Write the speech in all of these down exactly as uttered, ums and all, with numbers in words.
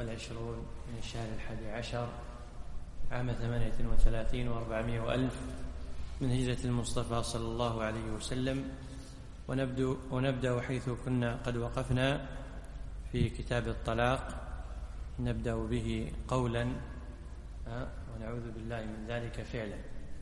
والعشرون من الشهر الحادي عشر عام ثمانية وثلاثين وأربعمائة وألف من هجرة المصطفى صلى الله عليه وسلم. ونبدأ, ونبدأ حيث كنا قد وقفنا في كتاب الطلاق، نبدأ به قولا ونعوذ بالله من ذلك فعلا.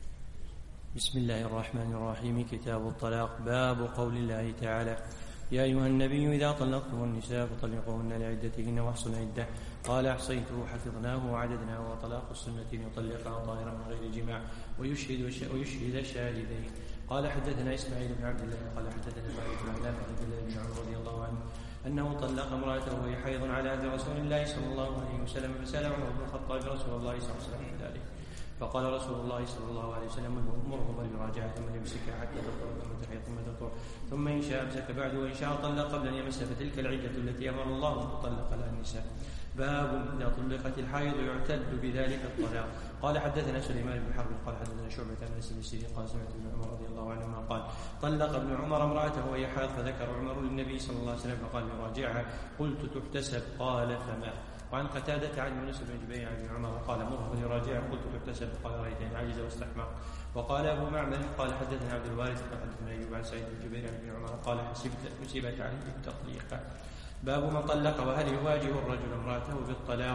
بسم الله الرحمن الرحيم. كتاب الطلاق. باب قول الله تعالى: يا أيها النبي إذا طلقتم النساء فطلقوهن لعدتهن واحصن عدة. قال: أحصيته حفظناه وعددناه. وطلاق السنة يطلقها طاهرا من غير جماع ويشهد, ويشهد شاهدين. قال: حدثنا إسماعيل بن عبد الله قال حدثنا مالك بن عبد الله بن عمر رضي الله عنه أنه طلق امرأته وهي حيض على عهد رسول الله صلى الله عليه وسلم، فسأل عمر بن الخطاب رسول الله صلى الله عليه وسلم عن ذلك، فقال رسول الله صلى الله عليه وسلم: مره فليراجعها ثم يمسكها حتى تطهر ثم تحيض ثم تطهر ثم إن شاء أمسك بعد وإن شاء طلق قبل أن يمس، فتلك العدة التي أمر الله أن تطلق لها النساء. باب إذا طلقت الحائض يعتد بذلك الطلاق. قال: حدثنا سليمان بن حرب قال حدثنا شعبة عن أنس بن سيرين قال: سمعت ابن عمر رضي الله عنهما قال: طلق ابن عمر امرأته وهي حائض، فذكر عمر للنبي صلى الله عليه وسلم فقال: يراجعها. قلت: تحتسب؟ قال: فما. وعن قتادة عن يونس بن جبير عن ابن عمر قال: مره فليراجعها. قلت: تحتسب؟ قال: رأيت ان عجز واستحمق. وقال أبو معمر قال: حدثنا عبد الوارث قال حدثنا أيوب عن سعيد بن جبير عن ابن عمر قال: حسبت عليه التطليق. باب من طلق وهل يواجه الرجل امرأته بالطلاق.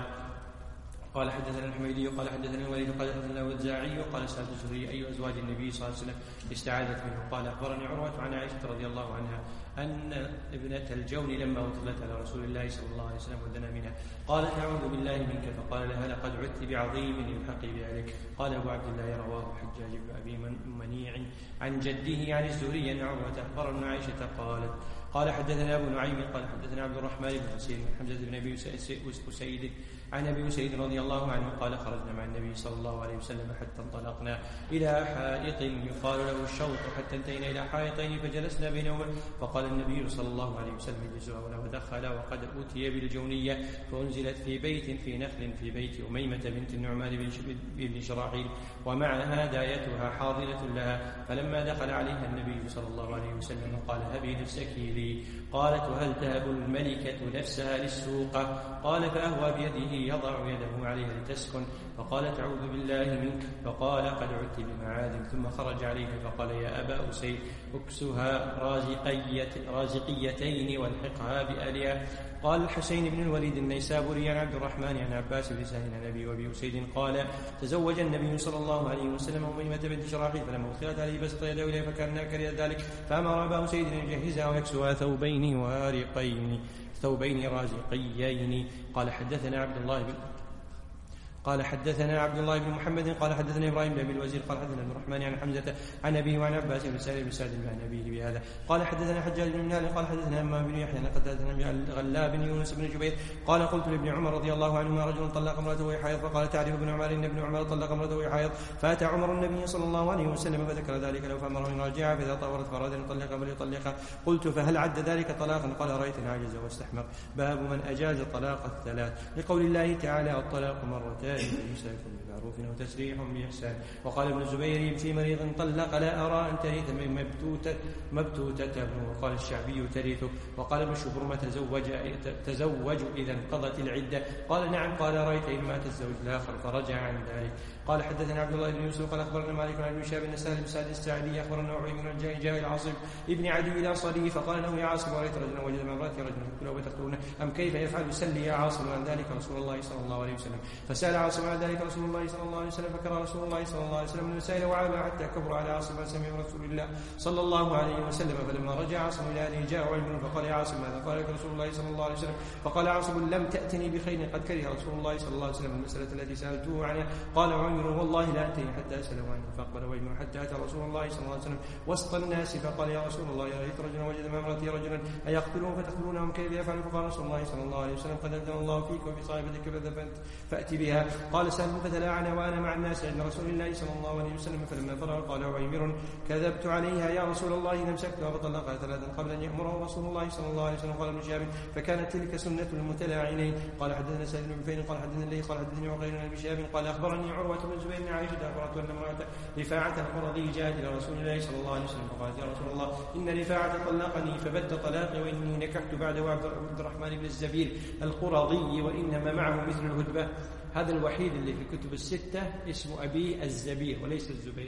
قال: حدثنا الحميدي قال حدثنا الوليد قال حدثنا الوزاعي قال: سألت الزهري أي أزواج النبي صلى الله عليه وسلم استعاذت منه. قال: أخبرني عروة عن عائشة رضي الله عنها أن ابنة الجون لما وصلت على رسول الله صلى الله عليه وسلم ودنا منها قالت: أعوذ بالله منك، فقال لها: لقد عدت بعظيم يلحق بذلك. قال أبو عبد الله: رواه حجاج بن أبي منيع عن جده عن الزهري أن عروة أخبرنا عائشة قالت. قال: حدثنا أبو نعيم قال حدثنا عبد الرحمن بن حسين حمزة بن أبي أسيد عن أبي أسيد رضي الله عنه قال: خرجنا مع النبي صلى الله عليه وسلم حتى انطلقنا إلى حائط يقال له الشوط، حتى انتهينا إلى حائطين فجلسنا بينهما، فقال النبي صلى الله عليه وسلم: اجلسوا هنا. ودخل وقد أوتي بالجونية فأنزلت في بيت في نخل في بيت أميمة بنت النعمان بن شراحيل، ومعها دايتها حاضنة لها. فلما دخل عليها النبي صلى الله عليه وسلم قال: هبي نفسك لي. قالت: وهل تهب الملكة نفسها للسوق؟ قال: فأهوى بيده يضع يده عليها لتسكن، فقالت: أعوذ بالله منك. فقال: قد عدت بمعاذ. ثم خرج عليها فقال: يا أبا أسيد اكسها رازقية رازقيتين والحقها بأهلها. قال الحسين بن الوليد النيسابوري عن عبد الرحمن عن عباس بن سهل عن أبي وأبي أسيد قال: تزوج النبي صلى الله عليه وسلم أميمة بنت شراحيل، فلما أدخلت عليه بسط يده إليه فكان كره ذلك، فأمر أبا أسيد أن يجهزها ويكسوها ثوبين وارقين ثوبين رازقيين. قال: حدثنا عبد الله بن قال حدثنا عبد الله بن محمد قال حدثنا إبراهيم بن أبي الوزير قال حدثنا عبد الرحمن عن حمزة عن أبيه وعن عباس بن سعيد بن سعد عن أبيه بهذا. قال: حدثنا حجاج بن منهال قال حدثنا همام بن يحيى قال حدثنا غلاب بن يونس بن جبير قال: قلت لابن عمر رضي الله عنهما: رجل طلق امرأته وهي حائض، فقال: تعرف ابن عمر إن ابن عمر طلق امرأته وهي حائض؟ فأتى عمر النبي صلى الله عليه وسلم فذكر ذلك له، فأمره أن يراجعها، فإذا طهرت فأراد أن يطلقها فليطلقها. قلت: فهل عد ذلك طلاقا؟ قال: رأيت إن عجز واستحمق. باب من أجاز طلاق الثلاث، لقول الله تعالى: الطلاق مرتان فإمساك بمعروف وتسريح بإحسان. وقال ابن الزبير في مريض طلق: لا أرى أن ترث مبتوتة مبتوتته. وقال الشعبي: ترثه. وقال ابن شبرمة: تزوج تزوج إذا انقضت العدة. قال: نعم. قال: رأيت إن مات الزوج الآخر فرجع عن ذلك. قال: حدثنا عبد الله بن يوسف قال أخبرنا مالك عن ابن شهاب بن سالم بن سعد الساعدي أخبرنا عبيد بن الجاء جاء العاصم ابن عدي الأنصاري فقال له: يا عاصم، رأيت رجلا وجد مع امرأته رجلا يقتله وتقتلونه، أم كيف يفعل؟ سل يا عاصم عن ذلك رسول الله صلى الله عليه وسلم. فسأل عاصم عن ذلك رسول الله صلى الله عليه وسلم، فكره رسول الله صلى الله عليه وسلم المسائل وعابا حتى كبر على عاصم ما سمع رسول الله صلى الله عليه وسلم. فلما رجع عاصم إلى أهله جاء علم فقال: يا عاصم، ماذا قال لك رسول الله صلى الله عليه وسلم؟ فقال عاصم: لم تأتني بخير، قد كره رسول الله صلى الله عليه وسلم المسألة التي سألته عنها. قال عمر: والله لا أنتهي حتى أسأله عنه. فأقبل وجمع حتى أتى رسول الله صلى الله عليه وسلم وسط الناس فقال: يا رسول الله، رأيت رجلا وجد مع امرأته رجلا أيقتلون فتقتلونهم كيف يفعل؟ فقال رسول الله صلى الله عليه وسلم: قد أذن الله فيك وفي صاحبتك فأت بها. بها. قال سهل فتلاعن وأنا مع الناس عند رسول الله صلى الله عليه وسلم فلما فرغ قال عمير كذبت عليها يا رسول الله لمسكتها فطلقها ثلاثا قبل أن يأمره رسول الله صلى الله عليه وسلم. قال ابن شهاب فكانت تلك سنة المتلاعنين. قال حدثنا سعيد بن عفير قال حدثنا الليث قال حدثني عقيل بن ابي شهاب قال اخبرني عروه بن الزبير بن عائشه اخبرته ان امراه رفاعه القرظي جاءت الى رسول الله صلى الله عليه وسلم فقالت يا رسول الله ان رفاعه طلقني فبد طلاقي واني نكحت بعده عبد الرحمن بن الزبير القرظي وانما معه مثل الهدبه. هذا الوحيد اللي في الكتب السته اسم ابي الزبير وليس الزبير.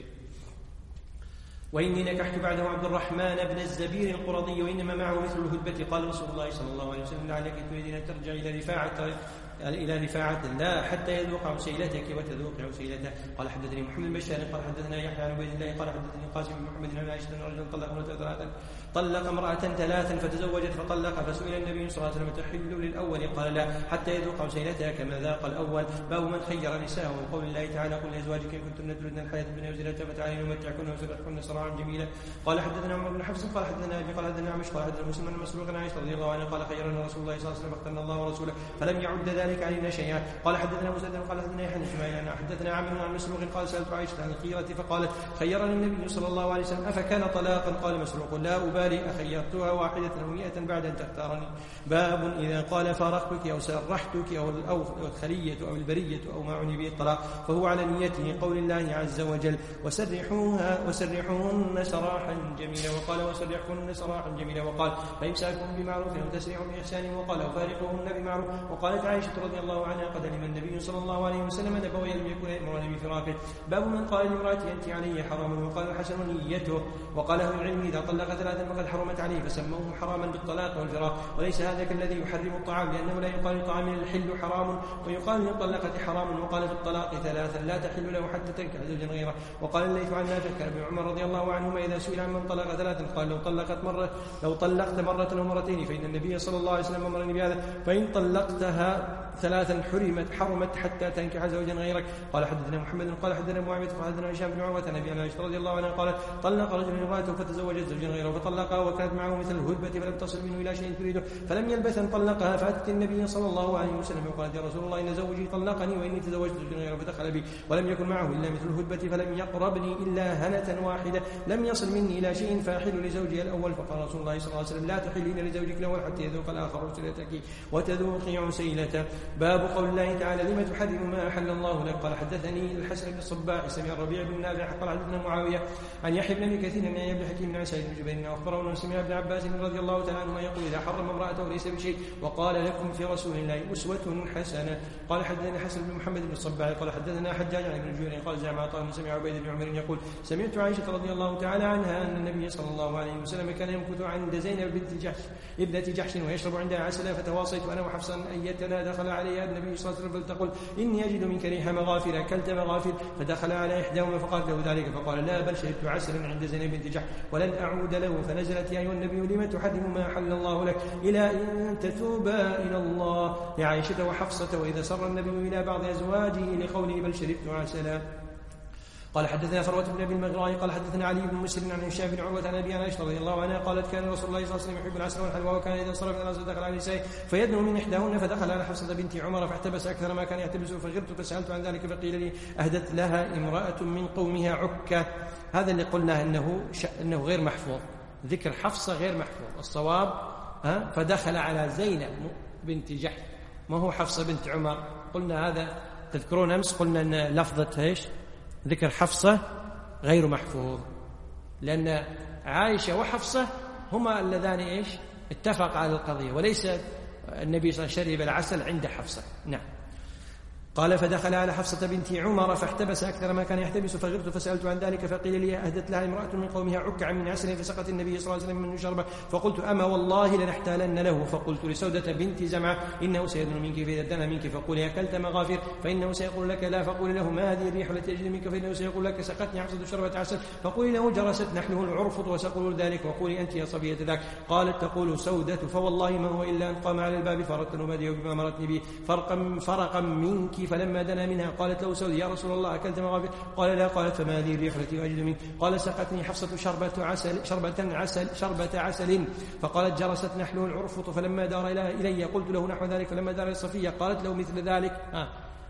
وإني نكحت بعده عبد الرحمن بن الزبير القرظي وإنما معه مثل الهدبة. قال رسول الله صلى الله عليه وسلم لعلك تريدين أن ترجع إلى رفاعة إلى رفاعة لا حتى يذوق عسيلتك وتذوق عسيلته. قال حدثني محمد بن بشار قال حدثنا يحيى عن عبيد الله قال حدثني قاسم بن محمد عن عائشة أن رجلا طلق امرأة ثلاثا طلق امرأة ثلاثا فتزوجت فطلق فسئل النبي صلى الله عليه وسلم تحل للأول قال لا حتى يذوق عسيلتها كما ذاق الأول. باب من خير نساءه وقول الله تعالى قل لأزواجك إن كنتن تردن الحياة الدنيا وزينتها فتعالين نمتعكن ونسرحكن سراحا جميلا. قال حدثنا عمر بن حفص قال حدثنا أبي قال حدثنا عمش قال حدثنا مسلم بن مسروق عن عائشة رضي الله عنها قال خيرنا رسول الله صلى الله عليه وسلم فاخترنا الله ورسوله فلم يعد ذلك علينا شيئا. قال حدثنا مسدد قال حدثنا يحيى بن اسماعيل حدثنا عمرو عن مسروق قال سألت عائشة عن الخيرة فقالت خيرني النبي صلى الله عليه وسلم أفكان طلاقا؟ قال مسروق لا أبالي أخيرتها واحدة أو مئة بعد أن تختارني. باب إذا قال فارقتك أو سرحتك أو الخلية أو البرية أو ما عني به الطلاق فهو على نيته قول الله عز وجل وسرحوها وسرحوهن سراحا جميلا وقال وسرحوهن سراحا جميلا وقال فإمساكهم بمعروف وتسريح بإحسان وقال وفارقوهن بمعروف. وقالت عائشة رضي الله عنها قد علم النبي صلى الله عليه وسلم نبوي لم يكن يأمرني بفراقه. باب من قال لامرأتي أنت علي حرام وقال الحسن نيته. وقال أهل العلم إذا طلق ثلاثا فقد حرمت عليه فسموه حراما بالطلاق والفراق وليس هذا كالذي يحرم الطعام لأنه لا يقال لطعام الحل حرام ويقال للطلقة حرام. وقال في الطلاق ثلاثا لا تحل له حتى تنكح زوجا غيره. وقال الليث عن نافع كان ابن عمر رضي الله عنهما إذا سئل عن من طلق ثلاثا قال لو طلقت مرة لو طلقت مرة أو مرتين فإن النبي صلى الله عليه وسلم أمرني بهذا فإن طلقتها ثلاثا حرمت حرمت حتى تنكح زوجا غيرك. قال حدثنا محمد قال حدثنا معاوية قال حدثنا هشام بن عروة عن أبي عائشة رضي الله عنها قال طلق رجل امرأته فتزوجت زوجا غيره فطلقها وكانت معه مثل الهدبة فلم تصل منه إلى شيء تريده فلم يلبث أن طلقها فأتت النبي صلى الله عليه وسلم وقالت يا رسول الله إن زوجي طلقني وإني تزوجت زوجا غيره فدخل بي ولم يكن معه إلا مثل الهدبة فلم يقربني إلا هنة واحدة لم يصل مني إلى شيء فأحل لزوجي الأول. فقال رسول الله صلى الله عليه وسلم لا تحلين لزوجك الأول حتى يذوق الآخر عسيلتك وتذوقي عسيلته. باب قول الله تعالى لما تحرم ما أحل الله لك. قال حدثني الحسن بن الصباح سمع الربيع بن نافع قال حدثنا معاوية عن يحيى بن أبي كثير عن ابن حكيم بن سعيد بن جبير أخبره أنه سمع ابن عباس رضي الله تعالى عنهما يقول إذا حرم امرأته ليس بشيء وقال لكم في رسول الله أسوة حسنة. قال حدثنا حسن بن محمد بن الصباح قال حدثنا حجاج عن ابن جبير قال زعم عطاء سمع عبيد بن عمر يقول سمعت عائشة رضي الله تعالى عنها أن النبي صلى الله عليه وسلم كان يمكث عند زينب بنت جحش ابنة جحش ويشرب عندها عسلا فتواصيت أنا وحفصا أن يتنا دخل عليها النبي صلى الله عليه وسلم فلتقل إني أجد منك ريح مغافر أكلت مغافر فدخل على إحداهما فقالت له ذلك فقال لا بل شربت عسلا عند زينب بنت جحش ولن أعود له. فنزلت يا أيها النبي لما تحرم ما أحل الله لك إلى أن تتوبا إلى الله لعائشة وحفصة وإذا سر النبي إلى بعض أزواجه لقوله بل شربت عسلا. قال حدثنا فروة بن أبي المغراء قال حدثنا علي بن مسلم عن هشام بن عروة عن أبي عائشة رضي الله عنها قالت كان رسول الله صلى الله عليه وسلم يحب العسل والحلوى وكان إذا صرف الناس دخل على نسائه فيدنو من إحداهن فدخل على حفصة بنت عمر فاحتبس أكثر ما كان يحتبس فغرت فسألت عن ذلك فقيل لي أهدت لها امرأة من قومها عكة. هذا اللي قلنا أنه أنه غير محفوظ ذكر حفصة غير محفوظ الصواب ها فدخل على زينب بنت جحش ما هو حفصة بنت عمر. قلنا هذا تذكرون أمس قلنا أن لفظة إيش ذكر حفصة غير محفوظ لأن عائشة وحفصة هما اللذان إيش اتفق على القضية وليس النبي صلى الله عليه وسلم شرب العسل عند حفصة. نعم. قال فدخل على حفصة بنت عمر فاحتبس أكثر ما كان يحتبس فغرت فسألت عن ذلك فقيل لي أهدت لها امرأة من قومها عكعا من عسل فسقت النبي صلى الله عليه وسلم من شربه فقلت أما والله لنحتالن له. فقلت لسودة بنت زمعة إنه سيدن منك فإذا دنا منك فقولي أكلت مغافر فإنه سيقول لك لا فقولي له ما هذه الريح التي أجد منك فإنه سيقول لك سقتني حفصة شربة عسل فقولي له جرست نحله العرفط وسقول ذلك وقولي أنت يا صبية ذاك. قالت تقول سودة فوالله ما هو إلا أن قام على الباب فردت نبادي بما مرتني به فرقا فرقا منك فلما دنا منها قالت له سودة يا رسول الله أكلت مغافر قال لا. قالت فما هذه الريح التي أجد منك قال سقتني حفصة شربة عسل شربة عسل شربة عسل فقالت جرست نحله العرفط فلما دار إلي قلت له نحو ذلك فلما دار الصفية قالت له مثل ذلك. آه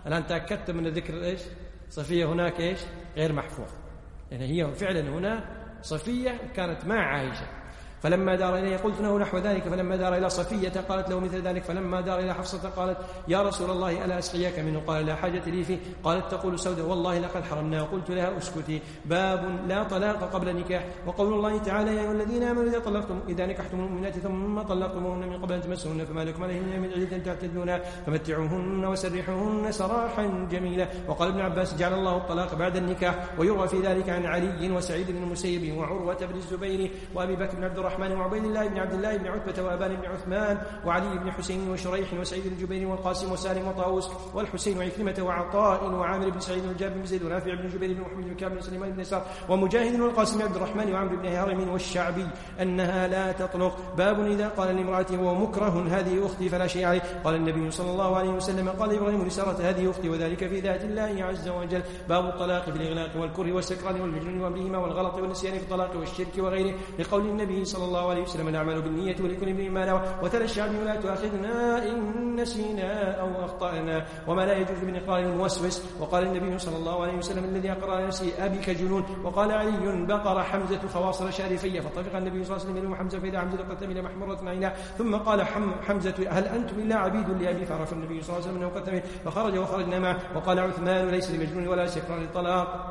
الآن تأكدت من ذكر إيش صفية هناك إيش غير محفوظ، يعني هي فعلا هنا صفية كانت مع عائشة. فلما دار إليه قلت له نحو ذلك، فلما دار إلى صفية قالت له مثل ذلك، فلما دار إلى حفصة قالت يا رسول الله ألا أسقياك منه؟ قال لا حاجة لي فيه. قالت تقول سودة والله لقد حرمنا. قلت لها اسكتي. باب لا طلاق قبل نكاح. وقول الله تعالى يا أيها الذين آمنوا إذا طلقتم إذا نكحتم المؤمنات ثم طلقتموهن من قبل أن تمسوهن فما لكم عليهن من عدة تعتدونها فمتعوهن وسرحوهن سراحا جميلا. وقال ابن عباس جعل الله الطلاق بعد النكاح. ويروى في ذلك عن علي وسعيد بن المسيب وعروة بن الزبير وأبي بكر بن عبد الرحمن وعبيد الله بن عبد الله بن عتبة وأبان بن عثمان وعلي بن حسين وشريح وسعيد بن جبير والقاسم وسالم وطاووس والحسين وعكرمة وعطاء وعامر بن سعيد وجابر بن زيد ونافع بن جبير بن محمد بن كعب بن سليمان بن يسار ومجاهد والقاسم عبد الرحمن وعمرو بن هرم والشعبي أنها لا تطلق. باب إذا قال لامرأته ومكره هذه أختي فلا شيء عليه. قال النبي صلى الله عليه وسلم قال إبراهيم لسارة هذه أختي وذلك في ذات الله عز وجل. باب الطلاق في الإغلاق والكره والسكران والمجنون وأمرهما والغلط والنسيان في الطلاق والشرك وغيره لقول النبي صلى الله عليه وسلم الأعمال بالنية ولكل امرئ ما نوى. وتلا الشعبي لا تؤاخذنا إن نسينا أو أخطأنا وما لا يجوز من إقرار الموسوس. وقال النبي صلى الله عليه وسلم الذي أقر نفسي أبيك جنون. وقال علي بقر حمزة خواصر شارفية فطفق النبي صلى الله عليه وسلم إلى حمزة فإذا حمزة قد تمل محمرة عيناه ثم قال حمزة هل أنتم إلا عبيد لأبي؟ فعرف النبي صلى الله عليه وسلم أنه قد تمل فخرج وخرجنا معه. وقال عثمان ليس لمجنون ولا سكران الطلاق.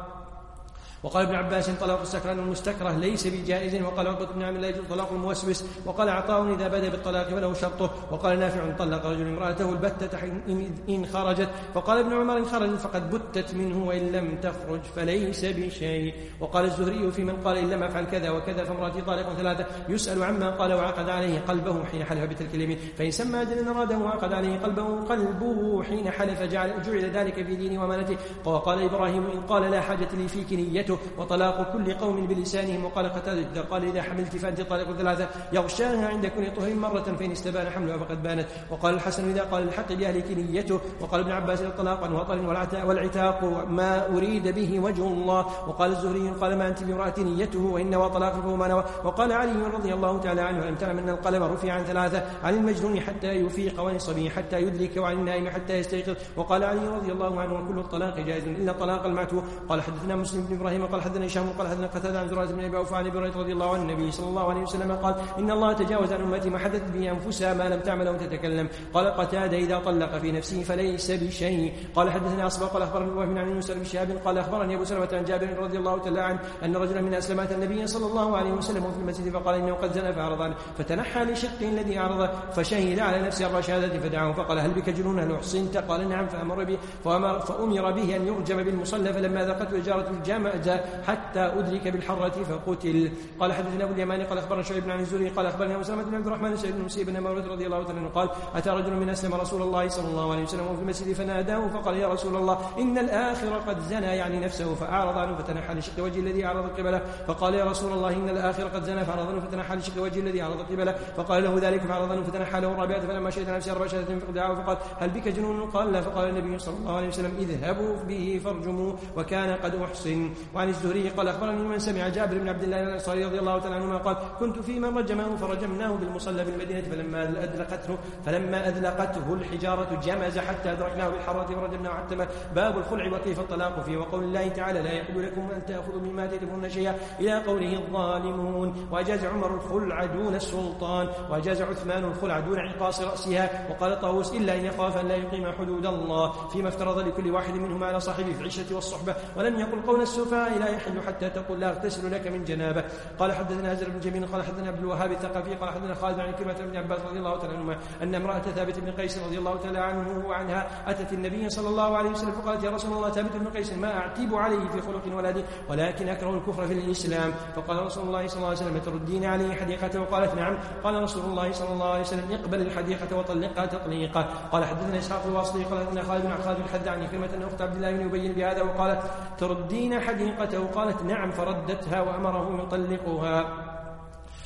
وقال ابن عباس طلاق السكران المستكره ليس بجائز. وقال عقبة بن عامر لا يجوز طلاق الموسوس. وقال عطاء إذا بدأ بالطلاق فله شرطه. وقال نافع طلق رجل امرأته البتة إن خرجت. فقال ابن عمر إن خرجت فقد بتت منه وإن لم تخرج فليس بشيء. وقال الزهري في من قال إن لم أفعل كذا وكذا فامرأتي طالق ثلاثة يسأل عما قال وعقد عليه قلبه حين حلف بتلك اليمين فإن سمى أجل أراده وعقد عليه قلبه قلبه حين حلف جعل, جعل ذلك في دينه ومالته. وقال إبراهيم إن قال لا حاجة لي فيك نيته وطلاق كل قوم بلسانهم. وقال قتادة قال إذا حملت فأنت طالق ثلاثة يغشاها عند كل طهر مرة فإن استبان حملها فقد بانت. وقال الحسن إذا قال الحق بأهلك نيته. وقال ابن عباس الطلاق وطل والعتاق ما أريد به وجه الله. وقال الزهري قال ما أنت بامرأة نيته وإن نوى طلاق فهو ما نوى. وقال علي رضي الله تعالى عنه ألم تعلم أن القلم رفع عن ثلاثة عن المجنون حتى يفيق وعن الصبي حتى يدرك وعن النائم حتى يستيقظ. وقال علي رضي الله عنه وكل الطلاق جائز إلا طلاق المعتوه. قال حدثنا مسلم بن إبراهيم قال حدثنا هشام قال حدثنا قتادة عن زرارة بن أبي أوفى عن أبي هريرة رضي الله عنه النبي صلى الله عليه وسلم قال إن الله تجاوز عن أمتي ما حدثت به أنفسها ما لم تعمل أو تتكلم. قال قتادة إذا طلق في نفسه فليس بشيء. قال حدثنا أصبغ قال أخبرني وهب عن موسى بن شهاب قال أخبرني أبو سلمة عن جابر رضي الله تعالى عنه أن رجلا من أسلمات النبي صلى الله عليه وسلم في المسجد فقال إنه قد زنى فأعرض عنه فتنحى لشقه الذي أعرضه فشهد على نفسه الرشادة فدعاه فقال هل بك جنون هل أحصنت؟ قال نعم فأمر به فأمر, فأمر به أن يرجم بالمصلى فلما ذاقته إجارة الجامع حتى أدرك بالحرة فقتل. قال حدثنا أبو اليماني قال أخبرنا شعيب عن الزهري قال أخبرنا أبو سلمة بن عبد الرحمن سعيد بن المسيب بن مولود رضي الله عنه قال أتى رجل من أسلم رسول الله صلى الله عليه وسلم في المسجد فناداه فقال يا رسول الله إن الآخر قد زنى يعني نفسه فأعرض عنه فتنحى لشق وجه الذي أعرض قبله. فقال يا رسول الله إن الآخر قد زنى فأعرض عنه فتنحى لشق وجه الذي أعرض قبله. فقال له ذلك فأعرض عنه فتنحى له الرابعة فلما شهد نفسه أربع شهادات فدعاه فقال هل بك جنون؟ قال لا. فقال النبي صلى الله عليه وسلم اذهبوا به فارجموه وكان قد أحصن. وعن الزهري قال أخبرني من سمع جابر بن عبد الله الأنصاري رضي الله تعالى عنهما قال كنت في من رجمه فرجمناه بالمصلى بالمدينة فلما أذلقته فلما أذلقته الحجارة جمز حتى أدركناه بالحرة فرجمناه حتى مات. باب الخلع وكيف الطلاق فيه. وقول الله تعالى لا يحل لكم أن تأخذوا مما آتيتموهن شيئا إلى قوله الظالمون. وأجاز عمر الخلع دون السلطان وأجاز عثمان الخلع دون عقاص رأسها. وقال طاووس إلا أن يخاف أن لا يقيم حدود الله فيما افترض لكل واحد منهما على صاحبه في العشرة والصحبة. ولم يقل قول السفهاء لا يحل حتى تقول لا اغتسل لك من جنابه. قال حدثنا هزر بن جميل قال حدثنا عبد الوهاب الثقفي قال حدثنا خالد عن كلمة بن عباس رضي الله تعالى عنهما أن امرأة ثابت بن قيس رضي الله تعالى عنه وعنها أتت النبي صلى الله عليه وسلم فقالت يا رسول الله ثابت بن قيس ما أعتب عليه في خلق ولا دين ولكن أكره الكفر في الإسلام. فقال رسول الله صلى الله عليه وسلم تردين عليه حديقته؟ وقالت نعم. قال رسول الله صلى الله عليه وسلم اقبل الحديقة وطلقها تطليقا. قال حدثنا إسحاق الواصلي قال حدثنا خالد بن خالد الحد عن كلمة أن أخت عبد الله بن يبين بهذا وقالت تردين حديقته؟ قالت نعم فردتها وأمره يطلقها.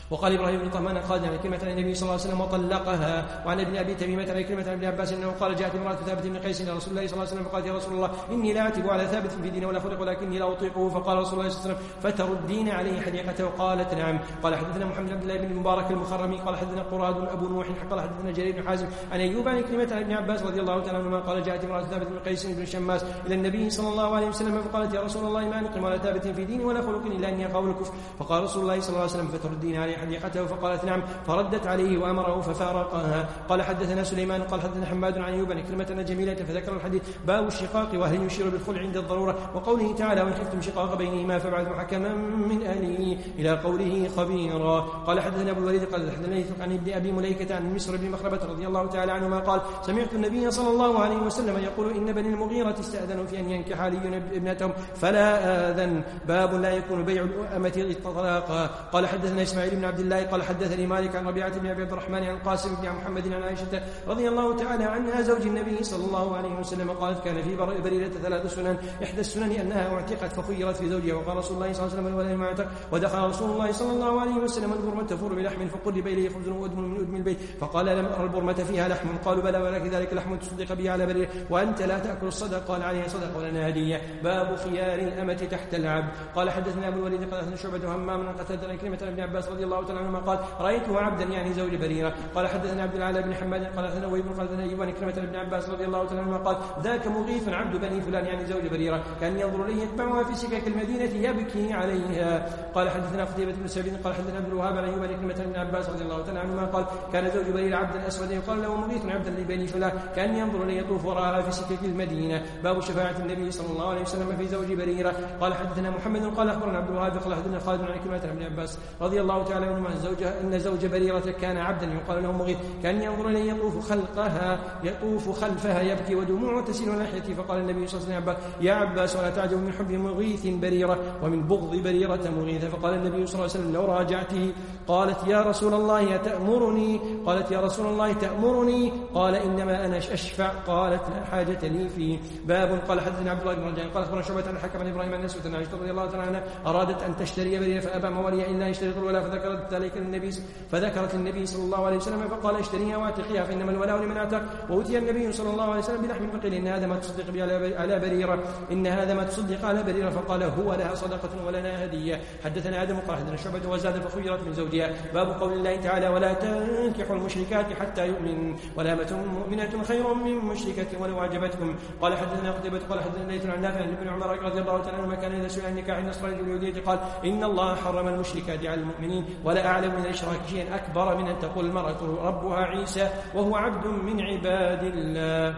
وقال إبراهيم بن طهمان قال عن كلمة عن النبي صلى الله عليه وسلم وطلقها. وعن ابن أبي تميمة عن كلمة عن ابن عباس أنه قال جاءت امرأة ثابت بن قيس إلى رسول الله صلى الله عليه وسلم فقالت يا رسول الله إني لا أعتب على ثابت في دين ولا خلق ولكني لا أطيقه. فقال رسول الله صلى الله عليه وسلم فتردين عليه حديقته؟ قالت نعم. قال حدثنا محمد بن عبد الله بن المبارك المخرمي قال حدثنا قراد أبو نوح قال حدثنا جرير بن حازم عن أيوب عن كلمة عن ابن عباس رضي الله تعالى عنهما قال جاءت امرأة ثابت بن قيس بن شماس إلى النبي صلى الله عليه وسلم فقالت يا رسول الله ما نقم على ثابت في دين ولا خلق إلا أن يقع الكفر. فقال رسول الله صلى الله عليه وسلم فتردين عليه حديقته؟ فقالت نعم. فردت عليه وأمره ففارقها. قال حدثنا سليمان قال حدثنا حماد عن أيوب عن كلمة جميلة فذكر الحديث باب الشقاق وهل يشير بالخلع عند الضرورة وقوله تعالى وإن خفتم شقاق بينهما فابعثوا حكما من أهله إلى قوله خبيرا. قال حدثنا أبو الوليد قال حدثنا عن ابن أبي مليكة عن مصر بن مخربة رضي الله تعالى عنهما قال سمعت النبي صلى الله عليه وسلم يقول إن بني المغيرة استأذنوا في أن ينكح علي ابنتهم فلا آذن. باب لا يكون بيع الأمة طلاقا. قال حدثنا إسماعيل بن عبد الله قال حدثني مالك عن ربيعة بن أبي عبد الرحمن عن قاسم بن محمد عن عائشة رضي الله تعالى عنها زوج النبي صلى الله عليه وسلم قالت كان في بريرة ثلاث سنن إحدى السنن أنها اعتقت فخيرت في زوجها وقال رسول الله صلى الله عليه وسلم ولا معتق. ودخل رسول الله صلى الله عليه وسلم البرمة تفور بلحم فقرب إليه خبز وأدم من أدم البيت فقال لم أرى البرمة فيها لحم. قالوا بلى ولكن ذلك لحم تصدق به على بريرة وأنت لا تأكل الصدق. قال عليه صدق ولنا هدية. باب خيار الأمة تحت العبد. قال حدثنا أبو الوليد قال حدثنا شعبة وهمام عن قتادة عن كلمة ابن عباس رضي الله تعالى عنهما قال رأيته عبدا يعني زوج بريرة. قال حدثنا عبد العالى بن حماد قال حدثنا وهيب قال حدثنا أيوب عن كلمة ابن عباس رضي الله تعالى عنهما قال ذاك مغيث عبد بني فلان يعني زوج بريرة كان ينظر إليه يتبعها في سكك المدينة يبكي عليها. قال حدثنا قتيبة بن سعيد قال حدثنا عبد الوهاب عن أيوب عن كلمة ابن عباس رضي الله تعالى عنهما قال كان زوج بريرة عبدا أسودا يقال له مغيث عبدا لبني فلان كان ينظر إليه يطوف وراءها في سكك المدينة. باب شفاعة النبي صلى الله عليه وسلم في زوج بريرة. قال حدثنا محمد قال أخبرنا عبد الوهاب قال حدثنا خالد عن كلمة ابن عباس رضي الله تعالى عنهما أن زوج بريرة كان عبدا يقال له مغيث كان ينظر إليه يطوف خلقها يطوف خلفها يبكي ودموع تسيل ناحيته. فقال النبي صلى الله عليه وسلم يا عباس ولا تعجب من حب مغيث بريرة ومن بغض بريرة مغيث. فقال النبي صلى الله عليه وسلم لو راجعته. قالت يا رسول الله تأمرني قالت يا رسول الله تأمرني قال إنما أنا أشفع. قالت لا حاجة لي فيه. باب قال حدثنا عبد الله بن رجاء قال أخبرنا شعبة عن الحكم عن إبراهيم عن أسود عن عائشة رضي الله تعالى عنها أرادت أن تشتري بريرة فأبى مواليها إلا يشترط الولاء فذكرت ذلك للنبي فذكرت النبي صلى الله عليه وسلم فقال اشتريها واعتقيها فإنما الولاء لمن اعتق. وأتي النبي صلى الله عليه وسلم بلحم فقيل إن هذا ما تصدق به على بريرة إن هذا ما تصدق على بريرة. فقال هو لها صدقة ولنا هدية. حدثنا آدم قال حدثنا شعبة وزاد فخيرت من زوجها. باب قول الله تعالى ولا تنكحوا المشركات حتى يؤمن ولامة مؤمنة خير من مشركة ولو أعجبتكم. قال حدثنا قتيبة قال حدثنا ليث عن نافع عن ابن عمر رضي الله تعالى عنهما كان إذا سئل عن نكاح النصرانية واليهودية قال إن الله حرم المشركات على المؤمنين ولا أعلم من الإشراك شيئا أكبر من أن تقول المرأة ربها عيسى وهو عبد من عباد الله.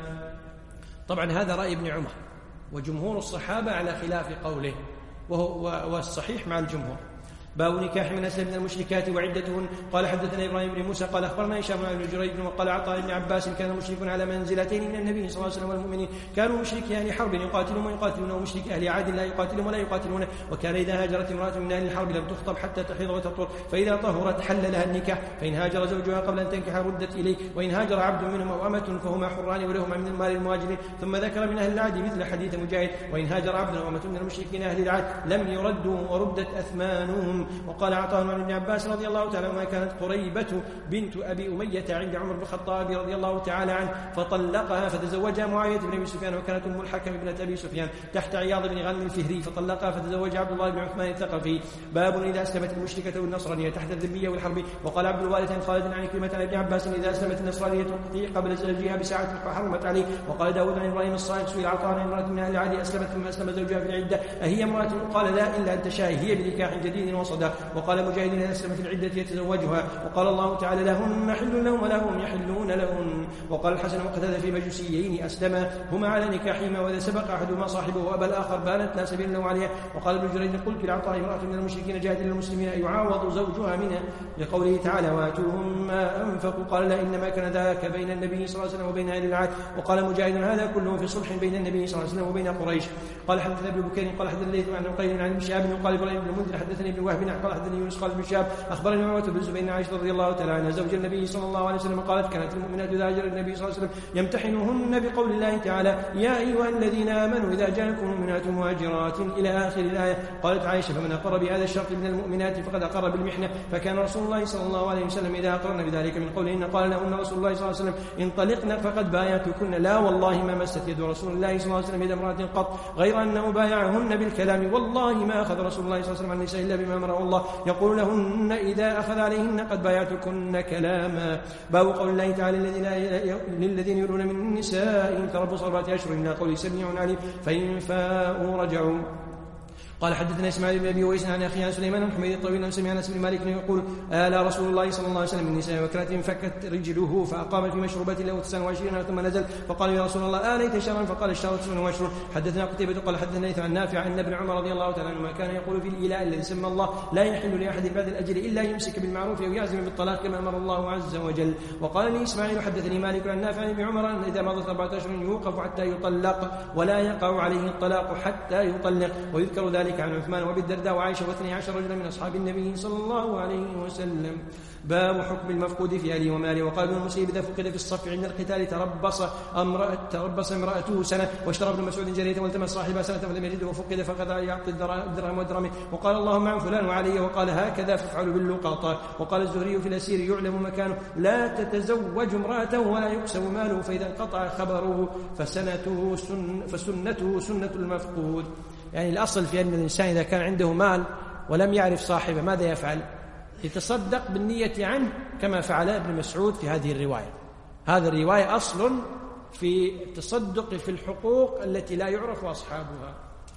طبعا هذا رأي ابن عمر وجمهور الصحابة على خلاف قوله وهو والصحيح مع الجمهور. باب نكاح من أسلم من المشركات وعدتهن. قال حدثنا إبراهيم بن موسى قال أخبرنا هشام بن جريج وقال عطاء بن عباس كان المشركون على منزلتين من النبي صلى الله عليه وسلم والمؤمنين كانوا مشركي أهل حرب يقاتلون ويقاتلون ومشركي أهل عاد لا يقاتلون ولا يقاتلون. وكان إذا هاجرت امرأة من أهل الحرب لم تخطب حتى تحيض وتطهر فإذا طهرت حل لها النكاح فإن هاجر زوجها قبل أن تنكح ردت إليه وإن هاجر عبد منهم أو أمة فهما حران ولهما من المال المهاجرين. ثم ذكر من أهل العاد مثل حديث مجاهد وإن هاجر عبد أو أمة من المشركين أهل العاد لم يردوا وردت أثمانهم. وقال عطاء عن ابن عباس رضي الله تعالى عنه كانت قريبة بنت أبي أمية عند عمر بن الخطاب رضي الله تعالى عنه فطلقها فتزوجها معاوية بن أبي سفيان وكانت أم الحكم ابنة أبي سفيان تحت عياض بن غنم الفهري فطلقها فتزوجها عبد الله بن عثمان الثقفي. باب إذا أسلمت المشركة والنصرانية تحت الذمية والحرب. وقال عبد الوارث عن خالد عن كلمة عن ابن عباس إذا أسلمت النصرانية قبل زوجها بساعة فحرمت عليه. وقال داود عن إبراهيم الصائغ سئل عطاء عن امرأة من أهل العاد أسلمت ثم أسلم زوجها في العدة أهي امرأة؟ قال لا إلا أن تشاء هي بنكاح جديد وصداق. وقال مجاهد إذا أسلمت العدة يتزوجها. وقال الله تعالى لهن حل لهم ولا هم يحلون لهن. وقال الحسن وقتادة في مجوسيين أسلما هما على نكاحهما وإذا سبق أحدهما صاحبه وأبى الآخر بانت لا سبيل له عليها. وقال ابن جريج قلت لعطاء امرأة من المشركين جاءت إلى المسلمين يعاوض زوجها منها لقوله تعالى وآتوهم ما أنفقوا. قال لا إنما كان ذاك بين النبي صلى الله عليه وسلم وبين أهل العاد. وقال مجاهد هذا كله في صلح بين النبي صلى الله عليه وسلم وبين قريش. قال حدثنا ابن بكير قال حدثنا الليث عن عقيل عن ابن شهاب وقال إبراهيم بن المنذر حدثني ابن وهب بن قال حدثني يونس قال بن شهاب أخبرني عروة بن الزبير عائشة رضي الله تعالى عنها زوج النبي صلى الله عليه وسلم قالت كانت المؤمنات إذا هاجر النبي صلى الله عليه وسلم يمتحنهن بقول الله تعالى يا أيها الذين آمنوا إذا جاءكم مؤمنات مهاجرات إلى آخر الآية. قالت عائشة فمن أقر بهذا الشرط من المؤمنات فقد أقر بالمحنة. فكان رسول الله صلى الله عليه وسلم إذا أقرن بذلك من قولهن قال لهن رسول الله صلى الله عليه وسلم انطلقن فقد بايعتكن لا والله ما مست يد رسول الله صلى الله عليه وسلم يد امرأة قط غير أنه بايعهن بالكلام والله ما أخذ رسول الله صلى الله عليه وسلم عن النساء إلا بما أمره الله يقول لهن إذا أخذ عليهن قد بايعتكن كلاما. باب قول الله تعالى للذين يرون من نسائهم تربص أربعة أشهر إلا قول سميع عليم فإن فاءوا رجعوا. قال حدثنا اسماعيل بن ابي ويس عن اخي سليمان بن حميد الطويل عن سمع انس بن مالك يقول آل رسول الله صلى الله عليه وسلم من نساء وكرة فكت رجله فاقام في مشروبة له تسعة وعشرين ثم نزل فقال يا رسول الله آليت شرا فقال الشهر تسعة وعشرون. حدثنا قتيبة قال حدثنا ليث عن نافع ان ابن عمر رضي الله تعالى عنهما كان يقول في الإيلاء الذي سمى الله لا يحل لاحد بعد الاجل الا يمسك بالمعروف او يعزم بالطلاق كما امر الله عز وجل. وقال لي اسماعيل حدثني مالك عن نافع عن ابن عمر ان اذا مضت أربعة أشهر يوقف حتى يطلق ولا يقع عليه الطلاق حتى يطلق. ويذكر ذلك عن عثمان وبالدرداء وعائشة واثني عشر رجلا من أصحاب النبي صلى الله عليه وسلم. باب حكم المفقود في أهله وماله. وقال ابن المسيب إذا فقد في الصف عند القتال تربص امرأة تربص امرأته سنة واشترى ابن مسعود جريدة والتمس صاحبها سنة فلم يجده وفقد فقد يعطي الدرهم ودرهمه. وقال اللهم عن فلان وعلي وقال هكذا فافعلوا باللقاطة. وقال الزهري في الأسير يعلم مكانه لا تتزوج امرأته ولا يقسم ماله فإذا انقطع خبره فسنته سن فسنته سنة المفقود. يعني الأصل في أن الإنسان إذا كان عنده مال ولم يعرف صاحبه ماذا يفعل؟ يتصدق بالنية عنه كما فعل ابن مسعود في هذه الرواية. هذا الرواية أصل في التصدق في الحقوق التي لا يعرف أصحابها.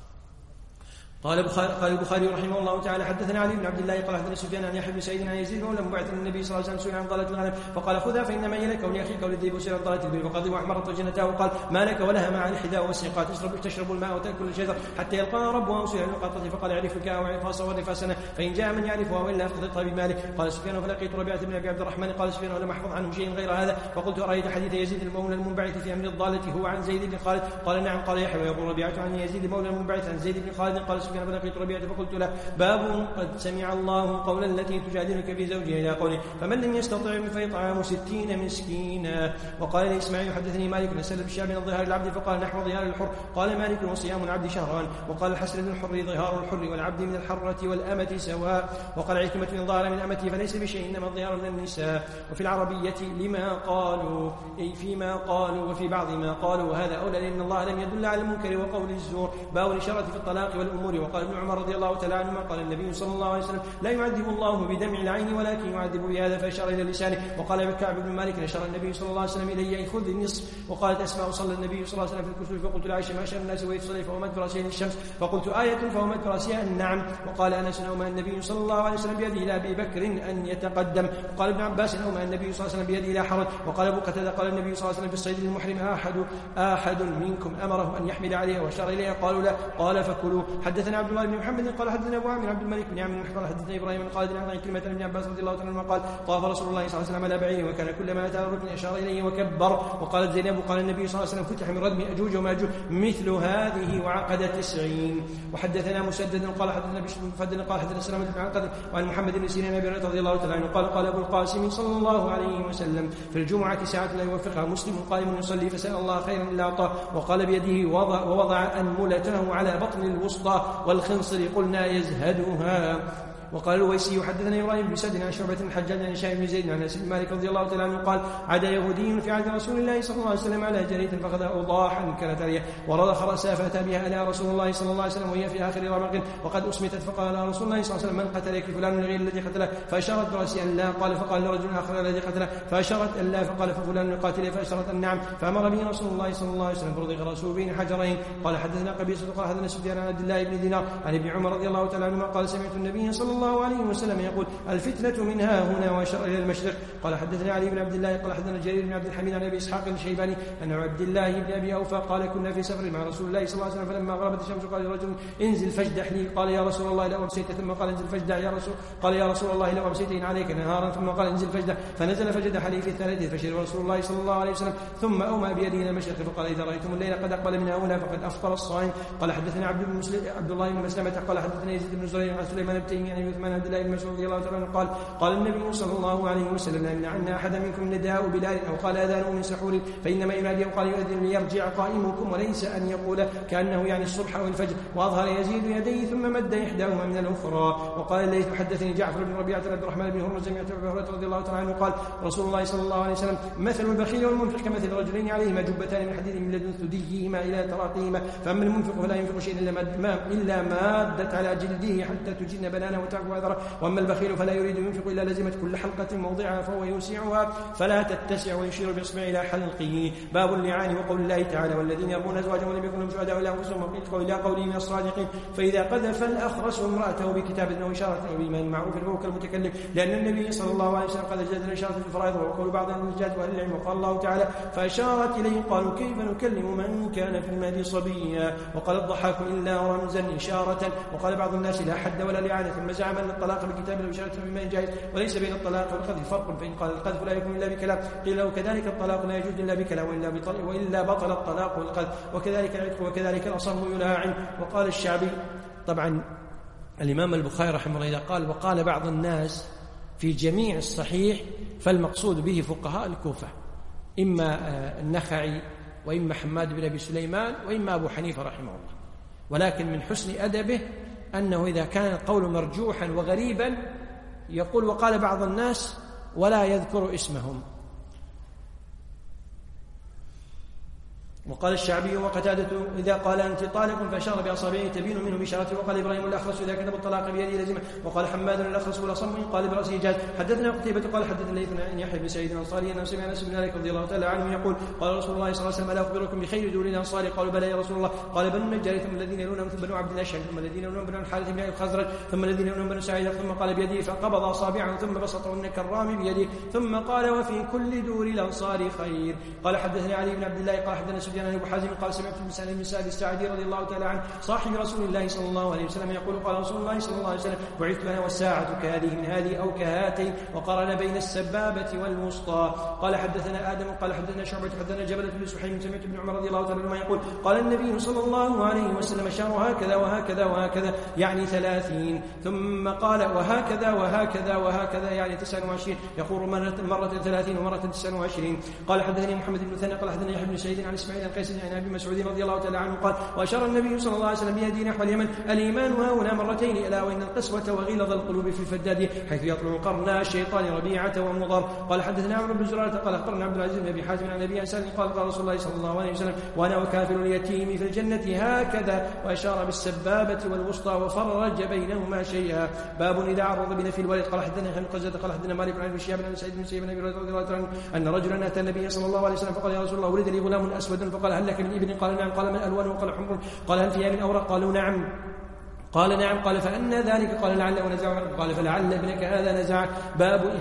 قال البخاري رحمه الله تعالى حدثنا علي بن عبد الله قال حدثنا سفيان عن يحيى بن سعيد عن يزيد مولى مبعث النبي صلى الله عليه وسلم سئل عن ضالة الغنم فقال خذها فإنما هي لك ولأخيك وللذئب وسئل عن ضالة البئر فقضى وأحمرت وجنتها وقال ما لك ولها مع الحذاء والسقاء تشرب تشرب الماء وتأكل الشجر حتى يلقاها ربها وسئل عن اللقاطة فقال يعرفك أو يعرفها صور فاسنة فإن جاء من يعرفها وإلا أفقدتها بماله. قال سفيان فلقيت ربيعة بن أبي عبد الرحمن قال سفيان ولم أحفظ عنه شيء غير هذا فقلت أرأيت حديث يزيد المولى المنبعث في أمر الضالة هو عن زيد بن خالد؟ قال نعم. قال يحيى ويقول ربيعة عن يزيد المولى المنبعث عن زيد بن خالد. قال سفيان فلقيت ربيعة فقلت له باب قد سمع الله قولا التي تجادلك في زوجها إلى قوله فمن لم يستطع فيطعم ستين مسكينا. وقال لي إسماعيل حدثني مالك بن سلم الشاب من ظهار العبد فقال نحو ظهار الحر. قال مالك وصيام العبد شهران. وقال الحسن بن الحر ظهار الحر والعبد من الحرة والأمة سواء. وقال عكرمة من ظهر من أمته فليس بشيء إنما الظهار من النساء. وفي العربية لما قالوا أي فيما قالوا وفي بعض ما قالوا وهذا أولى لأن الله لم يدل على المنكر وقول الزور. باب الإشارة في الطلاق والأمور. وقال ابن عمر رضي الله تعالى عنهما قال النبي صلى الله عليه وسلم لا يعذب الله بدمع العين ولكن يعذب بهذا فأشار إلى لسانه. وقال كعب بن مالك أشار النبي صلى الله عليه وسلم إلي خذ النصف. وقالت أسماء صلى النبي صلى الله عليه وسلم في الكسوف فقلت لعائشة ما أشار الناس ويتصلي فهو مد براسيه الشمس فقلت آية فهو مد براسها النعم. وقال أنس أومى النبي صلى الله عليه وسلم بيده إلى أبي بكر أن يتقدم. وقال ابن عباس أومى النبي صلى الله عليه وسلم بيده إلى حرج. وقال أبو قتادة قال النبي صلى الله عليه وسلم في الصيد المحرم أحد أحد منكم أمره أن يحمل عليها وأشار إليها قالوا لا قال فكلوا. حدثنا عبد الله بن محمد قال حدثنا أبو عامر عبد الملك بن عامر قال حدثنا إبراهيم بن خالد عن كلمة ابن عباس رضي الله عنه قال طاف رسول الله صلى الله عليه وسلم على بعيره وكان كلما أتى الركن أشار إليه وكبر. وقالت زينب قال النبي صلى الله عليه وسلم فتح من ردم أجوج وماجوج مثل هذه وعقد تسعين. وحدثنا مسدد قال حدثنا بشر بن فدل قال حدثنا سلمة بن عقد وعن محمد بن سيرين أبي هريرة رضي الله تعالى عنه قال قال أبو القاسم صلى الله عليه وسلم في الجمعة ساعة لا يوفقها مسلم قائم يصلي فسأل الله خيرا إلا أعطاه. وقال بيده وضع ووضع أنملته على بطن الوسطى والخنصر قلنا يزهدها. وقال الويسي حدثنا إبراهيم بن سعد عن شعبة الحجاج عن هشام بن زيد عن أنس بن مالك رضي الله تعالى عنه قال عدا يهودي في عهد رسول الله صلى الله عليه وسلم على جريدة فأخذ أوضاحا كانت عليه ورضخ رأسها فأتى بها إلى رسول الله صلى الله عليه وسلم وهي في آخر رمق وقد أسمتت فقال رسول الله صلى الله عليه وسلم من قتلك فلان غير الذي قتله فأشارت برأسها أن لا. قال فقال لرجل آخر الذي قتله فأشارت أن لا فقال ففلان يقاتله فأشارت أن نعم فأمر به رسول الله صلى الله عليه وسلم فرضخ رأسه بين حجرين. قال حدثنا قبيصة قال حدثنا سفيان عن عبد الله بن دينار عن ابن عمر رضي الله تعالى عنهما قال سمعت النبي صلى الله عليه وسلم يقول الفتنة منها هنا وأشار إلى المشرق. قال حدثنا علي بن عبد الله قال حدثنا جرير بن عبد الحميد عن أبي إسحاق الشيباني أن عبد الله بن أبي أوفى قال كنا في سفر مع رسول الله صلى الله عليه وسلم فلما غربت الشمس قال لرجل انزل فاجدح لي. قال يا رسول الله لو أمسيت ثم قال انزل فاجدح يا رسول قال يا رسول الله لو أمسيت إن عليك نهارا ثم قال انزل فاجدح فنزل فجدح لي في الثالثة فشرب رسول الله صلى الله عليه وسلم ثم أومى بيده إلى المشرق فقال إذا رأيتم الليل قد أقبل من هنا فقد أفطر الصائم. قال حدثنا عبد, عبد الله بن مسلمة قال حدثنا يزيد بن زريع عن سليمان بن تيمية عثمان عبد الله بن مسعود رضي الله تعالى عنه قال قال النبي صلى الله عليه وسلم لا يمنعن أحدا منكم نداء بلال أو قال أذانه من سحور فإنما ينادي أو قال يؤذن ليرجع قائمكم وليس أن يقول كأنه يعني الصبح أو الفجر. وأظهر يزيد يديه ثم مد إحداهما من الأخرى. وقال الليث حدثني جعفر بن ربيعة عبد الرحمن بن هرمز سمعت أبي هريرة رضي الله تعالى عنه قال رسول الله صلى الله عليه وسلم مثل البخيل والمنفق كمثل رجلين عليهما جبتان من حديد من لدن ثديهما إلى تراقيهما فأما المنفق فلا ينفق شيئا إلا مادت على جلده حتى تجن بنانه وتعفو أثره وأما البخيل فلا يريد ينفق إلا لزمت كل حلقة موضعها فهو يوسعها فلا تتسع ويشير بإصبعه إلى حلقه. باب اللعان وقول الله تعالى والذين يرمون أزواجهم ولم يكن لهم شهداء إلا أنفسهم وإلى قوله من الصادقين فإذا قذف الأخرس امرأته بكتاب أو إشارة أو بإيمان معروف فهو كالمتكلم لأن النبي صلى الله عليه وسلم قد جاز الإشارة في الفرائض وقول بعض الرجال وأهل العلم وقال الله تعالى فأشارت إليه قالوا كيف نكلم من كان في المهد صبيا. وقال الضحاك إلا رمزا إشارة. وقال بعض الناس لا حد ولا لعانة ثم زعم أن الطلاق بكتاب أو إشارة بما جائز وليس بين الطلاق والقذف فرق فإن قال القذف لا يكون إلا بكلام قيل له كذلك الطلاق لا يجوز إلا بكلام وإلا, بطل وإلا بطل الطلاق والقذف وكذلك العتق وكذلك الأصم يلاعن. وقال الشعبي طبعا الإمام البخاري رحمه الله إذا قال وقال بعض الناس في جميع الصحيح فالمقصود به فقهاء الكوفة إما النخعي وإما حماد بن أبي سليمان وإما أبو حنيفة رحمه الله. ولكن من حسن أدبه أنه إذا كان القول مرجوحا وغريبا يقول وقال بعض الناس ولا يذكر اسمهم. وقال الشعبي وقتادة إذا قال أنت طالق فأشار بأصابعه تبين منه بشارته. وقال إبراهيم الأخرس إذا كتب الطلاق بيده لزمه. وقال حماد الأخرس والأصم قال برأسه جاز. حدثنا قتيبة قال حدثنا الليث عن يحيى بن سعيد الأنصاري أنه سمع أنس بن مالك رضي الله تعالى عنه يقول قال رسول الله صلى الله عليه وسلم ألا أخبركم بخير دور الأنصار قالوا بلى يا رسول الله قال بنو النجار ثم الذين يلونهم ثم بنو عبد الأشهر ثم الذين يلونهم بنو الحارث بن الخزرج ثم الذين يلونهم بنو سعيد ثم قال بيده فقبض أصابعه ثم بسطهن كالرام بيده ثم قال وفي كل دور الأنصار خير. قال حدثني علي بن عبد الله قال حدثنا سفيان بن أبي حازم قال سمعت بن سالم بن سعد الساعدي رضي الله تعالى عنه صاحب رسول الله صلى الله عليه وسلم يقول قال رسول الله صلى الله عليه وسلم بعثت أنا والساعة كهذه من هذه أو كهاتين وقارن بين السبابة والوسطى. قال حدثنا آدم قال حدثنا شعبة حدثنا جبلة بن سحيم سمعت ابن عمر رضي الله تعالى عنهما يقول قال النبي صلى الله عليه وسلم شار هكذا وهكذا وهكذا يعني ثلاثين ثم قال وهكذا وهكذا وهكذا يعني تسعة وعشرين يقول مرة, مرة ثلاثين ومرة تسعة وعشرين. قال حدثني محمد بن ثاني قال حدثنا يحيى بن سعيد عن إسماعيل القيسي عن أبي مسعود رضي الله تعالى عنه قال وأشار النبي صلى الله عليه وسلم بيده نحو اليمن الإيمان هاهنا مرتين ألا وإن القسوة وغلظ القلوب في الفداد حيث يطلع قرنا الشيطان ربيعة ومضر. قال حدثنا عمرو بن زرارة قال أخبرنا عبد العزيز بن أبي حازم عن أبي أنس قال قال رسول الله صلى الله عليه وسلم وأنا وكافر اليتيم في الجنة هكذا وأشار بالسبابة والوسطى وفرج بينهما شيئا. باب إذا عرض بنفي الولد. قال حدثنا ابن قزة قال حدثنا مالك عن الشياب عن سعيد بن سعيد بن أبي هريرة رضي الله عنه أن رجلا أتى النبي صلى الله عليه وسلم فقال يا رسول الله ولد لي غلام أسود فقال هل لك من ابن؟ قال نعم. قال من ألوانه؟ قال حمر. قال هل فيها من أوراق؟ قالوا نعم. قال نعم. قال فأنا ذلك؟ قال لعله نزع. قال فلعل ابنك هذا نزع. باب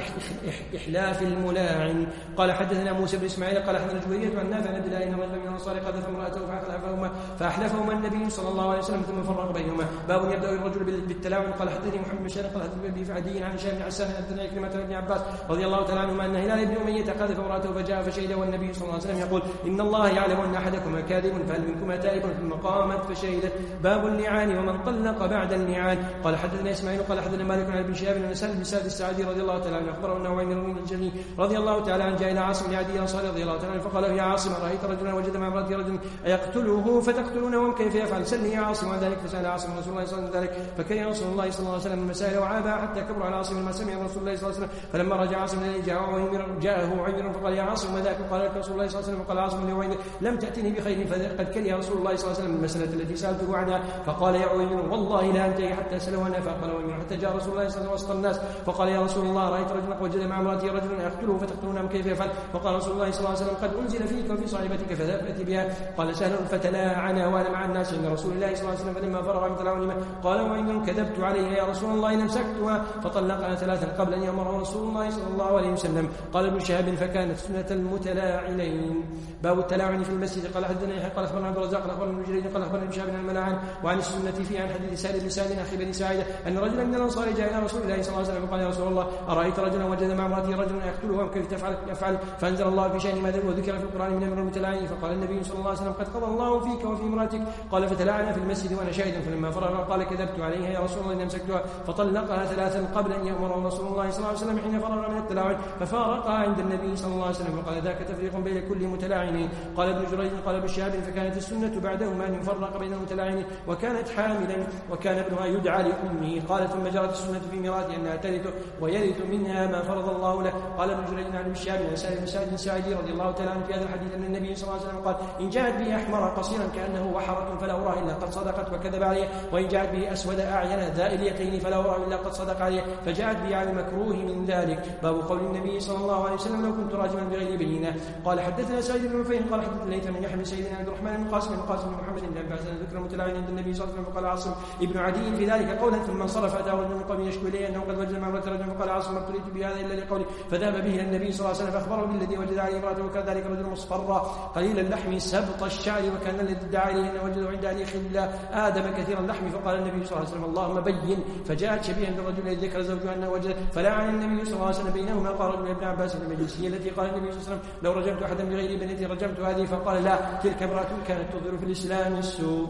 إحلاف الملاعن. قال حدثنا موسى بن إسماعيل قال حدثنا جويرية عن نافع عن عبد الله إن رجلا من الأنصار قذف امرأته فأحلفهما فأحلفهما النبي صلى الله عليه وسلم ثم فرق بينهما. باب يبدأ الرجل بالتلاعن. قال حدثني محمد بن شهاب قال حدثني أبي عدي عن هشام بن عسان حدثنا كلمة بن عباس رضي الله تعالى عنهما أن هلال بن أمية قذف امرأته فجاء فشهد والنبي صلى الله عليه وسلم يقول إن الله يعلم أن أحدكم كاذب فهل منكم تائب ثم قامت فشهدت. باب اللعان ومن طلق بعد اللعان. قال حدثنا اسماعيل قال حدثنا مالك عن ابن شهاب بن سالم بن سعد الساعدي رضي الله تعالى عنه اخبره انه عمر بن الجني رضي الله تعالى عنه جاء الى عاصم بن عدي الانصاري رضي الله تعالى عنه فقال يا عاصم رايت رجلا وجد مع امراته رجلا ايقتله فتقتلونه كيف يفعل؟ سلني يا عاصم عن ذلك. فسال عاصم رسول الله صلى الله عليه وسلم ذلك فكره رسول الله صلى الله عليه وسلم المسائل وعابها حتى كبر على عاصم ما سمع رسول الله صلى الله عليه وسلم. فلما رجع عاصم اليه جاءه عمر فقال يا عاصم وذاك؟ قال لك رسول الله صلى الله عليه وسلم. فقال عاصم لعمر لم تاتني بخير فقد كره رسول الله صلى الله عليه وسلم المساله التي سالته عنها. فقال يا عمر والله لا انتهي حتى سلوا انا. فقال حتى جاء رسول الله صلى الله عليه وسلم وسط الناس فقال يا رسول الله رايت رجلا وجد مع امراته رجلا يقتله فتقتلونه كيف يفعل؟ فقال رسول الله صلى الله عليه وسلم قد انزل فيك وفي صاحبتك فاتي بها. قال سهل فتلاعنا وانا مع الناس عند رسول الله صلى الله عليه وسلم فلما فرغ من تلاعنهما قال وان كذبت عليها يا رسول الله نمسكتها فطلقنا ثلاثا قبل ان يامره رسول الله صلى الله عليه وسلم. قال ابن شهاب فكانت سنه المتلاعنين. باب التلاعن في المسجد. قال حدثنا يحيى قال اخبرنا عبد الرزاق قال اخبرنا ابن جرير قال اخبرنا ابن شهاب عن الملاعن وعن السنه في عن حديث سهل بن سعد أخي بن سعيد أن رجلا من الأنصار جاء إلى رسول الله صلى الله عليه وسلم فقال يا رسول الله أرأيت رجلا وجد مع امرأته رجلا يقتله كيف تفعل يفعل فأنزل الله في شأن ماذا وذكر في القرآن من أمر المتلاعنين فقال النبي صلى الله عليه وسلم قد قضى الله فيك وفي امرأتك قال فتلاعن في المسجد وأنا شاهد فلما فرغ قال كذبت عليها يا رسول الله إن أمسكتها فطلقها ثلاثا قبل أن يأمره رسول الله صلى الله عليه وسلم حين فرغ من التلاعن ففارقها عند النبي صلى الله عليه وسلم وقال ذاك تفريق بين كل متلاعنين. قال ابن جريج قال ابن شهاب فكانت السنة بعدهما أن يفرق بين المتلاعنين وكانت حاملا وكان ابنها يدعى لأمه. قال ثم جرت السنة في ميراث أنها ترث ويرث منها ما فرض الله له. قال ابن جريج عن ابن شهاب عن سعيد بن سعد الساعدي رضي الله تعالى عنه في هذا الحديث أن النبي صلى الله عليه وسلم قال إن جاءت به أحمر قصيرا كأنه وحرة فلا أراه إلا قد صدقت وكذب عليه وإن جاءت به أسود أعين ذا اليتين فلا أراه إلا قد صدق عليه فجاءت به على المكروه من ذلك. باب قول النبي صلى الله عليه وسلم لو كنت راجما بغير بينه. قال حدثنا سعيد بن عفين قال حدثنا ليث من يحيى بن سعيد عبد الرحمن بن قاسم بن قاسم بن محمد بن عباس ذكر المتلاعن عند النبي صلى الله عليه وسلم فقال عاصم ابن عدي في ذلك قولا ثم انصرف اتاه رجل من قوم يشكو اليه انه قد وجد مع امرأة رجل فقال عاصم ما ابتليت بهذا الا لقولي فذهب به الى النبي صلى الله عليه وسلم فاخبره بالذي وجد عليه امرأته وكان ذلك رجل مصفر قليل اللحم سبط الشعر وكان الذي ادعى عليه انه وجده عند علي خلا ادم كثير اللحم فقال النبي صلى الله عليه وسلم اللهم بين فجاءت شبيها بالرجل الذي ذكر زوجها انه وجد فلعن النبي صلى الله عليه وسلم بينهما. قال رجل ابن عباس في المجلس هي التي قال النبي صلى الله عليه وسلم لو رجمت احدا بغير بنتي رجمت هذه فقال لا تلك امرأة كانت تظهر في الإسلام السوء.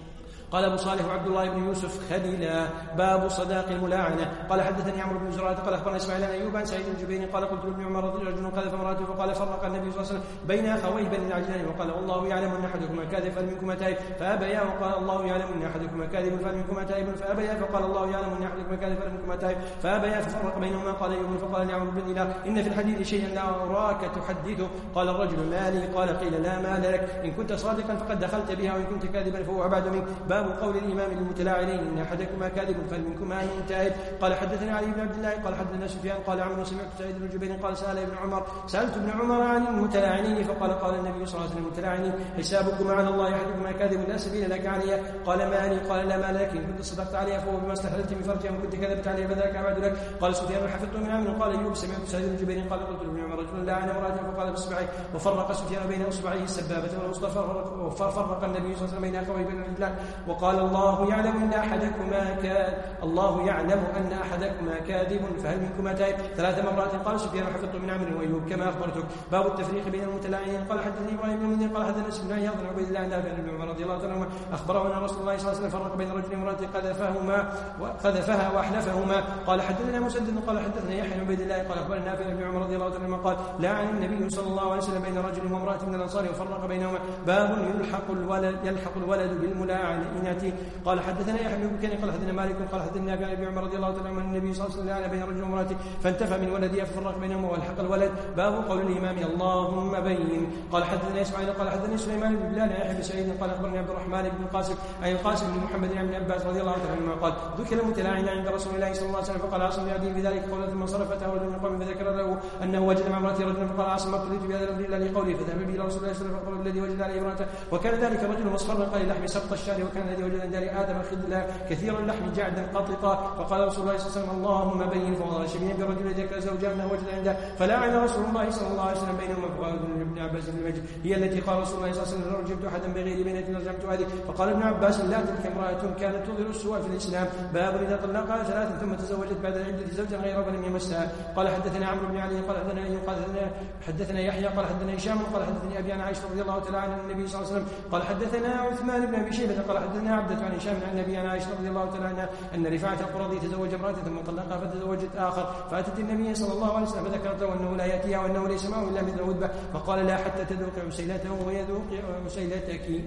قال أبو صالح وعبد الله بن يوسف خليلا. باب صداق الملاعنة. قال حدثني عمرو بن زرعة قال أخبرنا إسماعيل عن أيوب عن سعيد بن جبير قال قلت لابن عمر رضي الله عنه قذف امرأته فقال فرق النبي صلى الله عليه وسلم بين أخوي بني العجلان وقال والله يعلم أن أحدكما كاذب فهل منكما تائب فأبيا وقال الله يعلم أن أحدكما كاذب فهل منكما تائب فأبيا فقال الله يعلم أن أحدكما كاذب فهل منكما تائب فأبيا ففرق بينهما. قال أيوب فقال لعمرو بن إله إن في الحديث شيئا لا أراك تحدثه. قال الرجل ما لي قال قيل لا مال لك إن كنت صادقا فقد دخلت بها وإن كنت كاذبا فهو أبعد منك. باب قول الإمام المتلاعنين إن أحدكما كاذب فمنكما أن تائب. قال حدثنا علي بن عبد الله قال حدثنا سفيان قال عمرو سمعت سعيد بن جبير قال سأل ابن عمر سألت ابن عمر عن المتلاعنين فقال قال النبي صلى الله عليه وسلم المتلاعنين حسابكم على الله أحدكما كاذب لا سبيل لك عليها. قال ما لي قال لا مال لك إن كنت صدقت عليها فهو بما استحللت من فرجها وإن كنت كذبت عليها فذاك أبعد لك. قال سفيان حفظت من عمرو قال أيوب سمعت سعيد بن جبير قال قلت لابن عمر رجل لعن امرأته فقال باصبعه وفرق سفيان بين اصبعيه السبابة والوسطى وفرق النبي صلى الله عليه وسلم بين أخويه بين الرجلان وقال الله يعلم أن أحدكما كاذب الله يعلم أن أحدكما كاذب فهل منكما تائب ثلاث مرات. قال سفيان حفظت من عمرو وأيوب كما أخبرتك. باب التفريق بين المتلاعنين. قال حدثني إبراهيم بن منذر قال حدثنا اسم الله يظن عبيد الله عن نافع بن عمر رضي الله عنه أخبره أن رسول الله صلى الله عليه وسلم فرق بين رجل وامرأة قذفهما وقذفها وأحلفهما. قال حدثنا مسدد قال حدثنا يحيى بن عبيد الله قال أخبرنا نافع بن عمر رضي الله عنه قال لعن النبي صلى الله عليه وسلم بين رجل وامرأة من الأنصار وفرق بينهما. باب يلحق الولد يلحق الولد بالملاعنة. قال حدثنا يحيى بن بكير قال حدثنا مالك قال حدثنا نافع عن ابن عمر رضي الله عنه أن النبي صلى الله عليه وسلم لعن بين رجل وامرأة فانتفى من ولده ففرق بينهما والحق الولد. باب قول الإمام اللهم بين. قال حدثنا إسماعيل قال حدثني سليمان بن بلال عن يحيى بن سعيد قال أخبرني عبد الرحمن بن القاسم عن القاسم بن محمد بن عباس رضي الله عنهما قال ذكر المتلاعن عند رسول الله صلى الله عليه وسلم فقال عاصم يعدي بذلك قولا ثم صرفته رجل من قوم فذكر له أنه وجد مع امرأته رجلا فقال عاصم ما ابتليت بهذا الأمر إلا لقوله فذهب به إلى رسول الله صلى الله عليه وسلم فقال الذي وجد عليه امرأته وكان ذلك الرجل مصفرا قال لحم سبط الشعر وكان الذي وجد عند آدم خلا كثير اللحم جعدا قططا. فقال رسول الله صلى الله عليه وسلم اللهم بين فوضى شبيها برجل ذكر زوجها انه وجد عنده فلعن رسول الله صلى الله عليه وسلم بينهما. فقال ابن عباس بن المجد هي التي قال رسول الله صلى الله عليه وسلم لو رجمت احدا بغير بينة رجمت هذه. فقال ابن عباس لا تلك امرأة كانت تظهر السوء في الاسلام. باب اذا طلقها ثلاثا ثم تزوجت بعد العدة زوجا غير فلم يمسها. قال حدثنا عمرو بن علي قال حدثنا ايوب قال حدثنا يحيى قال حدثنا هشام قال حدثني ابي عن عائشة رضي الله تعالى عنها النبي صلى الله عليه وسلم قال حدثنا عثمان بن ابي شيبة قال حدثنا عبدة عن هشام عن النبي عن عائشة رضي الله تعالى عنها ان رفاعة القرظي تزوج امرأة ثم طلقها فتزوجت آخر فأتت النبي صلى الله عليه وسلم فذكرت له أنه لا يأتيها وأنه ليس معه إلا مثل هدبة فقال لا حتى تذوق عسيلته ويذوق عسيلتك.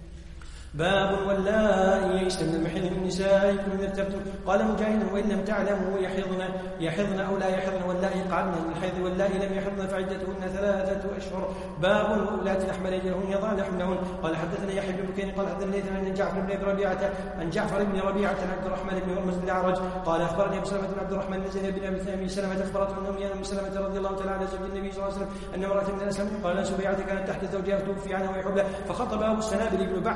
باب واللائي يئسن من المحيض من نسائكم إذا ارتبتم. قال مجاهد وإن لم تعلموا يحضن يحضن أو لا يحضن واللائي قعدن من الحيض واللائي لم يحضن فعدتهن ثلاثة أشهر. باب واللاتي أحمل أجلهن يضعن حملهن. قال حدثنا يحيى بن بكير قال حدثنا ليث عن جعفر بن ربيعة عن جعفر بن ربيعة عن عبد الرحمن بن هرمز بن الأعرج قال أخبرني أبو سلمة بن عبد الرحمن بن زيد بن أبي سلمة أخبرته أنه أم سلمة رضي الله تعالى عنها زوج النبي صلى الله عليه وسلم أن امرأة من الأسلام قال سبيعة كانت تحت زوجها توفي عنها وهي حبلى فخطب أبو السنابل بن بعكة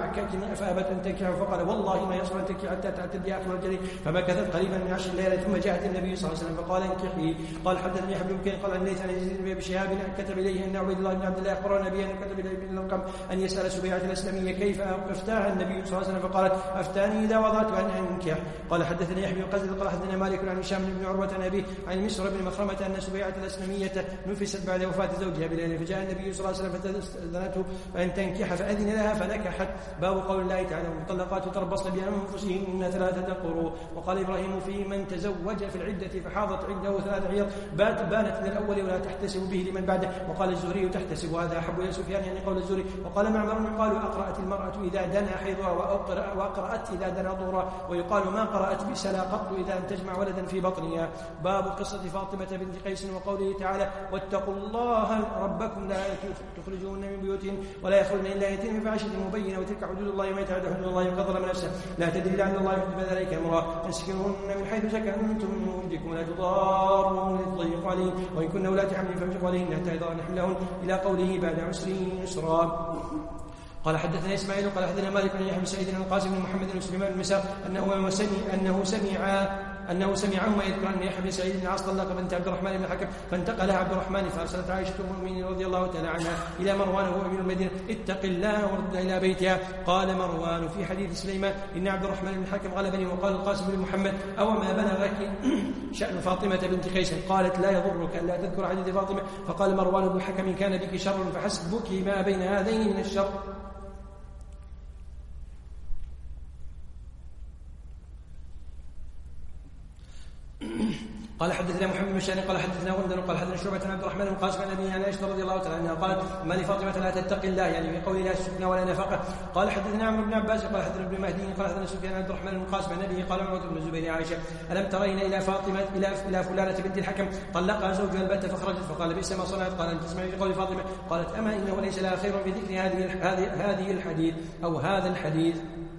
فأبت أن تنكحه فقال والله ما يصبر أن تنكح حتى تعتدي آخر الجري فمكثت قريبا من عشر ليالة ثم جاءت النبي صلى الله عليه وسلم فقال انكحي. قال حدثني يحيى بن بكير قال عن ليث عن يزيد بن شهاب كتب إليه أن عبيد الله بن عبد الله أخبر النبي أن كتب إليه بن الأرقم أن يسأل سبيعة الإسلامية كيف أفتاها النبي صلى الله عليه وسلم فقالت أفتاني إذا وضعت أن أنكح. قال حدثني يحيى بن قزد قال حدثنا مالك عن هشام بن عروة عن أبيه عن مسر بن مخرمة أن سبيعة الإسلامية نفست بعد وفاة زوجها بليلة فجاء النبي صلى الله عليه وسلم فاستأذنته فأن تنكح فأذن لها فنكحت. باب قول الله تعالى والمطلقات يتربصن بأنفسهن ثلاثة قروء. وقال إبراهيم في من تزوج في العدة فحاضت عنده ثلاث حيض بانت من الأول ولا تحتسب به لمن بعده. وقال الزهري تحتسب وهذا أحب إلى سفيان يعني قول الزهري. وقال معمر يقال أقرأت المرأة إذا دنا حيضها وأقرأت إذا دنا ظهرها ويقال ما قرأت بسلا قط إذا أن تجمع ولدا في بطنها. باب قصة فاطمة بنت قيس وقوله تعالى واتقوا الله ربكم لا تخرجون من بيوتهم ولا يخرجن إلا يتين بفاحشة مبينة وتلك حدود الله ومن يتعدى حدود الله فقد ظلم نفسه لا تدري لعل الله يحدث ذلك أمرا تسكنون من حيث سكنتم من وجدكم لا تضارون لتضيقوا عليهم وإن كن أولاد حمل فامسكوا عليهن حتى يضعن حملهن إلى قوله بعد عسر يسرا. قال حدثنا إسماعيل قال حدثنا مالك بن يحيى بن سعيد القاسم بن محمد بن سليمان بن مسار أنه سمع أنه سمع أنه سمعهما يذكر أن يحيى بن سعيد بن العاص طلق بنت عبد الرحمن بن الحكم فانتقلها عبد الرحمن فأرسلت عائشة أم المؤمنين رضي الله تعالى عنها إلى مروان وهو أمير المدينة اتق الله وردها إلى بيتها. قال مروان في حديث سليمان إن عبد الرحمن بن الحكم غلبني وقال القاسم بن محمد أو ما بلغك شأن فاطمة بنت قيس. قالت لا يضرك أن لا تذكر حديث فاطمة. فقال مروان بن الحكم كان بك شر فحسبك ما بين هذين من الشر. قال حدثنا محمد بن شان قال حدثنا غندر قال حدثنا شعبة عن عبد الرحمن بن قاسم عن أبيه عن عائشة رضي الله تعالى عنها قالت ما لفاطمة لا تتقي الله يعني في قول لا سكن ولا نفقة. قال حدثنا عمرو بن عباس قال حدثنا ابن مهدي قال حدثنا سفيان عن عبد الرحمن بن قاسم عن أبيه قال عمرو بن الزبير عائشة ألم ترين إلى فاطمة إلى إلى فلانة بنت الحكم طلقها زوجها البتة فخرجت فقال بئس ما صنعت. قال أن تسمعي في قول فاطمة. قالت أما إنه ليس لها خير في ذكر هذه هذه الحديث أو هذا الحديث.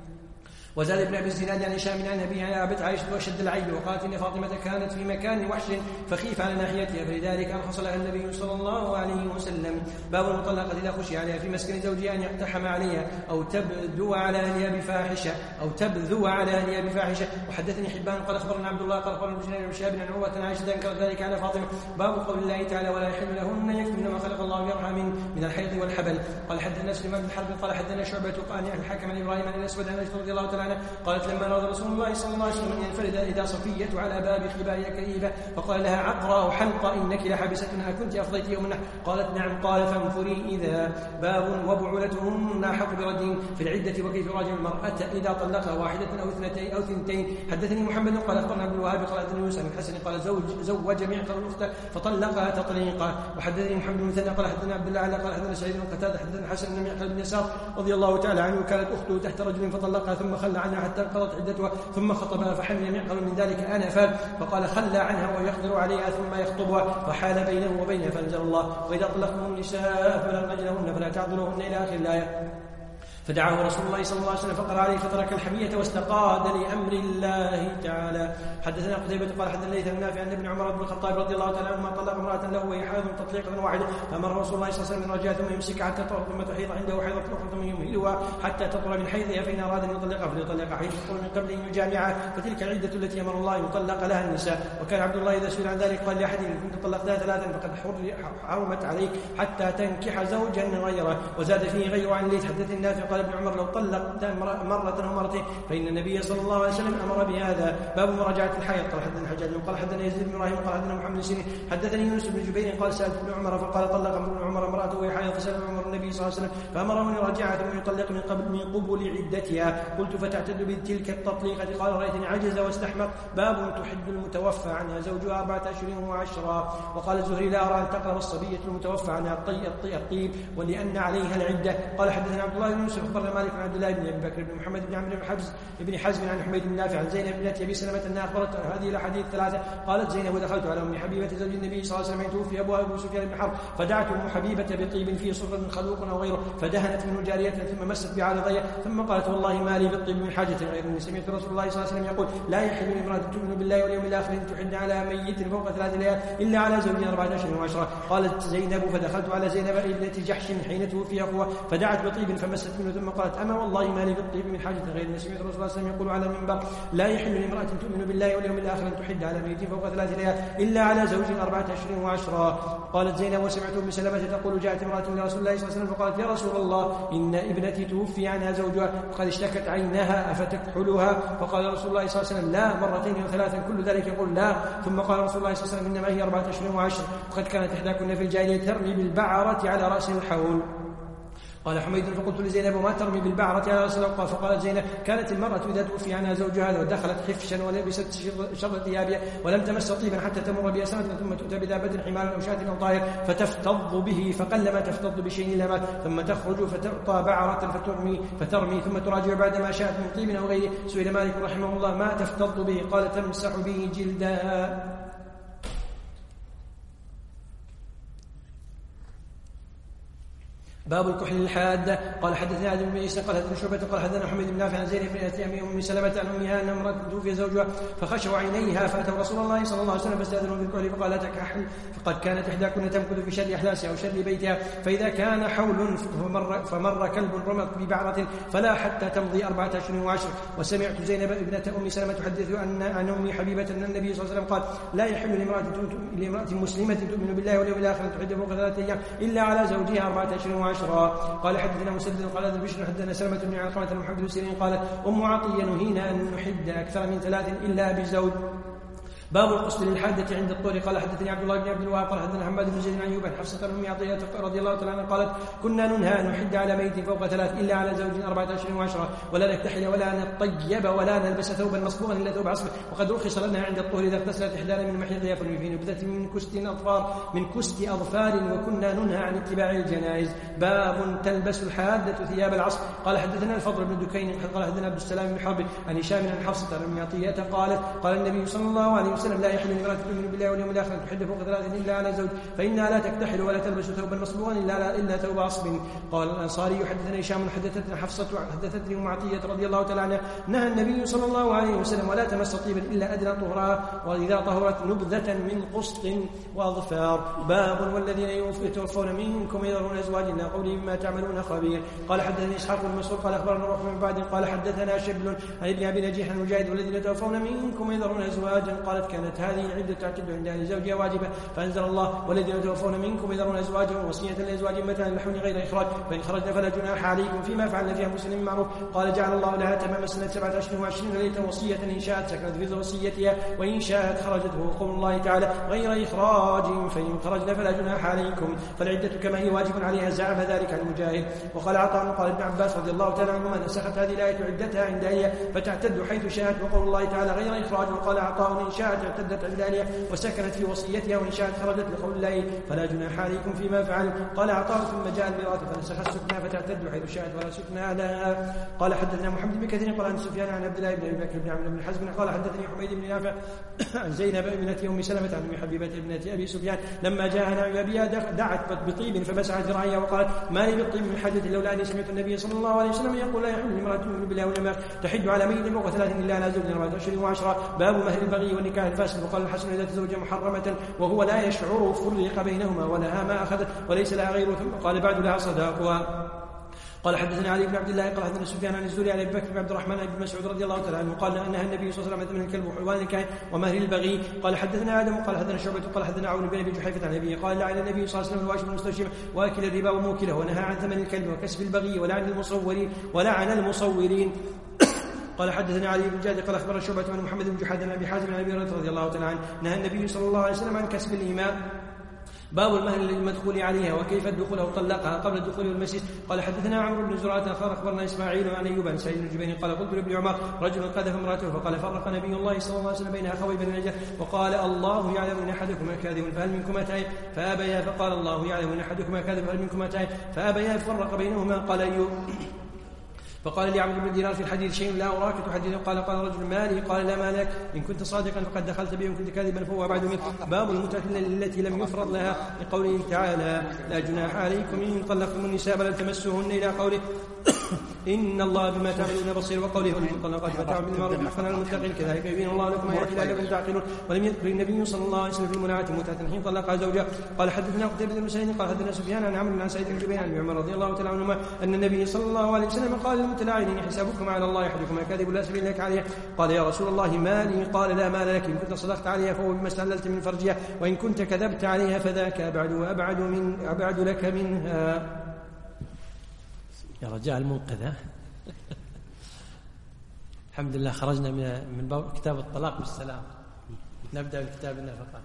وزاد ابن أبي الزناد عن هشام عن أبيه عن أبت عائشة وشد العيب وقالت إن فاطمة كانت في مكان وحش فخيف على ناحيتها فلذلك أرخص لها النبي صلى الله عليه وسلم. باب المطلقة إذا خشي عليها في مسكن زوجها أن يقتحم عليها أو تبدو على أهلها بفاحشة أو تبذو على أهلها بفاحشة. وحدثني حبان قال أخبرنا عبد الله قال أخبرنا بن شهاب عن عروة عن عائشة أنكر ذلك على فاطمة. باب قول الله تعالى ولا يحل لهن يكتمن ما خلق الله في أرحامهن من الحيض والحبل. قال حدثنا سليمان بن حرب قال حدثنا شعبة قال عن الحكم عن إبراهيم عن الأسود عن عائشة رضي الله تعالى عنها قالت لما أراد رسول الله صلى الله عليه وسلم أن ينفرد إذا صفية على باب خبائها كئيبة فقال لها عقرى وحلقة إنك لحبستنا كنت أفضيت يومنا. قالت نعم. قال فانفري إذا. باب وبعولتهن أحق برد في العدة وكيف يراجع المرأة إذا طلقها واحدة أو اثنتين أو ثنتين. حدثني محمد قال أخبرنا عبد الوهاب قال حدثني يوسف بن حسن قال زوج زوج معقل الأخت فطلقها تطليقا. وحدثني محمد بن مثنى قال حدثنا عبد الله قال حدثنا سعيد بن قتادة حدثنا حسن بن معقل بن يسار رضي الله تعالى عنه كانت أخته تحت رجل فطلقها ثم خلى عنها حتى انقضت عدتها ثم خطبها فحمل معقل من ذلك آنفا فقال خلى عنها ويقدر عليها ثم يخطبها فحال بينه وبينها فانزل الله وإذا طلقتم النساء فلا رجلهن فلا تعضلوهن إلى آخر الآية. فدعاه رسول الله صلى الله عليه وسلم فقرأ عليه فترك الحمية واستقاد لأمر الله تعالى. حدثنا قتيبة قال حدثنا ليث بن نافع عن ابن عمر بن الخطاب رضي الله تعالى عنهما طلق امرأة له وهي حائض تطليقة واحدة فأمر رسول الله صلى الله عليه وسلم رجاء ثم يمسك حتى تطهر ثم تحيض عنده حيضة أخرى ثم يمهلها حتى تطهر من حيضها فإن أراد أن يطلقها فليطلقها حيث تطهر من قبل أن يجامعها فتلك العدة التي أمر الله يطلق لها النساء. وكان عبد الله إذا سئل عن ذلك قال لأحد إن كنت طلقتها ثلاثا فقد حرمت عليك حتى تنكح زوجا غيره. وزاد فيه غير عن ليث حدث النافع قال ابن عمر لو طلق مرة ومرتين فإن النبي صلى الله عليه وسلم أمر بهذا. باب مراجعة الحيض. قال حدثنا الحجاج قال حدثنا يزيد بن إبراهيم قال حدثنا محمد بن سيرين حدثني يونس بن جبير قال سألت ابن عمر فقال طلق ابن عمر امرأته وهي حائض فسأل عمر النبي صلى الله عليه وسلم فأمره أن يراجعها ثم يطلق من قبل من قبل عدتها. قلت فتعتد بتلك التطليقة قال رأيتني عجز واستحمق. باب تحد المتوفى عنها زوجها أربعة أشهر وعشرا. وقال الزهري لا أرى أن تقرب الصبية المتوفى عنها الطيب ولأن عليها العدة. قال حدثنا عبد الله بن يوسف أخبرنا مالك بن عبد الله بن أبي بكر بن محمد بن عمرو بن حفص بن حزم عن حميد بن نافع عن زينب بنت أبي سلمة أنها أخبرت هذه الأحاديث الثلاثة. قالت زينب ودخلت على أم حبيبة زوج النبي صلى الله عليه وسلم توفي أبوها أبو سفيان بن حرب فدعت أم حبيبة بطيب فيه صفر خلوق أو غيره فدهنت منه جارية ثم مست بعلى ضيق ثم قالت والله ما لي بالطب من حاجة غير أني سمعت رسول الله صلى الله عليه وسلم يقول لا يحل لامرأة تؤمن بالله واليوم الآخر أن تحد على ميت فوق ثلاث ليال إلا على زوج أربعة أشهر وعشرة. قالت زينب فدخلت على زينب ابنة جحش حين توفي أخوها فدعت بطيب فمست منه ثم قالت أما والله ما لي بالطيب من حاجة غير أني سمعت رسول الله صلى الله عليه وسلم يقول على المنبر لا يحل لامرأة تؤمن بالله واليوم الآخر أن تحد على ميت فوق ثلاث ليال إلا على زوج أربعة أشهر وعشرة. قالت زينب وسمعت أم سلمة تقول جاءت امرأة لرسول الله صلى الله عليه وسلم فقالت يا رسول الله إن ابنتي توفي عنها زوجها فقد اشتكت عينها أفتكحلها؟ فقال رسول الله صلى الله عليه وسلم لا مرتين وثلاثا كل ذلك يقول لا. ثم قال رسول الله صلى الله عليه وسلم إنما هي أربعة أشهر وعشر وقد كانت إحداكن في الجاهلية ترمي بالبعرة على رأس الحول. قال حميد فقلت لزينب وما ترمي بالبعرة على رأس الحول؟ فقالت زينب كانت المرأة إذا توفي عنها زوجها ودخلت حفشا ولبست شر ثيابها ولم تمس طيبا حتى تمر بها سنة ثم تؤتى بذابة حمار أو شاة أو طائر فتفتض به فقلما تفتض بشيء إلا مات ثم تخرج فتعطى بعرة فترمي, فترمي ثم تراجع بعدما شاءت من طيب أو غيره. سئل مالك رحمه الله ما تفتض به؟ قال تمسح به جلدها. باب الكحل الحادة. قال حدثنا عبد بن عيسى قال حدثنا شعبة قال حدثنا حميد بن نافع عن زينب بن أتيم أم سلمة عن أمها أن امرأة توفي زوجها فخشوا عينيها فأتوا رسول الله صلى الله عليه وسلم فاستأذنوا بالكحل فقال لا تكحل فقد كانت إحداكن تمكث في شر أحلاسها أو شر بيتها فإذا كان حول فمر, فمر كلب رمق ببعرة فلا حتى تمضي أربعة أشهر وعشر. وسمعت زينب ابنة أم سلمة تحدث أن عن أم حبيبة أن النبي صلى الله عليه وسلم قال لا يحل لامرأة مسلمة تؤمن بالله واليوم الآخر أن تحد فوق ثلاثة أيام إلا على زوجها أربعة أشهر وعشرة. قال حدثنا مسدد قال هذا البشر حدثنا سلمة بن علقمة محمد بن سيرين قالت أم عطية نهينا أن نحد أكثر من ثلاث إلا بزوج. باب القسط للحادة عند الطهر. قال حدثني عبد الله بن عبد الوهاب قال حدثنا حماد بن زيد عن ايوب عن حفصة أم عطية رضي الله تعالى عنها قالت كنا ننهى أن نحد على ميت فوق ثلاث إلا على زوج أربعة أشهر وعشرة ولا نكتحل ولا نطيب ولا نلبس ثوبا مصبوغا إلا ثوب عصر. وقد رخص لنا عند الطهر إذا اغتسلت إحدانا من محيضها فنوي في نبذة من كست أظفار من كست أظفار وكنا ننهى عن اتباع الجنائز. باب تلبس الحادة ثياب العصر. قال حدثنا الفضل بن دكين قال حدثنا عبد السلام بن حرب عن هشام عن حفصة أم عطية قالت قال النبي صلى الله عليه وسلم لا يحل لامرأة تؤمن بالله واليوم الآخر أن تحد فوق ثلاث إلا على زوج فإنها لا تكتحل ولا تلبس ثوبا مصبوغا إلا إلا ثوب عصب. قال الأنصاري حدثنا هشام حدثتنا حفصة حدثتني أم عطية رضي الله تعالى عنها نهى النبي صلى الله عليه وسلم ولا تمس طيبا إلا أدنى طهرها وإذا طهرت نبذة من قسط وأظفار. باب والذين يتوفون منكم يذرون أزواجا إلى قولهم ما تعملون خبير. قال حدثني إسحاق بن مسعود قال أخبرنا روح من بعد قال حدثنا شبل عن ابن أبي نجيح المجاهد والذين يتوفون منكم يذرون أزواجا قالت كانت هذه العدة تعتد عند أهل زوجها واجبة فأنزل الله والذين يتوفون منكم يذرون أزواجا وصية لأزواجهم متاعا لحول غير إخراج فإن خرجنا فلا جناح عليكم فيما فعلنا فيها مسلم معروف. قال جعل الله لها تمام سنة سبعة أشهر وعشرين ليلة وصية إن شاءت سكنت في وصيتها وإن شاءت خرجته قول الله تعالى غير إخراج فإن خرجنا فلا جناح عليكم فالعدة كما هي واجب عليها زعم ذلك عن مجاهد. وقال عطاء قال ابن عباس رضي الله تعالى عنهما نسخت هذه الآية عدتها عند أهلها فتعتد حيث شاءت وقول الله تعالى غير إخراج. وقال عطاء إن شاءت اعتدت عند أهلها وسكنت في وصيتها وإن شاءت خرجت لقول الله فلا جناح عليكم فيما فعل. قال عطاء ثم جاء الميراث فنسخ السكنى فتعتد حيث شاءت ولا سكنى لها. قال حدثنا محمد بن كثير قال عن سفيان عن عبد الله بن ابي بكر بن عمرو بن حزم قال حدثني حميد بن نافع عن زينب ابنة ام سلمة عن ام حبيبة ابنة ابي سفيان لما جاء نبي ابيها دعت بطيب فمسحت ذراعها وقالت ما لي بالطيب من حدث لولا اني سمعت النبي صلى الله عليه وسلم يقول لا يحل لامرأة تؤمن بالله واليوم الآخر تحد على ميت فوق ثلاث الا على زوج أربعة أشهر وعشرة. باب مهر البغي والنكاح الفاسد. وقال الحسن اذا تزوج محرمة وهو لا يشعر فرق بينهما ولها ما اخذت وليس لها غيره ثم قال بعد لها صداقها. قال حدثنا علي بن عبد الله قال حدثنا سفيان عن الزهري عن ابي بكر بن عبد الرحمن بن مسعود رضي الله تعالى عنه قال انها النبي صلى الله عليه وسلم من الكلب وحيوان الكاهن ومهر البغي. قال حدثنا ادم قال حدثنا شعبة قال حدثنا عون بن ابي جحيفة عن ابيه قال لعن النبي صلى الله عليه وسلم الواشم المستوشم واكل الربا وموكله ونهى عن ثمن الكلب وكسب البغي ولعن المصورين ولعن المصورين. قال حدثنا علي بن جاد قال اخبرنا شعبة عن محمد بن جحاد عن ابي حازم عن ابي هريرة رضي الله تعالى عنه نهى النبي صلى الله عليه وسلم عن كسب الإماء. باب المهر للمدخول عليها وكيف الدخول أو طلقها قبل الدخول والمسيس. قال حدثنا عمرو بن زرعة قال أخبرنا إسماعيل عن أيوب عن سعيد بن جبير قال قلت لابن عمر رجل قذف امرأته فقال فرق نبي الله صلى الله عليه وسلم بين أخوي بني نجار وقال الله يعلم أن أحدكما كاذب فهل منكما تائب فأبيا فقال الله يعلم أن أحدكما كاذب فهل منكما تائب فأبيا فرق بينهما. قال أيوب فقال لي عمرو بن دينار في الحديث شيء لا أراك تحدث. قال قال رجل مالي. قال لا مالك، إن كنت صادقا فقد دخلت به، وإن كنت كاذبا فهو أبعد منك. باب المتعة التي لم يفرض لها، لقوله تعالى لا جناح عليكم إن طلقتم النساء فلم تمسوهن، إلى قوله إن الله بما تعملون بصير، وقوله والمطلقات متاع بالمعروف حقا على المتقين كذلك يبين الله لكم آياته لعلكم تعقلون. ولم يذكر النبي صلى الله عليه وسلم في المناعة متعة حين طلقها زوجها. قال حدثنا قتيبة بن سعيد قال حدثنا سفيان عن عمرو بن سعيد بن جبير عن عمر رضي الله تعالى عنهما أن النبي صلى الله عليه وسلم قال للمتلاعنين حسابكم على الله أحدكم كاذب لا سبيل لك عليه. قال يا رسول الله مالي. قال لا مال لك، إن كنت صدقت عليها فهو بما استحللت من فرجها، وإن كنت كذبت عليها فذاك أبعد وأبعد من أبعد لك منها. يا رجاء المنقذة. الحمد لله خرجنا من من كتاب الطلاق بالسلام. نبدأ بكتاب النفقة.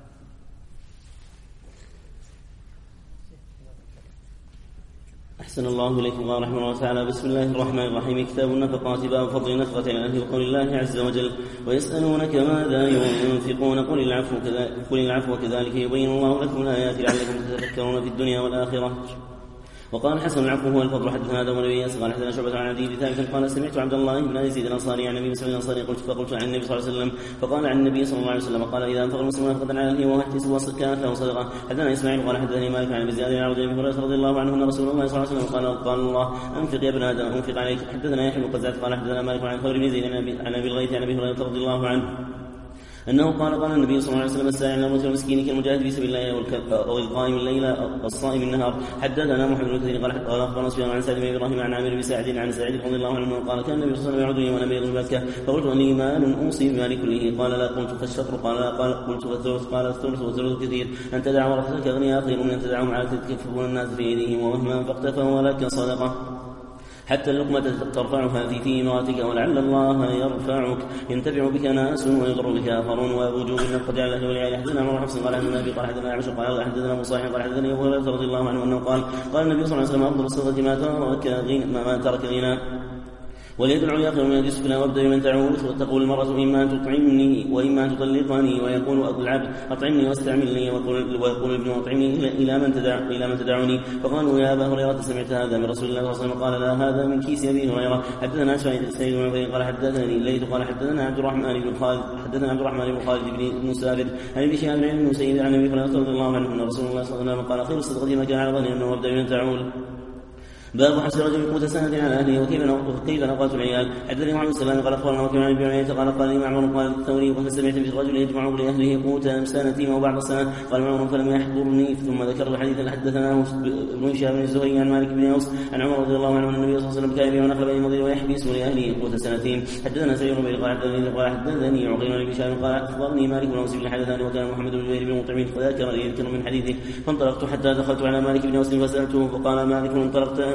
أحسن الله إليكم قال رحمه الله تعالى بسم الله الرحمن الرحيم. كتاب النفقات باب فضل النفقة على أهل وقول الله عز وجل ويسألونك ماذا ينفقون قل العفو قل العفو كذلك يبين الله لكم الآيات لعلكم تتذكرون في الدنيا والآخرة. وقال الحسن العفو هو الفضل. حدثنا آدم بن إياس قال حدثنا شعبة عن عدي بن ثابت قال سمعت عبد الله بن يزيد الأنصاري عن النبي مسعود الأنصاري قلت فقلت عن النبي صلى الله عليه وسلم فقال عن النبي صلى الله عليه وسلم قال إذا أنفق المسلمون نفقة على أهله واحتسب كانت له صدقة. حدثنا إسماعيل قال حدثني مالك عن زياد عن عبد الله رضي الله عنه أن رسول الله صلى الله عليه وسلم قال قال الله أنفق يا ابن آدم أنفق عليك. حدثنا يحيى بن قزعة قال حدثنا مالك عن ثور بن زيد عن أبي الغيث عن أبي هريرة رضي الله عنه أنه قال قال النبي صلى الله عليه وسلم السائل عن المسلم المسكين كالمجاهد في سبيل الله أو القائم الليل الصائم النهار. حدثنا محمد بن كثير قال أخبرنا سفيان عن سعد بن إبراهيم عن عامر بن سعد عن سعيد رضي الله عنه قال كان النبي صلى الله عليه وسلم يعودني وأنا مريض بمكة فقلت أني مال أوصي بمالي كله قال لا قلت فالشطر قال لا قال قلت فالثلث قال الثلث والثلث كثير أن تدع ورثتك أغنياء خير من أن تدعهم على تكفون الناس في أيديهم ومهما أنفقت فهو لك صدقة حتى اللقمة ترفعها في في مراتك ولعل الله يرفعك ينتفع بك ناس ويضر بك آخرون. ووجوب النفقة على الأهل والعيال. حدثنا عمرو بن حفص قال حدثنا أبي قال حدثنا عائشة قال حدثنا أبو صالح قال حدثني أبو هريرة رضي الله عنه أنه قال قال النبي صلى الله عليه وسلم أفضل الصدقة ما ترك غنى ما ترك غنى واليد العليا خير من اليد السفلى وابدأ بمن تعول. وتقول المرأة إما أن تطعمني وإما أن تطلقني ويقول أبو العبد أطعمني واستعملني ويقول ابن أطعمني إلى من تدع إلى من تدعوني. فقالوا يا أبا هريرة سمعت هذا من رسول الله صلى الله عليه وسلم قال لا هذا من كيس أبي هريرة. حدثنا سعيد بن عفير قال حدثني الليث قال حدثنا عبد الرحمن بن خالد حدثنا عبد الرحمن بن خالد بن سابر عن ابن شهاب عن ابن سعيد عن أبي هريرة رضي الله عنه أن رسول الله صلى الله عليه وسلم قال خير الصدقة ما كان على ظهر أنه وابدأ بمن تعول. باب حبس رجل قوت سنة على أهله وكيف كيف نقات العيال. حدثني محمد بن سلام قال أخبرنا وكيف عن ابن عيينة قال قال لي معمر قال الثوري وقد سمعت برجل يجمع لأهله قوت سنة وبعض السنة قال معمر فلم يحضرني ثم ذكر الحديث الذي حدثناه ابن شهاب بن الزهري عن مالك بن أوس عن عمر رضي الله عنه أن النبي صلى الله عليه وسلم كان يبيع نخل بني النضير ويحبس لأهله قوت سنتين. حدثنا سعيد بن قال حدثني قال حدثني عقيل بن شهاب قال أخبرني مالك بن أوس بن حدثني وكان محمد بن جبير بن مطعم فذكر يذكر من حديثه فانطلقت حتى دخلت على مالك بن أوس فسألته فقال مالك انطلقت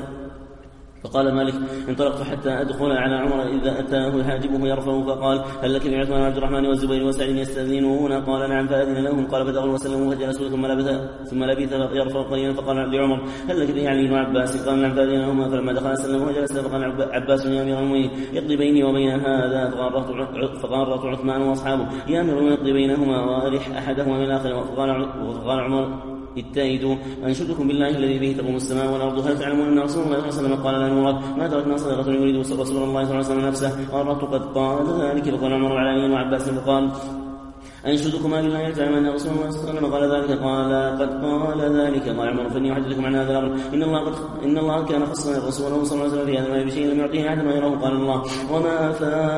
فقال مالك انطلقت حتى أدخل على عمر إذا أتاه حاجبه يرفعه فقال هل لك من عثمان وعبد الرحمن والزبير وسعد يستأذنون قال نعم فأذن لهم قال فدخلوا وسلموا فجلسوا ثم لبث ثم لبث يرفع قليلا فقال لعمر هل لك يعني ابن عباس قال نعم فأذن لهما فلما دخل سلموا وجلس فقال عباس يا أمير المؤمنين يقضي بيني وبين هذا فغارت عثمان وأصحابه يا أمير المؤمنين يقضي بينهما وأرح أحدهما من الآخر وقال عمر اتئدوا أنشدكم بالله الذي به تقوم السماء والأرض هل تعلمون أن رسول الله صلى الله عليه وسلم قال لا مراد ما تركنا صدقة يريد رسول الله صلى الله عليه وسلم نفسه قال قد قال ذلك فقال عمر على يمين وعباس فقال أنشدكما بالله تعلم أن رسول الله صلى الله عليه وسلم قال ذلك قال قد قال ذلك قال عمر فإني أحدثكم عن هذا الأمر إن الله قد إن الله كان خصنا رسوله صلى الله عليه وسلم في هذا ما بشيء لم يعطيه أحد غيره قال الله وما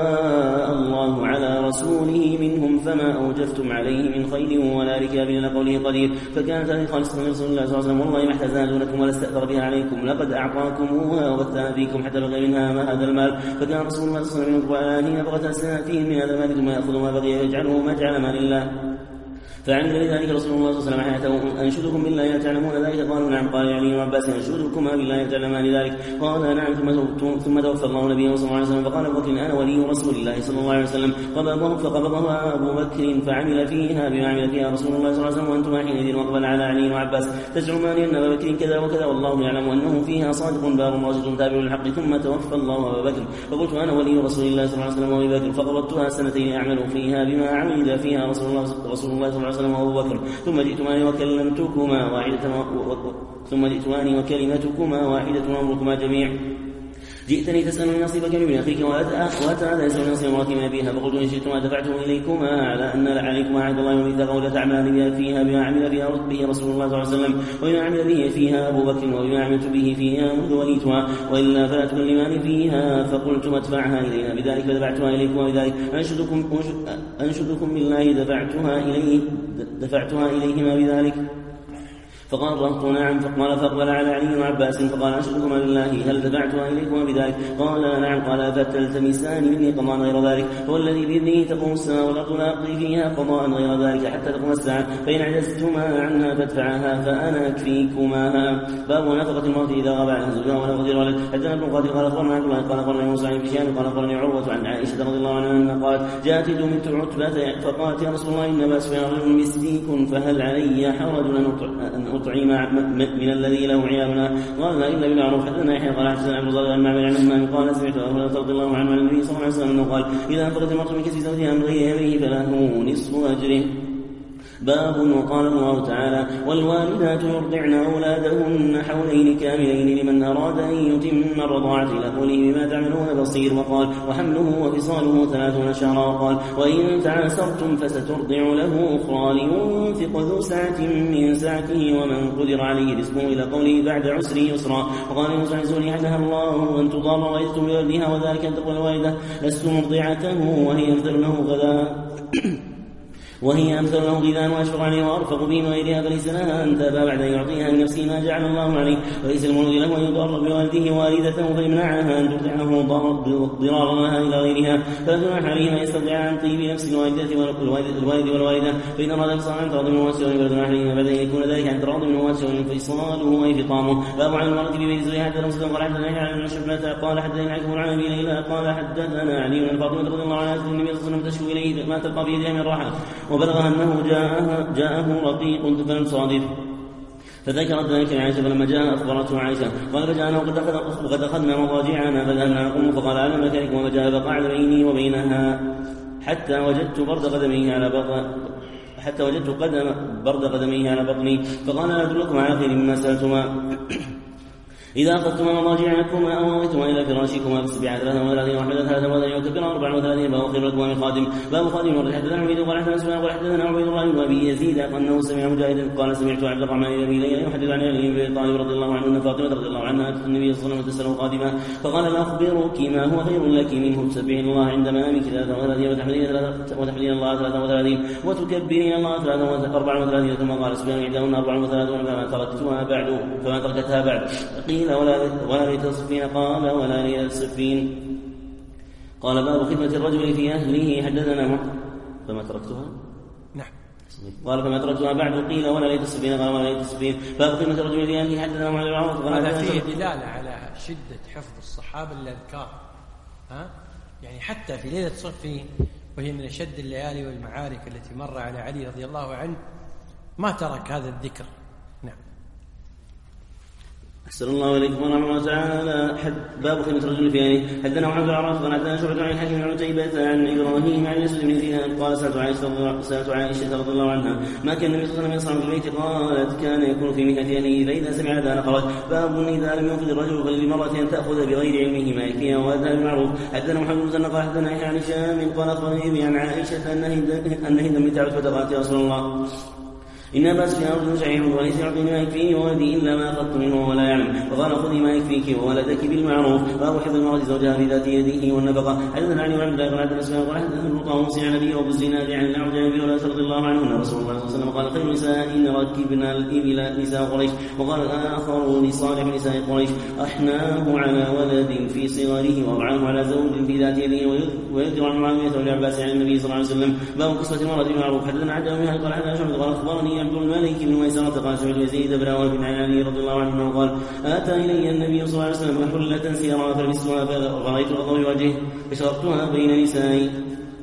أفاء الله على رسوله منهم فما أوجفتم عليه من خيل ولا ركاب إلى قوله قدير فكانت هذه خالصة من رسول الله صلى الله عليه وسلم والله ما احتزنا دونكم ولا استأثر بها عليكم لقد أعطاكموها وبثها فيكم حتى بغي منها ما هذا المال فكان رسول الله صلى الله عليه وسلم وآله بغت سنتين من هذا المال ثم يأخذ ما بغي ويجعله ما جعل مال الله فعند لذلك رسول الله صلى الله عليه وسلم حياته أنشدكم بالله لا تعلمون ذلك قالوا نعم قال يعني ابن عباس أنشدكما بالله لا تعلمان ذلك قال نعم ثم ثم توفى الله نبيه صلى الله عليه وسلم فقال أبو بكر أنا ولي رسول الله صلى الله عليه وسلم قبضه فقبضها أبو بكر فعمل فيها بما عمل فيها رسول الله صلى الله عليه وسلم وأنتم حينئذ وقبل على علي وعباس تزعمان أن أبا بكر كذا وكذا والله يعلم أنه فيها صادق بار راشد تابع للحق ثم توفى الله أبا بكر فقلت أنا ولي رسول الله صلى الله عليه وسلم وأبي بكر فقبضتها سنتين أعمل فيها بما عمل فيها رسول الله رسول الله صلى الله عليه وسلم وأبو بكر ثم جئتماني وكلمتكما واحدة ثم جئتماني وكلمتكما واحدة وأمركما جميع جئتني تسألني نصيبك من أخيك وأتى هذا يسأل نصيب امرأتي من أبيها فقلت إن شئتما دفعته إليكما على أن عليكما عهد الله وميثاقه ولا تعمل فيها بما عمل بها به رسول الله صلى الله عليه وسلم وبما عمل به فيها أبو بكر وبما عملت به فيها منذ وليتها وإلا فلا تكلمان فيها. فقلت ادفعها إلينا بذلك فدفعتها إليكما بذلك أنشدكم, أنشدكم بالله دفعتها إليه دفعتها إليهما بذلك. فقال رهط نعم. فقال فاقبل على علي وعباس فقال أنشدكما بالله هل دفعتها إليكما بذلك؟ قال نعم. قال فتلتمسان مني قضاء غير ذلك هو الذي بإذنه تقوم السماء والأرض لا أقضي فيها قضاء غير ذلك حتى تقوم الساعة فإن عجزتما عنها فادفعها فأنا أكفيكما. باب نفقة الموت إذا غاب عنها زوجها ونفقة الولد. حتى ابن قاتل قال أخبرنا عبد الله قال أخبرني موسى بن هشام قال أخبرني عروة عن عائشة رضي الله عنها أنها قالت جاءت بنت عتبة فقالت يا رسول الله إن أبا سفيان رجل مسكين فهل علي حرج أن أطعم من الذي له عيالنا؟ قال لا إلا بالمعروف. حدثنا يحيى قال حدثنا عبد الله بن معمر عن عثمان قال سمعت أبو هريرة رضي الله عنه عن النبي صلى الله عليه وسلم أنه قال إذا أنفقت المرأة من كسب زوجها من غير أمره فله نصف أجره. باب وقال الله تعالى والوالدات يرضعن أولادهن حولين كاملين لمن أراد أن يتم الرضاعة إلى قوله بما تعملون بصير. وقال وحمله وفصاله ثلاثون شهرا. وقال وإن تعاسرتم فسترضع له أخرى لينفق ذو سعة من سعته ومن قدر عليه رزقه إلى قوله بعد عسر يسرا. وقال موسى عزوني حدها الله أن تضار وإذتم بولدها وذلك أن تقول الوالدة لست مرضعته وهي أمثل له غدا وهي أمثل له غذاء وأشفق عليه وأرفق به من غيرها فليس لها أن تأبى بعد أن يعطيها من نفسه ما جعل الله عليه وليس المولود له أن يضر بوالده والدته فيمنعها أن ترضعه ضرارا لها إلى غيرها فلا جناح عليه ما يستطيع عن طيب نفس الوالدة والوالد والوالدة فإن أراد انفصالا عن تراض من واسع ولا جناح عليه بعد أن يكون ذلك عن تراض من واسع وانفصاله أي فطامه. باب عن المرأة ببيت زوجها حتى لمسة قال حدثنا عن الشبنة قال حدثنا عنكم عن أبي ليلى قال حدثنا علي بن فاطمة رضي الله عنها أن النبي صلى الله عليه وسلم تشكو إليه ما تلقى في يدها من راحة وبلغ أنه جاءه, جاءه رقيق فلم تصادف فذكرت ذلك لعائشة فلما جاء أخبرته عائشة قال فجاءنا وقد أخذنا مضاجعنا فذهبنا نقوم فقال على مكانكم وفجاء فقعد بيني وبينها حتى وجدت برد قدميه على بطن حتى وجدت قدم برد قدميه على بطني فقال لا أدلكم على خير مما سألتما إذا أخذتما مضاجعكما أو أويتما إلى فراشكما فسبعة ثلاثة وثلاثين وحمدا ثلاثة وثلاثين وكبرا أربعة وثلاثين باب خير لكما من خادم. باب خادم ورد حدثنا عبيد قال حدثنا سفيان قال حدثنا عبيد الله بن أبي يزيد أنه سمع مجاهد قال سمعت عبد الرحمن بن أبي ليلى يحدث عن علي بن أبي طالب رضي الله عنه أن فاطمة رضي الله عنها أتت النبي صلى الله عليه وسلم تسأله خادما فقال لا أخبرك ما هو خير لك منه تسبحين الله عند منامك ثلاثة وثلاثين وتحمدين الله ثلاثة وثلاثين وتكبرين الله ثلاثة وأربعة وثلاثين ثم قال سفيان عندهن أربعة وثلاثون فما تركتها بعد فما تركتها بعد قيل ولا ولا لتصفين قال ولا لتصفين. قال باب خدمة الرجل في أهله حدثنا فما تركتها نعم قال فما تركتها بعد قيل ولا لتصفين قال ولا لتصفين. باب خدمة الرجل في أهله حدثنا معاذ بن عوف هذا فيه دلالة على شدة حفظ الصحابة الأذكار ها يعني حتى في ليلة صفين وهي من أشد الليالي والمعارك التي مر على علي رضي الله عنه ما ترك هذا الذكر. نعم. أحسن الله إليكم ورحمة الله تعالى. باب خدمة الرجل في أهله حدثنا عن عبد العراف قال حدثنا شعبة عن الحكم عن عتيبة عن إبراهيم عن يسوع بن زينب قال سألت عائشة سألت عائشة رضي الله عنها ما كان النبي صلى الله عليه وسلم يصنع في البيت قالت كان يكون في مهنة أهله فإذا سمع أذان خرج. باب إذا لم ينفذ الرجل فللمرأة أن تأخذ بغير علمه ما يكفيها وهذا المعروف. حدثنا محمد بن مسنى قال حدثنا يحيى عن هشام قال أخبرني عن عائشة أن هند بنت عتبة قالت يا رسول الله إن أبا سفيان رجل شحيح وليس يعطيني ما يكفيني وولدي إلا ما أخذت منه ولا يعلم فقال خذي ما يكفيك وولدك بالمعروف. باب حفظ المرأة زوجها بذات يده والنفقة. حدثنا علي بن عبد الله قال حدثنا سفيان قال حدثنا الطاووس عن أبي وأبو الزناد عن الأعرج عن أبي هريرة رضي الله عنه أن رسول الله صلى الله عليه وسلم قال خير نساء إن ركبنا الإبل نساء قريش. وقال آخر لصالح نساء قريش أحناه على ولد في صغره وأرعاه على زوج بذات يده ويذكر عن معاوية بن عباس عن النبي صلى الله عليه وسلم. باب قصة المرأة بالمعروف. حدثنا عبد الله قال حدثنا شعبة قال أخبرني عبد الملك بن ميسرة قال سمعت يزيد بن عوف بن علي رضي الله عنه قال آتى إلي النبي صلى الله عليه وسلم حلة سيرا فلبستها فرأيت غضب وجهه فشربتها بين نسائي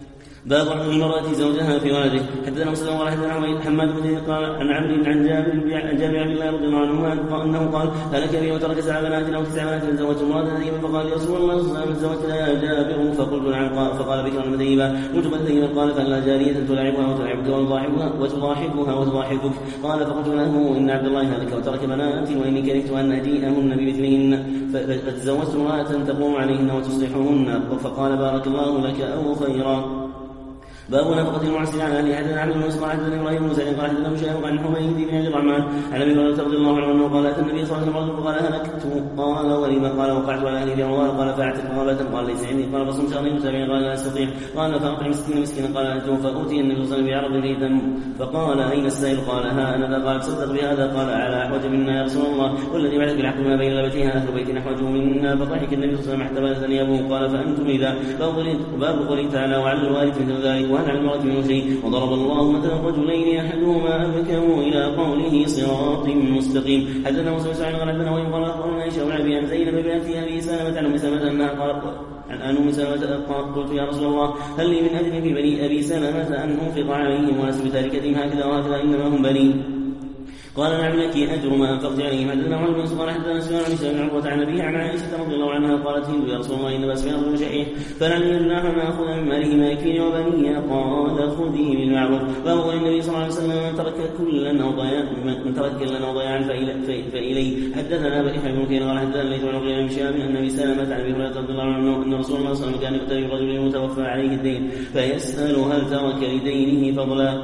باب عن المرأة زوجها في ولده. حدثنا مسلم قال حدثنا حماد بن قال عن عمرو عن جابر عن جابر بن الله رضي الله عنه انه قال هلك بي وترك سبع بنات او تسع بنات زوجت امرأة ثيبا فقال يا رسول الله صلى الله عليه وسلم زوجتها يا جابر فقلت نعم فقال بكرا ثيبا قلت بل ثيبا قال فلا جارية تلاعبها وتلاعبك وتضاحكها وتضاحكك قال فقلت له ان عبد الله هلك وترك بنات واني كرهت ان اتيهن بمثلهن فتزوجت امرأة تقوم عليهن وتصلحهن فقال بارك الله لك او خيرا. باب نفقة المعسر على أهل حدثنا عبد الله صلى الله عليه وسلم قال حدثنا مشاهد عن حميد بن عبد الرحمن عن أبي هريرة رضي الله عنه قال أتى النبي صلى الله عليه وسلم قال هلكت قال ولما قال وقعت على أهلي بعمر قال فأعتق رغبة قال ليس عندي قال فصم شهرين متابعين قال لا أستطيع قال فأطعم مسكين مسكينا قال أتوه فأوتي النبي صلى الله عليه وسلم بعرض فيه دم فقال أين السائل قال ها أنا قال تصدق بهذا قال على أحوج منا يا رسول الله والذي بعث بالحق ما بين لبتها أهل بيت أحوج منا فضحك النبي صلى الله عليه وسلم حتى بلغني أبوه قال فأنتم إذا باب قوله تعالى وعلى الوارث مثل ذلك وهل على المرأة من شيء وضرب الله مثلا رجلين احدهما ابكم الى قوله صراط مستقيم. حدثنا موسى بن اسماعيل قال حدثنا وإن قال اخبرنا عائشة بن ابي عن زينب بنت ابي سلمة عن ام سلمة انها قالت عن ام سلمة قلت يا رسول الله هل لي من اجر في بني ابي سلمة ان انفق عليهم ولست بتاركتهم هكذا وهكذا انما هم بني قال نعم لك اجر ما انفقت عليهم. حدثنا عمر بن سفيان حدثنا سفيان عن سفيان عن عروة عن ابيه عن عائشة رضي الله عنها قالت هند يا رسول الله انما سفيان بن شحيح فلعلي الله ما اخذ من ماله ما يكفيني وبني قال خذي بالمعروف. باب النبي صلى الله عليه وسلم من ترك كلا او ضياعا من ترك كلا او ضياعا فاليه. حدثنا بكر بن كثير قال حدثنا ليث بن عقيل بن شهاب ان ابي سلمة عن ابي هريرة رضي الله عنه ان رسول الله صلى الله عليه وسلم كان يؤتى برجل متوفى عليه الدين فيسأل هل ترك لدينه فضلا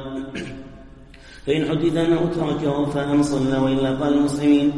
فإن حدث أنه تركه فأم صلى وإلا قال المسلمين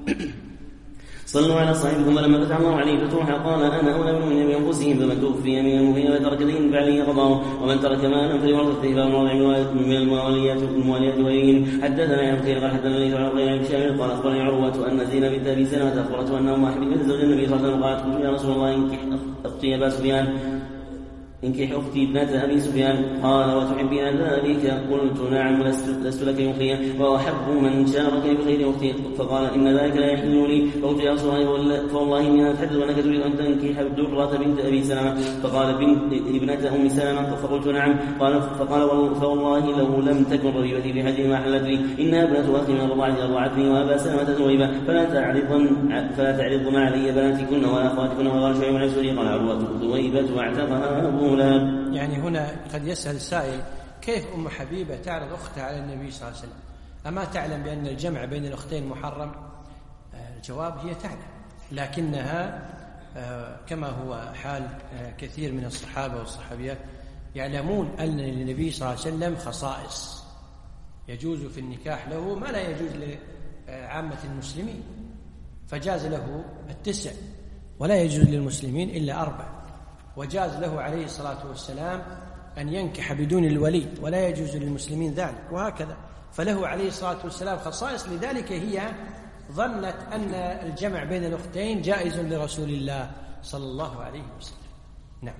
صلوا على صاحبكم فلما فتح الله عليه فتوحى قال أنا أولى بالمؤمنين بأنفسهم فمن توفي من المؤمنين وترك دين فعليه قضاءه ومن ترك مالا فلورثته فالموضع من المواليات المواليات غيرهم. حدثنا عن كثير قال حدثنا ليس عن غير ابن شامل قال أخبرني عروة أن زينب بنت أبي سلمة أخبرته أن أم حبيبة زوج النبي صلى الله عليه وسلم قالت قلت يا رسول الله انكح أختي أبا سفيان انكح أختي ابنة أبي سفيان قال وتحبين ذلك قلت نعم لست لك مخيا وأحب من شارك بخير أختي فقال إن ذلك لا يحل لي فقلت يا رسول الله فوالله إني أتحدث وأنك تريد أن تنكح درة بنت أبي سلمة فقال بنت ابنة أم سلمة فقلت نعم قال فقال فوالله لو لم تكن ربيبتي في حج ما حلت لي إنها ابنة أختي من الرضاعة أرضعتني وأبا سلمة زويبة فلا تعرضن فلا تعرضن علي بناتكن ولا أخواتكن وقال شيء من السوري قال عروة زويبة واعتقها أبو لهب. يعني هنا قد يسأل سائل كيف أم حبيبة تعرض أختها على النبي صلى الله عليه وسلم أما تعلم بأن الجمع بين الأختين محرم؟ الجواب هي تعلم لكنها كما هو حال كثير من الصحابة والصحابيات يعلمون أن للنبي صلى الله عليه وسلم خصائص يجوز في النكاح له ما لا يجوز لعامة المسلمين فجاز له التسع ولا يجوز للمسلمين إلا أربع وجاز له عليه الصلاة والسلام أن ينكح بدون الولي ولا يجوز للمسلمين ذلك وهكذا فله عليه الصلاة والسلام خصائص لذلك هي ظنت أن الجمع بين الأختين جائز لرسول الله صلى الله عليه وسلم. نعم.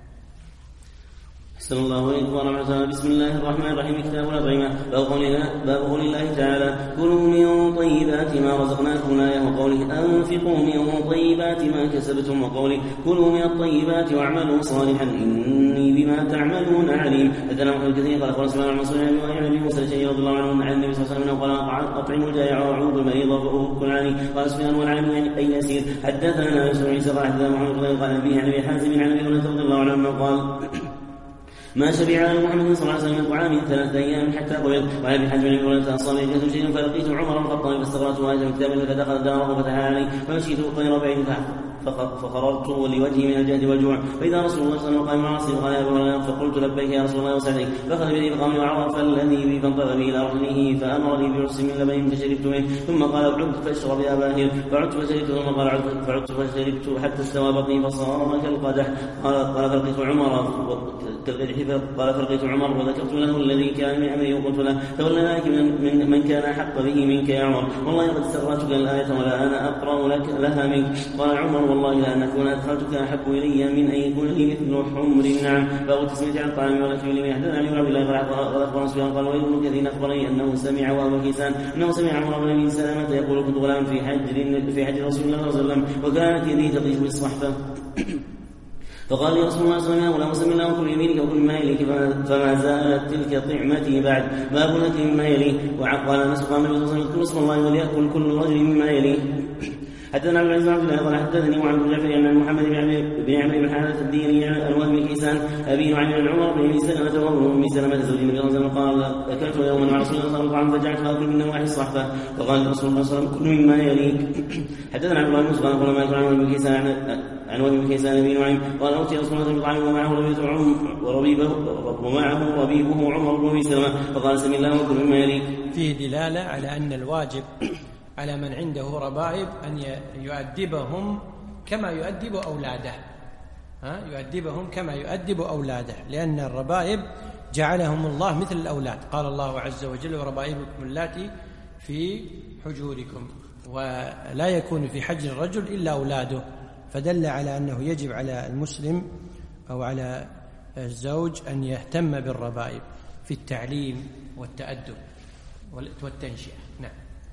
أحسن الله إليكم ورحمة الله. بسم الله الرحمن الرحيم. كتاب الأطعمة. باب قول الله تعالى كلوا من طيبات ما رزقناكم الآية وقوله أنفقوا من طيبات ما كسبتم وقوله كلوا من الطيبات واعملوا صالحا إني بما تعملون عليم. حدثنا محمد كثير قال أخبرنا سفيان عن منصور عن أبي موسى الأشعري رضي الله عنه عن النبي صلى الله عليه وسلم قال أطعموا الجائع وأعوذ المريض وأكل عني. قال سفيان والعلم أي يسير. حدثنا يوسف بن عيسى قال حدثنا محمد قال أبيه عن أبي حازم عن أبي هريرة رضي الله عنه قال ما شبع على محمد صلى الله عليه وسلم من طعام ثلاثة أيام حتى قبل. وعن ابن حزم بن عمر أصاب يجهز شيء فلقيت عمر الخطاب فاستغرقت وهذا من كتاب فدخل داره وفتح علي فمشيت غير بعيد فقررت لوجهي من الجهد والجوع فإذا رسول الله صلى الله عليه وسلم قال مع رأسي وقال يا أبو هريرة فقلت لبيك يا رسول الله وسعديك فأخذ بيدي فقام وعرف الذي بي فانطلق بي إلى رحله فأمرني بعرس من لبن فشربت منه ثم قال عدت فاشرب يا باهر فعدت فشربت ثم قال عدت فعدت فشربت حتى استوى بطني فصار كالقدح. قال قال فلقيت عمر قال فلقيت عمر وذكرت له الذي كان من أمري وقلت له تولى ذلك من, من, من كان أحق به منك يا عمر والله قد استغرتك الآية ولا أنا أقرأ لك لها منك. قال عمر والله لأن أكون أدخلتك أحب إلي من أن يكون لي مثل حمر النعم. باب التسمية عن الطعام ولا تحمل من أحدنا عن عبد الله قال أخبرنا سفيان قال ويقول كثير أخبرني أنه سمع وأبو كيسان أنه سمع عمر بن أبي سلمة يقول كنت غلام في حج في حج رسول الله صلى الله عليه وسلم وكانت يدي تقيش بالصحفة فقال لي رسول الله صلى الله عليه وسلم: ولا مسلم الله وكل يمينك وكل ما يليك، فما زالت تلك طعمتي بعد باب الاكل مما يليه. وقال انس قال النبي صلى الله عليه وسلم: اسم الله وليأكل كل رجل مما يليه. حدثنا عبد العزيز بن قال حدثني وعن بن جعفر ان محمد بن عمرو بن حارث الديني الوهم بن كيسان ابي عن عمر بن سلمة وابن ام سلمة زوج النبي صلى الله عليه وسلم قال: اكلت يوما مع رسول الله صلى الله عليه وسلم فجعلت اكل من نواحي الصحفه، فقال رسول الله صلى الله عليه وسلم: كل مما يليك. حدثنا عبد الله بن مسلم قال ما يكون عن بن كيسان عن وهم بن كيسان ابي نعيم قال: اوتي رسول الله بطعام ومعه ربيبه وربيبه ومعه ربيبه عمر بن ام سلمة، فقال: سم الله وكل مما يليك. فيه دلاله على ان الواجب على من عنده ربائب أن يؤدبهم كما يؤدب أولاده، ها يؤدبهم كما يؤدب أولاده، لأن الربائب جعلهم الله مثل الأولاد. قال الله عز وجل: وربائبكم اللاتي في حجوركم، ولا يكون في حجر الرجل إلا أولاده، فدل على أنه يجب على المسلم أو على الزوج أن يهتم بالربائب في التعليم والتأدب والتنشئة. نعم.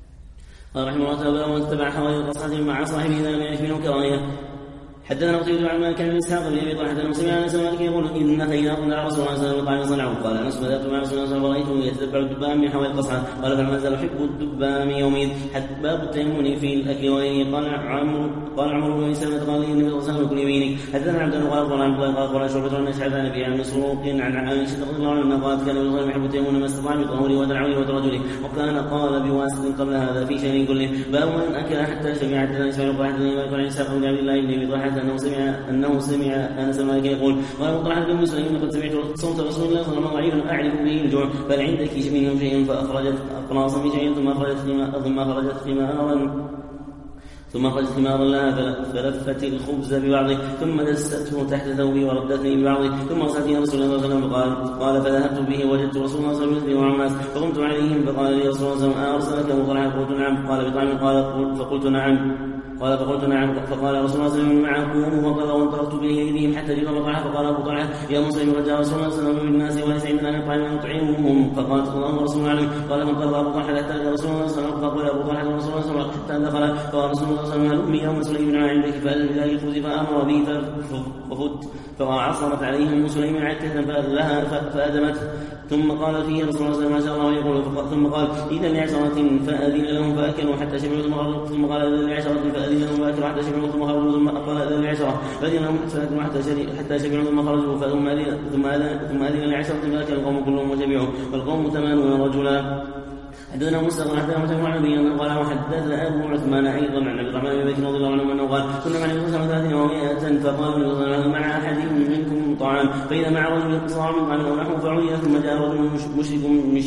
قال رحمه الله تعالى: ومن اتبع حوالي القصة مع صاحبه إذا لم يعرف منه كراهية. حدثنا قتيبة عن مالك بن اسحاق بن ابي طلحه حدثنا مسلم عن انس مالك يقول: ان خيركم على رسول الله صلى الله عليه وسلم صنعوا. قال انس: فذهبت مع رسول الله صلى الله عليه وسلم فرايته يتتبع الدبان من حوالي القصعه. قال: فما زال احب الدبان يومئذ. حتى باب التيمم في الاكل وغيره. قال عمرو قال عمرو بن سلمة قال: النبي صلى الله عليه وسلم: كل يمينك. حدثنا عبد الله قال عن قال قال شعبة عن اسعد عن ابي عن مسروق عن عائشه رضي الله عنها قالت: كان النبي صلى الله عليه وسلم يحب التيمم ما استطاع بطهوره ودرعه وترجله، وكان قال بواسط قبل هذا في شيء كله. باب من اكل حتى شبع. حدثنا اسماعيل قال حدثني مالك عن اسحاق بن عبد الله بن ابي طلحه انه سمع أنه سمع أنس مالك يقول: قال أبو طلحة بن مسلم: لقد سمعت صوت رسول الله صلى الله عليه وسلم أعرف به الجوع، بل عندك منه شيء؟ فأخرجت أقراصا من شيء ثم أخرجت ثم أخرجت خمارا ثم أخرجت خمارا لها فلفت الخبز ببعضه ثم دسته تحت ثوبي وردتني ببعضه ثم أرسلتني رسول الله صلى الله عليه وسلم قال قال فذهبت به وجدت رسول الله صلى الله عليه وسلم ومعه الناس فقمت عليهم فقال لي رسول الله صلى الله عليه وسلم: أرسلك أبو طلحة؟ قلت: نعم. قال: بطعام؟ قال: فقلت: نعم. قال: فقلت: نعم. فقال رسول الله صلى الله عليه وسلم: معكم. وقال: وانطلقت بأيديهم حتى جاء أبو طلحة فقال أبو طلحة: يا مسلم، قد جاء رسول الله صلى الله عليه وسلم بالناس وليس عندنا من طعام نطعمهم. فقالت: الله ورسوله أعلم. قال: فانطلق أبو طلحة حتى جاء رسول الله صلى الله عليه وسلم فقال أبو طلحة ورسول الله صلى الله عليه وسلم حتى دخل. فقال رسول الله صلى الله عليه وسلم: أمي يوم سليم عندك فأذن بذلك الخبز فأمر به ففت فعصرت عليهم مسلم عكة فلها فأدمته ثم قال فيه رسول الله صلى الله عليه وسلم يقول ثم قال: إذا لعشرة فأذن لهم فأكلوا حتى شبعوا ثم خرجوا. ثم قال: إذا لعشرة فأذن لهم فأكلوا حتى شبعوا ثم خرجوا. ثم قال: إذا لعشرة فأذن لهم فأكلوا حتى شبعوا ثم خرجوا. ثم أذن ثم أذن ثم أذن لعشرة فأكل القوم كلهم وشبعوا والقوم ثمانون رجلا. حدثنا موسى قال حدثنا مسلم عن ابي انه قال: وحدث ابو عثمان ايضا عن ابي الرحمن بن بكر رضي الله عنه انه قال: كنا مع النبي صلى الله عليه وسلم ومائة فقال النبي صلى الله عليه وسلم: مع احد منكم طعام فاذا مع رجل صاع من طعام او نحو فعلي ثم جاء رجل مشرك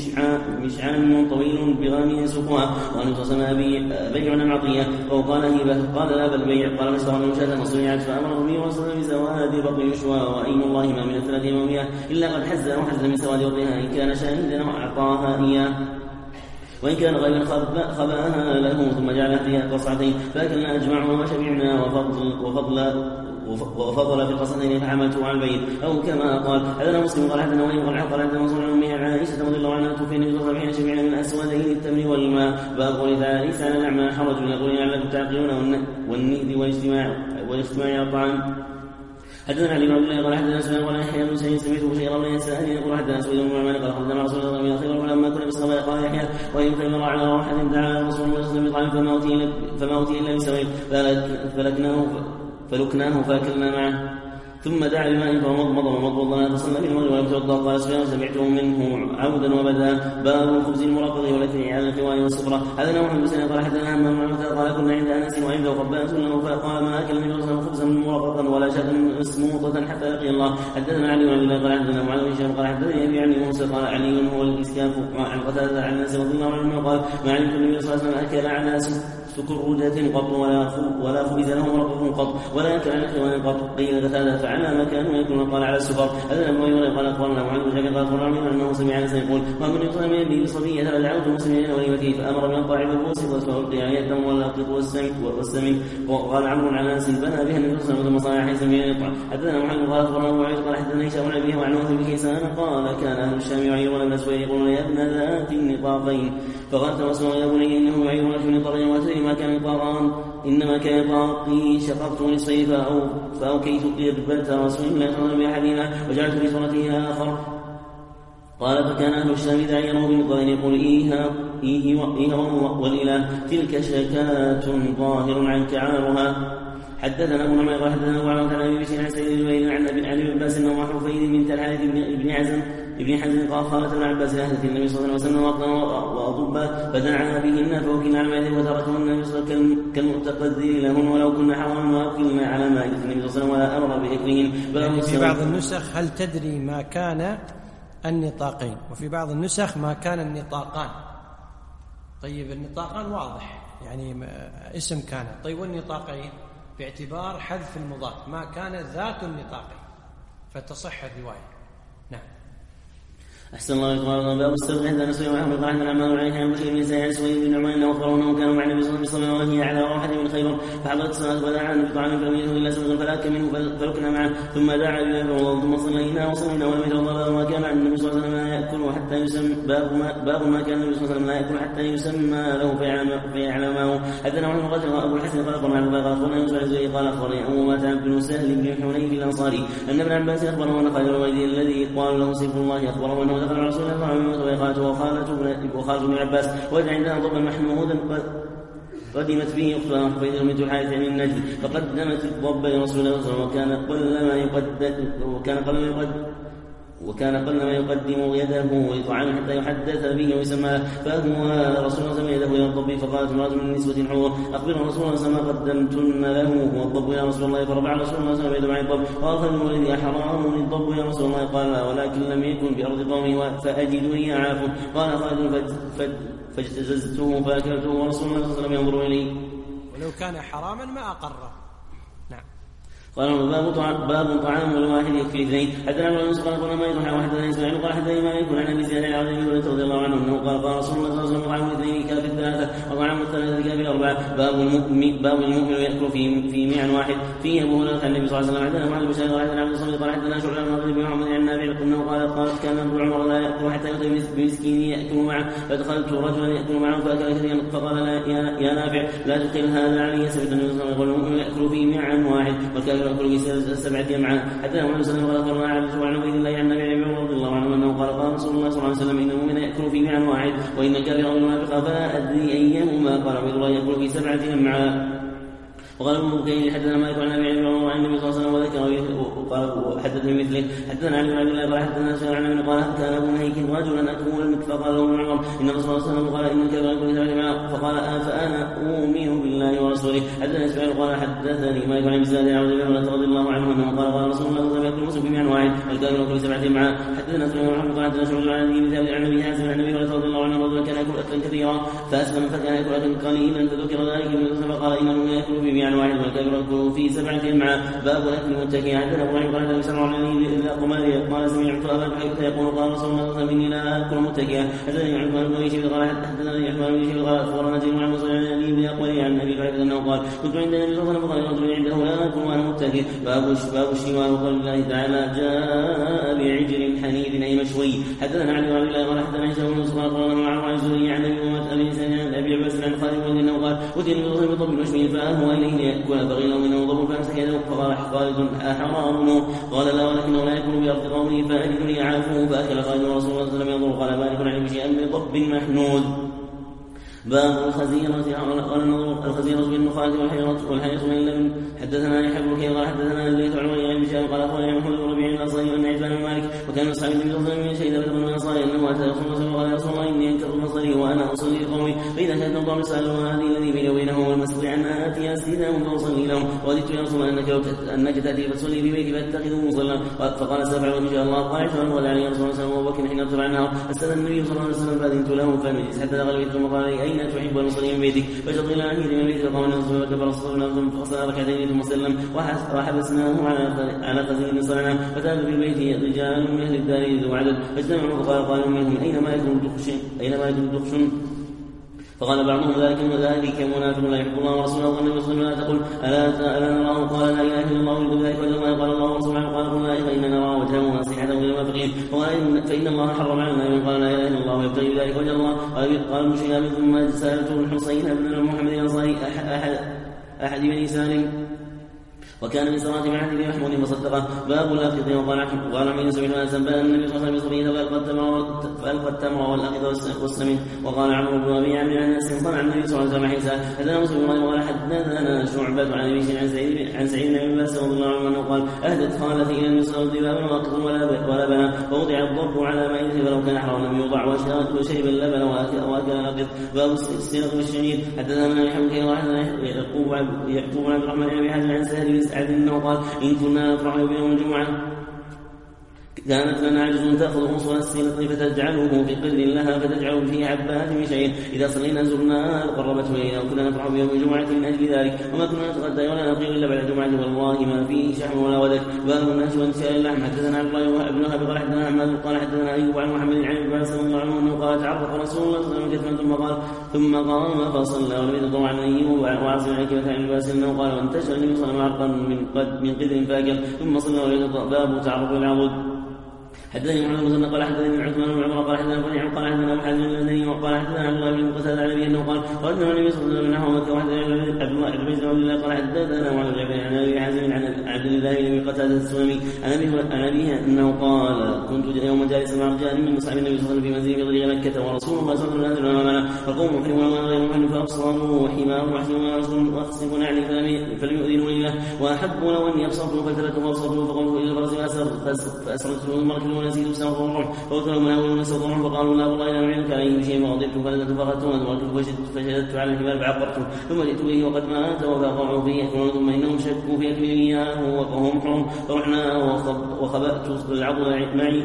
مشعان طويل بغنم يسوقها والنبي صلى الله عليه وسلم بيع عن عطيه وقال: هبه. قال: لا بل بيع. قال: ما اشترى من شاة مصريعة فامر به ورسول بسواد بطن يشوى وايم الله ما من الثلاث يوميه الا قد حز او حز من سواد بطنها ان كان شاهدا واعطاها اياه وإن كان غير خبأها له ثم جعل فيها قصعتين فأكلنا أجمعنا وشبعنا وفضل, وفضل وفضل في قصتين فحملته على البيت أو كما قال. هذا مسلم قال: حدثنا وإن قال قال حدثنا مصنع أمي عائشة رضي الله عنها توفي النبي صلى الله عليه وسلم شبعنا من أسودين التمر والماء. باب قول تعالى: ليس على الأعمى حرج يقول لعلكم تعقلون والنئذ والاجتماع والاجتماع على الطعام. حدثنا علي بن عبد الله قال: حدثنا سفيان قال: يحيى بن سعيد سمعت بشيرا بن يسأل يقول: حدثنا سويد بن عمان قال: حدثنا رسول الله من خير ولما كنا بالصبايا. قال يحيى: وإن خير على روحة دعا رسول الله صلى الله عليه وسلم فما أوتي إلا بسويد فلكناه فلكناه فأكلنا معه ثم دعا بماء فمضمض ومضمض لا تصلى به المغرب ولم يتوضا. قال سفيان: سمعته منه عودا وبدا. باب الخبز المرقق والتي على القوان والسفره. هذا نوع من سنه قال: حدثنا همام بن عمرو قال: كنا عند انس وعنده قباء له فقال: ما اكل النبي صلى الله عليه وسلم خبزا مرققا ولا شاة مسموطه حتى لقي الله. حدثنا علي بن عبد الله قال: حدثنا معاذ بن هشام قال: حدثني ابي عن موسى قال: علي هو الاسكاف عن قتاده عن انس رضي الله عنه قال: ما علمت النبي صلى الله عليه وسلم اكل على سكرجة قط ولا ولا خبز له مرقق قط ولا اكل على خوان قط. قيل قتاده: فعلى ما كانوا يكون. قال: على السفر. هذا ابو هريره قال: اخبرنا معاذ بن جبل قال: اخبرنا انه سمع انس يقول: ومن يطعم يدي بصبيه فدعوت المسلمين وليمته فامر بان طاعم البوسط فالقي عليه واللقط والسمك والسمك. وقال عمرو عن انس: بنى بها النبي صلى الله عليه وسلم مصانع حيث سمع يطعم. حدثنا محمد قال: اخبرنا ابو عيسى قال: حدثنا هشام عن ابيه وعن وهب بن كيسان قال: كان اهل الشام يعيرون ابن سويد يقولون: يا ابن ذات النطاقين. فقالت رسول الله: يا بني انه يعيرون في النطاقين واتيني إنما كان طاران إنما كان طاقي شققت نصفيه فأوكيت قربة رسول الله صلى الله عليه وسلم بأحدهما وجعلت في صورته آخر. قال فكان أهل الشام إذا عينوا بمقدار يقول إيها إيه والإله تلك شكاة ظاهر عنك عارها. حدثنا ابو نعمان قال حدثنا ابو عمرو عن ابي بشير عن سعيد بن جبير عن ابي علي بن عباس انه حفيد بنت الحارث بن حزم ابن حزم قال خالت ابن عباس لاهلة النبي صلى الله عليه وسلم واضبا فدعا بهن فوكلنا على مائده وتركهن النبي صلى الله عليه وسلم كالمتقدر لهن ولو كنا حراما واكلنا على مائده النبي صلى الله عليه وسلم ولا امر باكلهن. يعني في بعض النسخ هل تدري ما كان النطاقين، وفي بعض النسخ ما كان النطاقان. طيب النطاقان واضح يعني اسم كان، طيب والنطاقين باعتبار حذف المضاف ما كان ذات النطاقين فتصح الرواية. نعم. أحسن الله إليكم. باب السبق عند نسوي وأحمد قال عن عمار عليه عن بشير بن سعيد سويد بن نعمان أنه أخبره أنه كانوا مع النبي صلى الله عليه وسلم وهي على روحة من خيبر فحضرت الصلاة فدعا عن بطعام فلم يدخل إلا سبقا فلاك منه فلكنا معه ثم دعا بما فوضى ثم صلينا وصلينا ولم يتوضأ وما كان عن النبي صلى الله عليه وسلم لا يأكل حتى يسمى باب ما, باب ما كان النبي صلى الله عليه وسلم لا يأكل حتى يسمى له فيعلمه. حدثنا عمر قال أبو الحسن قال قال قال أخبرنا يوسف بن زيد قال أخبرني أبو مات بن سهل بن حنيف الأنصاري أن ابن عباس أخبره أن خالد الذي قال له سيف الله أخبره أنه دخل على رسول الله وخالته وخالته بن عباس وجد عندها ضبا محمودا قدمت فيه أختها حفيظة بنت الحارث عن النجد فقدمت الضب لرسول الله صلى الله عليه وسلم وكان قل ما يقدم وكان قل ما يقدم وكان قل ما يقدم يده لطعام حتى يحدث به ويسمى فهو رسول الله سمى يده الى الضب فقالت امراه من نسوه حور اخبر رسول الله ما قدمتن له والضب يا رسول الله فرفع رسول الله صلى الله عليه وسلم يده عن الضب قال فالولد احرام الضب يا رسول الله قال لا ولكن لم يكن بارض قومي فاجدني اعاف قال خالد فاجتززته فاكلته ورسول الله صلى الله عليه وسلم ينظر اليه ولو كان حراما ما اقره. نعم. قال باب طعام باب طعام الواحد يكفي اثنين. حدثنا ابن يوسف قال قلنا ما يضحى وحدثنا اسماعيل قال حدثني ما يكون عن ابي زياد عن ابي هريره رضي الله عنه انه قال قال رسول الله صلى الله عليه وسلم طعام الاثنين كافي الثلاثه وطعام الثلاثه كافي الاربعه. باب المؤمن باب المؤمن ياكل في في معن واحد. فيه ابو هريره عن النبي صلى الله عليه وسلم حدثنا معاذ بن شهاب حدثنا عبد الصمد قال حدثنا شعبة عن بن محمد عن نافع انه قال قالت كان ابن عمر لا ياكل حتى يؤتي بمسكين ياكل معه فدخلت رجلا ياكل معه فاكل كثيرا فقال لا يا, يا نافع لا تدخل هذا علي سبت النبي صلى الله عليه وسلم المؤمن ياكل في معن واحد والكافر ياكل في سبعه معه. حتى محمد صلى الله عليه وسلم قال عن عبد الله عن النبي رضي الله عنه انه قال قال رسول الله صلى الله عليه وسلم ان المؤمن ياكل في معن واحد وان الكافر او المنافق فلا ادري ايهما قال عبد الله ياكل في سبعه معه. وقال ابن بكير حدثنا مالك عن ابي عمر عن النبي صلى الله عليه وسلم وذكر وقال حدثني مثله. حدثنا علي بن عبد الله قال حدثنا سفيان عن ابي قال كان ابو نهيك رجلا اكمل فقال له ابن عمر ان الرسول صلى الله عليه وسلم قال ان الكافر ياكل في معه فقال فانا اؤمن بالله ورسوله. حدثنا سفيان قال حدثني مالك عن ابي زياد عن ابي هريره رضي الله عنه انه قال قال رسول الله صلى الله عليه وسلم ياكل مسلم في معن واحد الكافر ياكل في سبعه معه. حدثنا سفيان بن قال حدثنا شعبة عن ابي ثابت عن ابي حازم عن ابي هريره رضي الله عنه رجلا كان ياكل اكلا كثيرا فاسلم فكان ياكل اكلا قليلا فذكر ذلك فقال انه ياكل في معن واحد والكافر في سبعة مع باب الأكل متكئا. حدثنا أبو نعيم قال النبي صلى الله عليه وسلم إذا قال قال سمعت أبا حيث يقول قال رسول الله صلى الله عليه وسلم إني لا أكل متكئا. حدثني عثمان بن يشيب قال حدثني عثمان بن يشيب قال أخبرنا زيد بن مصعب عن أبي بن أقوال عن أبي حيث أنه قال كنت عند النبي صلى الله عليه وسلم فقال رجل عنده لا أكل وأنا متكئ. باب باب الشمال وقال الله تعالى جاء بعجل حنيذ أي مشوي. حدثنا علي بن عبد الله قال حدثنا هشام بن يوسف قال قال معه عن الزهري عن أبي أمامة أبي سعيد عن أبي عباس عن خالد بن أنه قال أتي النبي صلى الله عليه وسلم بضب مشوي فأهوى إليه ليأكل فقيل منه ضب فأمسك يده فقال خالد أحرام قال لا ولكنه لا يكون بأرض قومه فأجدني أعافه فأكل خالد ورسول الله صلى الله عليه وسلم ينظر قال مالك عن شيئا بضب محنود. باب الخزيرة الخزيرة بالنخاة والحيرة من لبن. حدثنا يحيى بن كثير قال حدثنا الليث عن ولي بن شهاب قال اخبرني محمد بن ربيع الانصاري ان عتبان بن مالك وكان اصحاب النبي صلى الله عليه وسلم شهد بدر من الانصار انه اتى رسول الله صلى الله عليه وسلم قال يا رسول الله اني انكر المصري وانا اصلي لقومي فاذا شهدنا الله سالوا هذه الذي بيني وبينهم والمسجد ان اتي اسجدهم فاصلي لهم ووددت يا رسول الله انك انك تاتي فتصلي في بيتي فاتخذه مصلى فقال سافعل ان شاء الله قال عثمان وقال عليه رسول الله صلى الله عليه وسلم وابو بكر حين ارتفع النهار فاستاذن النبي صلى الله عليه وسلم فاذنت له فنجلس حتى دخل بيته ثم قال لي اين تحب ان اصلي من بيتك فشط الى اخره من بيته فقام الناس وكبر الصلاه فصلى ركعتين ثم سلم وحبسناه على خزين صنعنا فتاب في البيت رجال من اهل الدار ذو عدد فاجتمعوا فقال قالوا منهم اينما يكون الدخش اينما يكون الدخش فقال بعضهم ذلك ذلك منافق لا يحب الله ورسوله. وقال النبي صلى الله عليه وسلم لا تقل ألا ألا نراه قال لا إله إلا الله يريد ذلك وجه الله قال الله ورسوله قال قل لا إله إلا نراه وجهه ونصيحته للمنافقين وقال فإن الله حرم على من قال لا إله إلا الله ويبتغي ذلك وجه الله. قال ابن شهاب ثم سألته الحصين بن محمد الأنصاري أحد أحد بني سالم وكان من صلاة مع حديث محمود فصدقه. باب الأخذ وقال قال من سمعت أنس بأن النبي صلى الله عليه وسلم فألقى التمر والأخذ والسمن. وقال عمرو بن أبي عامر عن أنس صنع النبي صلى الله عليه وسلم حساء. حدثنا مسلم وقال حدثنا شعبة عن أبي عن سعيد عن سعيد بن أبي بكر رضي الله عنه أنه قال أهدت خالتي إلى النبي صلى الله عليه وسلم وأخذ ولا بنا فوضع الضرب على مائدته فلو كان حرام لم يوضع وشرب اللبن وأكل الأخذ. باب السيرة والشعير. حدثنا محمد يعقوب يعقوب عن الرحمن بن أبي حازم عن سهل بن سعد أنه قال إن كنا نفرح بيوم الجمعة كانت لنا عجز تأخذ أصول السنة فتجعله في قدر لها فتجعل فيه عباءة من شيء إذا صلينا زرنا قربته إلينا وكنا نفرح بيوم الجمعة من أجل ذلك وما كنا نتغدى ولا نقيم إلا بعد الجمعة والله ما فيه شحم ولا ودك. باب الناس وانتشار اللحم. حدثنا عبد الله بن وهب قال حدثنا عماد قال حدثنا أيوب عن محمد عن ابن عباس رضي الله عنه أنه قال تعرف رسول الله صلى الله عليه وسلم ثم قال ثم قام فصلى ولم يتطوع عن أيوب وعاصم عن كلمة عن عباس أنه قال وانتشر النبي صلى الله عليه وسلم من قد من قدر فاكر ثم صلى ولم يتطوع. باب تعرف العضد. حدثني محمد بن قال حدثني عثمان بن عمر قال حدثنا بني قال حدثنا محمد بن المدني وقال حدثنا عبد الله بن قتادة عن أبيه أنه قال قال النبي صلى الله عليه وسلم نحو مكة وحدثنا عبد الله بن الله قال حدثنا معاذ بن عن أبي حازم عن عبد الله بن قتادة السلمي عن أبيه أنه قال كنت يوم جالسا مع رجال من أصحاب النبي صلى الله عليه وسلم في منزل في ظل مكة ورسول الله صلى الله عليه وسلم أمامنا فقوموا محرمون وغير محرم فأبصروا حمار وحسنوا وأخصفوا نعلي فلم يؤذنوا إلا وأحبوا لو أني أبصرته فالتفتوا فأبصرته فقلت إلى الفرس فأسرته المركب ونسيت سوف فقلت لهم أول نسوط فقالوا لا والله لا نعلمك عليه شيء فغضبت فنزلت فأخذته فشددت على الحمار فعقرته ثم جئت به وقد مات وفقعوا فيه يأكلون ثم إنهم شكوا في أكله إياه وهم حرم فرحنا وخبأت العضل معي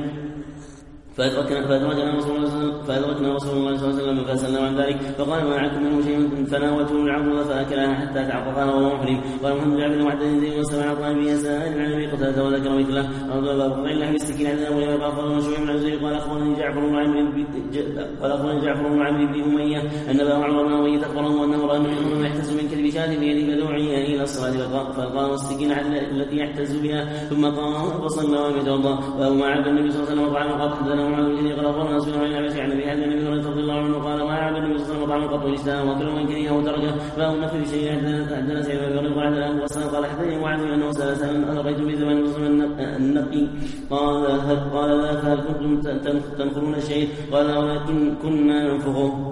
فأدركنا رسول الله فأدركنا رسول الله صلى الله عليه وسلم فسلم عن ذلك فقال ما معكم منه شيء فناولته العضل فأكلها حتى تعققها وهو محرم. قال محمد بن عبد وحدثني زيد وسمع طالب يسأل عن أبي قتادة وذكر مثله. قال باب قطع اللحم بالسكين عندنا ولما قال شيء من عزيز قال أخبرني جعفر بن عمرو قال أخبرني جعفر بن عمرو بن أمية أن أبا عمرو بن أمية أخبره أنه رأى من يحتز من كلب شاة بيده فدعي إلى الصلاة فقام السكين التي يحتز بها ثم قام فصلى ولم يتوضأ. وأبو معبد النبي صلى الله عليه وسلم وطعام قد حدثنا محمد بن قال الناس من النبي عن النبي حدث النبي رضي الله عنه قال ما عبد النبي صلى الله عليه وسلم قط الاسلام وكل من كرهه وتركه فهو نفي بشيء حدثنا سعيد بن ابي قال الان وسلم قال حدثني معاذ انه سال سالما القيت في زمان المسلم النقي قال هل قال لا فهل كنتم تنقلون الشيء قال ولكن كنا ننفخه.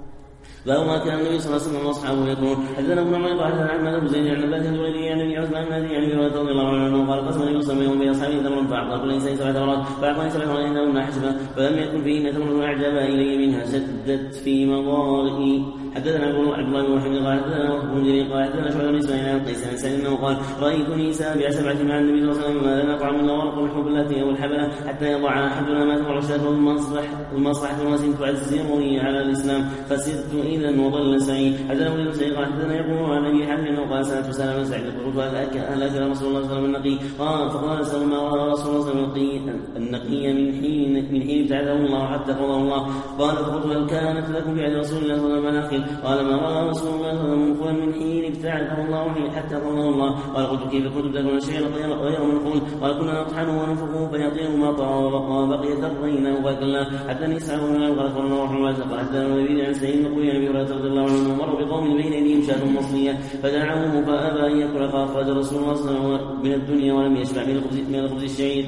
باب ما كان النبي صلى الله عليه وسلم واصحابه يقولون. حدثنا ابن عمر قال حدثنا عن ابن زيد عن عباس الوليدي عن ابي عثمان بن ابي عن رضي الله عنه قال قسم النبي صلى الله عليه وسلم بين اصحابه تمرا فاعطى كل انسان سبع تمرات فاعطاني سبع تمرات انهن حسبا فلم يكن فيهن تمر اعجب الي منها شدت في مضارئي. حدثنا عبد الله بن محمد قال حدثنا ابن جرير قال حدثنا شعبة بن اسماعيل عن قيس عن سعيد انه قال رايتني سابع سبعه مع النبي صلى الله عليه وسلم ما لنا طعام الا ورق الحبلة او الحبله حتى يضع احدنا ما تضع الشاة المصلحه المواسم تعزرني على الاسلام فسرت اذا وضل سعيد. حدثنا ابن سعيد قال حدثنا يقول عن ابي حازم انه قال سالت سالم بن سعيد قلت هل اكل رسول الله صلى الله عليه وسلم النقي قال فقال سلم ما راى رسول الله صلى الله عليه وسلم النقي من حين من حين ابتعده الله حتى قضاه الله. قال فقلت هل كانت لكم في عهد رسول الله صلى الله عليه وسلم مناخل قال ما راى رسول الله صلى الله عليه وسلم من حين ابتعده الله حتى قضاه الله. قال قلت كيف كنتم تاكلون الشعير غير منقول قال كنا نطحنه وننفخه فيطير ما طار بقي ذرينا وفاكلنا حتى نسعه قال اخبرنا روح الله قال حدثنا النبي عن سعيد المقوي عن ابي هريره رضي الله عنه مر بقوم بين ايديهم شاة مصريه فدعوه فابى ان ياكل فاخرج رسول الله صلى الله عليه وسلم من الدنيا ولم يشبع من الخبز الشعير.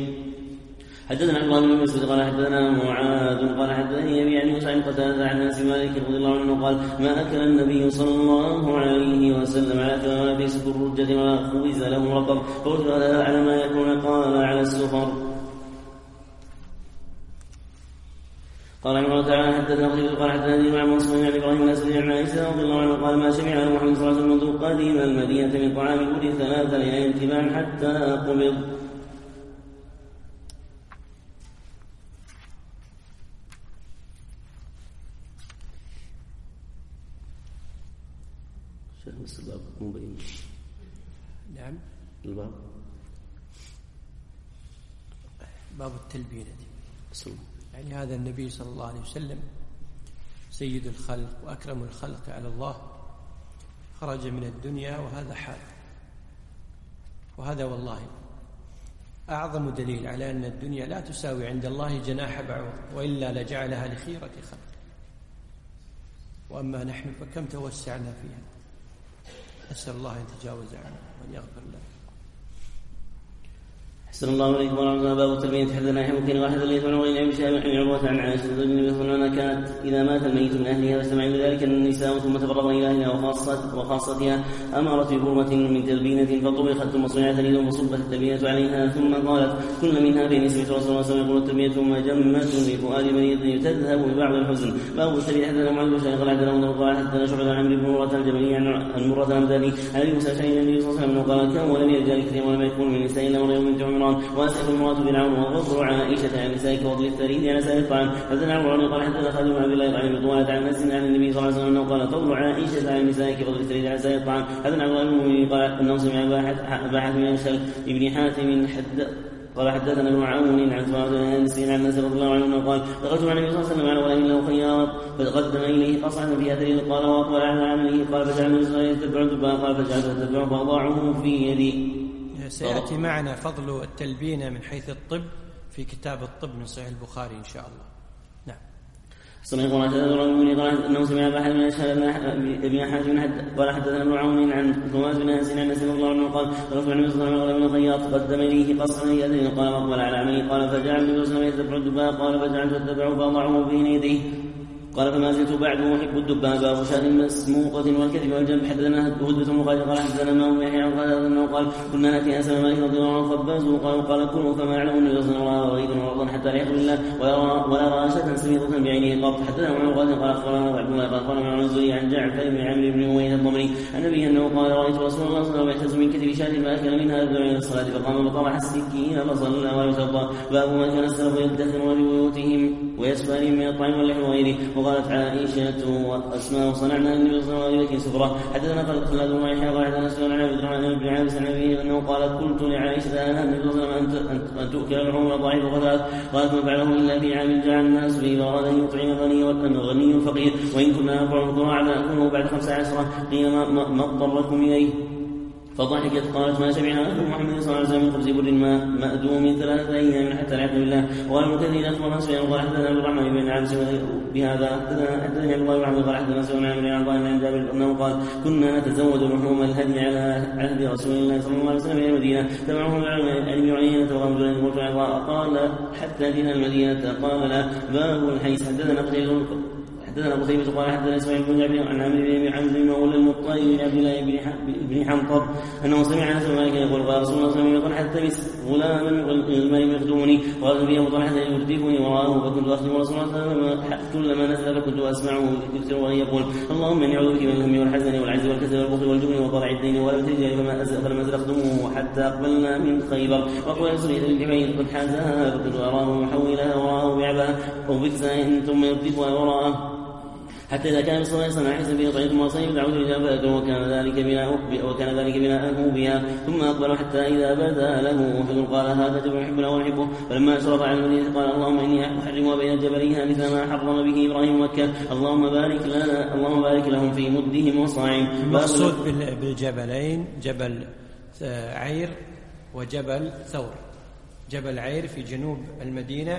حدثنا عبد الله بن مسعود قال حدثنا معاذ قال حدثني ابي عن موسى بن قتادة عن انس مالك رضي الله عنه قال ما اكل النبي صلى الله عليه وسلم على كلام في سكر رجة ولا خبز له رطب قلت على ما يكون قال على السفر. قال رحمه الله تعالى حدثنا قتيبة قال حدثني مع مسلم عن ابراهيم الاسود عن عائشة رضي الله عنه قال ما شبع على محمد صلى الله عليه وسلم منذ قديم المدينة من طعام الود ثلاثة ليالي تباعا حتى قبض. بس الباب مو بين. نعم الباب باب التلبينة يعني هذا النبي صلى الله عليه وسلم سيد الخلق وأكرم الخلق على الله خرج من الدنيا وهذا حال. وهذا والله أعظم دليل على أن الدنيا لا تساوي عند الله جناح بعوض، وإلا لجعلها لخيرة خلق. وأما نحن فكم توسعنا فيها. أسأل الله أن يتجاوز عنا وأن يغفر لنا. أحسن الله عليكم ورحمة الله. باب التلبية. حدثنا يحيى بن كثير واحد الليث عن غير ابن شهاب عن عروة عن عائشة زوج النبي صلى الله عليه وسلم كانت إذا مات الميت من أهلها فاجتمع بذلك النساء ثم تفرغن إلى أهلها وخاصة وخاصتها أمرت ببرمة من تلبينة فطبخت ثم صنعت ليل وصبت التلبية عليها ثم قالت كل منها بين سمعت رسول الله صلى الله عليه وسلم يقول التلبية ثم جمة لفؤاد مريض تذهب ببعض الحزن. باب التلبية. حدثنا معاذ بن هشام قال حدثنا ابن قال حدثنا شعبة عن عمرو بن مرة الجبلي عن مرة الأمداني عن أبي موسى الأشعري عن النبي صلى الله عليه وسلم قال كم ولم يرجع كثير ولم يكن من النساء إلا مريم بنت عمران وأسأل المرأة بالعون وغفر عائشة عن نسائك وفضل الثريد على سائر الطعام. حدثنا عمرو قال حدثنا خالد بن عبد الله عن ابي طوالة عن انس عن النبي صلى الله عليه وسلم انه قال فضل عائشة عن نسائك وفضل الثريد على سائر الطعام. حدثنا عبد الله بن المؤمن قال انه سمع ابا حاتم ينشل ابن حاتم حد قال حدثنا ابن عون عن سماعة بن انس عن انس رضي الله عنه قال دخلت مع النبي صلى الله عليه وسلم على ولم له خياط فتقدم اليه قصعا فيها ثريد قال واقبل على عمله قال فجعل النبي صلى الله عليه وسلم يتبع الدباء قال فجعلت اتبعه فاضاعه في يدي. سيأتي معنا فضل التلبينة من حيث الطب في كتاب الطب من صحيح البخاري إن شاء الله. نعم. صحيح. قال قال انه سمع باحد من اشهر ابن حاتم قال حدثنا ابن عون عن ثماس بن انس عن انس رضي الله عنه قال رسول النبي صلى الله عليه وسلم الخياط قدم اليه قصعا يديه قال واقبل على عمله قال فجعل النبي صلى الله عليه وسلم يتبع الدباء قال فجعلت اتبعه فاضعه بين يديه قال فما زلت بعد احب الدباء. باب شان مسموقة والكذب والجنب. حدثنا هدبة مقاتل قال حدثنا ما يحيى قال انه قال كنا ناتي انس بن مالك رضي الله عنه خبازه قال قال كلوا فما يعلم النبي صلى الله عليه وسلم غيظا ورضا حتى لا يخبر الله ولا رأى شاة سميطة بعينه قط. حدثنا عمر قال قال اخبرنا عبد الله قال قال عن الزهري عن جعفر بن عمرو بن اميه الضمري عن النبي انه قال رايت رسول الله صلى الله عليه وسلم يحتز من كتف شاة فاكل منها يدعو الى الصلاه فقام فطرح السكين فصلى ويتوضا. باب ما كان السلف يدخرون ببيوتهم ويسفل من الطعام واللحم وغيره. وقالت عائشة وأسماء صنعنا النبي صلى الله عليه وسلم سفرة. حدثنا خالد بن يحيى قال حدثنا سفيان عن عبد الرحمن بن عابس عن أبيه أنه قال قلت لعائشة أنا النبي صلى الله عليه وسلم أن تؤكل اللحوم الضعيف وقالت قالت ما فعله إلا في عام جعل الناس فيه وأراد أن يطعم الغني والغني الفقير وإن كنا نرفع الذراع نأكله بعد خمس عشرة قيل ما اضطركم إليه فضحكت قالت ما شبعنا أهل محمد صلى الله عليه وسلم من خبز بر ما مأدوم من ثلاثة أيام حتى العياذ بالله. وقال المكذب أخبرنا سفيان قال حدثنا عبد الرحمن بن عابس بهذا حدثنا عبد الله بن عمرو قال حدثنا سفيان عن عبد الله بن جابر أنه قال كنا نتزود لحوم الهدي على عهد رسول الله صلى الله عليه وسلم إلى المدينة تبعه العلم عيينة وغمد قلت قال حتى جئنا المدينة قال لا. باب الحيث. حدثنا قتيل حدثنا ابو سعيد قال حدثنا اسماعيل بن جعفر عن عمرو بن حمزه بن مولى المطلب بن عبد الله بن حنطب انه سمع انس بن مالك يقول قال رسول الله صلى الله عليه وسلم حتى بس غلاما والمال يخدمني وقال به ابو طلحه يردفني وراءه فكنت اخدم رسول الله صلى الله عليه وسلم كلما نزل فكنت اسمعه يكثر وان يقول اللهم اني اعوذ بك من الهم والحزن والعجز والكسل والبخل والجبن وطلع الدين ولم تجد فما فلم ازل اخدمه حتى اقبلنا من خيبر وقال رسول الله الجبين قد حازها فكنت اراه محولها وراءه بعبها او بكسا ثم يردفها وراءه حتى إذا كان صلى الله عليه وسلم أحسن به طريق وصيب دعوت الإجابة وكان ذلك بناء وكان ذلك بناءه بها ثم أقبل حتى إذا بدا له أحد قال هذا جبل يحبنا ونحبه. فلما أشرف على المدينة قال اللهم إني أحرم بين جبليها مثل ما حرم به إبراهيم مكة اللهم بارك لنا اللهم بارك لهم في مدهم وصاعهم. المقصود بالجبلين جبل عير وجبل ثور. جبل عير في جنوب المدينة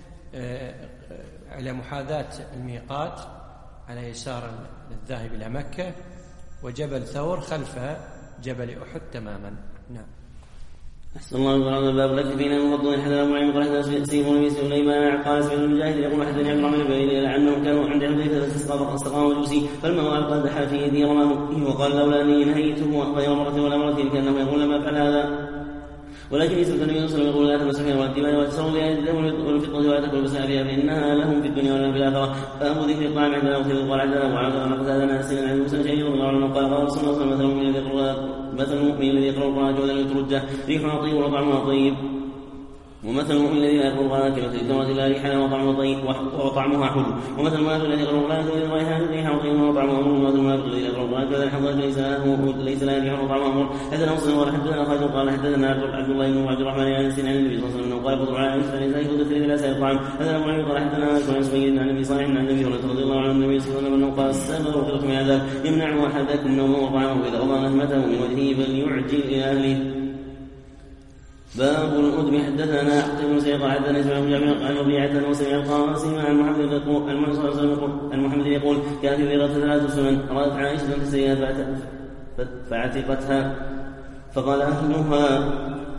على محاذاة الميقات على يسار الذاهب إلى مكة وجبل ثور خلف جبل أحد تماما. نعم. أحسن الله على الباب لك فينا مفضل حدثنا أبو معين قال حدثنا سيف بن سليمان قال سعيد بن مجاهد يقول حدثني عبد الرحمن بن إلى عنهم كانوا عند حذيفة فاستقام وجوسي فلما وقع قدح في يدي رماه وقال لولا أني نهيته غير مرة ولا مرتين كأنه يقول لما فعل هذا ولكن يسأل النبي صلى الله عليه وسلم يقول لا تمسكن والدماء وتسروا لها الدم والفطنة ولا تأكل بسائرها فإنها لهم في الدنيا ولهم في الآخرة. فأبو ذكر الطعام عندنا وخذ قال عندنا وعندنا ما قتادنا سنين عن موسى شيء رضي الله عنه قال قال رسول الله صلى الله عليه وسلم مثل المؤمن الذي يقرأ القرآن جودا يترجى ريحها طيب وطعمها طيب. ومثل المؤمن الذي لا يقرب القرآن كمثل التوراة لا ريحها وطعمها طيب وطعمها حلو ومثل المنافق الذي يقرب القرآن كمثل ريحها ريحها وطعمها وطعمها مر ومثل المنافق الذي يقرب القرآن كمثل الحنظلة ليس له ليس لها ريح وطعمها مر. حدثنا مسلم ولا حدثنا خالد قال حدثنا عبد الله بن عبد الرحمن عن انس عن النبي صلى الله عليه وسلم قال فضل على انس عن زيد ودخل لا سائر الطعام. حدثنا معاويه قال حدثنا مالك عن سبيل عن النبي صالح عن النبي رضي الله عنه النبي صلى الله عليه وسلم قال السابر وخلق من عذاب يمنع احدكم نومه وطعامه اذا قضى نهمته من وجهه فليعجل الى اهله. باب الأدم. حدثنا قتيبة سيق حدثنا اسماعيل بن جابر عن ربيعة وسمع القاسم عن محمد يقول المحمد صلى الله عليه وسلم المحمد يقول كان في بيرة ثلاث سنن أرادت عائشة تسيئها فعتقتها فقال أهلها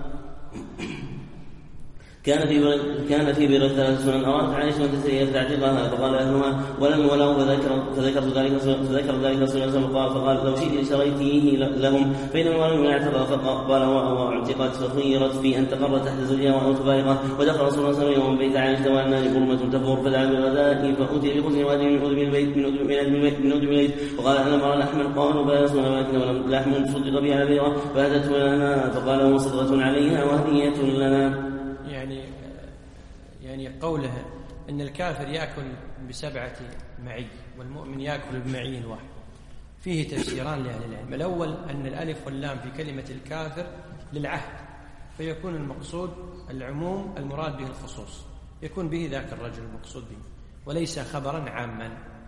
كان في كان في بيرة ثلاث سنن أرادت عائشة تسيئها فتعتقها فقال أهلها ولم ولوا فذكر فذكرت ذلك فذكر ذلك رسول الله فقال فقال لو شئت شريتيه لهم فإنما ولم يعتقها فقال واعتقت فخيرت في أن تقر تحت زوجها أو تفارقه. ودخل رسول الله صلى الله عليه وسلم بيت عائشة وأنها برمة تفور فدعا بالغداء فأتي بخبز وادي من أدم البيت من أدم البيت من أدم البيت وقال أنا أرى لحما قالوا بلى رسول الله ولكنه لحم صدق به على بيرة فأتته لنا فقال له صدقة عليها وهدية لنا. يعني يعني قوله أن الكافر يأكل بسبعة معي والمؤمن يأكل بمعين واحد فيه تفسيران لأهل العلم. الأول أن الألف واللام في كلمة الكافر للعهد فيكون المقصود العموم المراد به الخصوص يكون به ذاك الرجل المقصود به وليس خبرا عاما.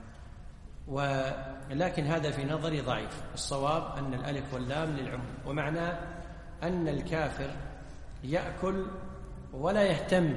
ولكن هذا في نظري ضعيف. الصواب أن الألف واللام للعموم ومعناه أن الكافر يأكل ولا يهتم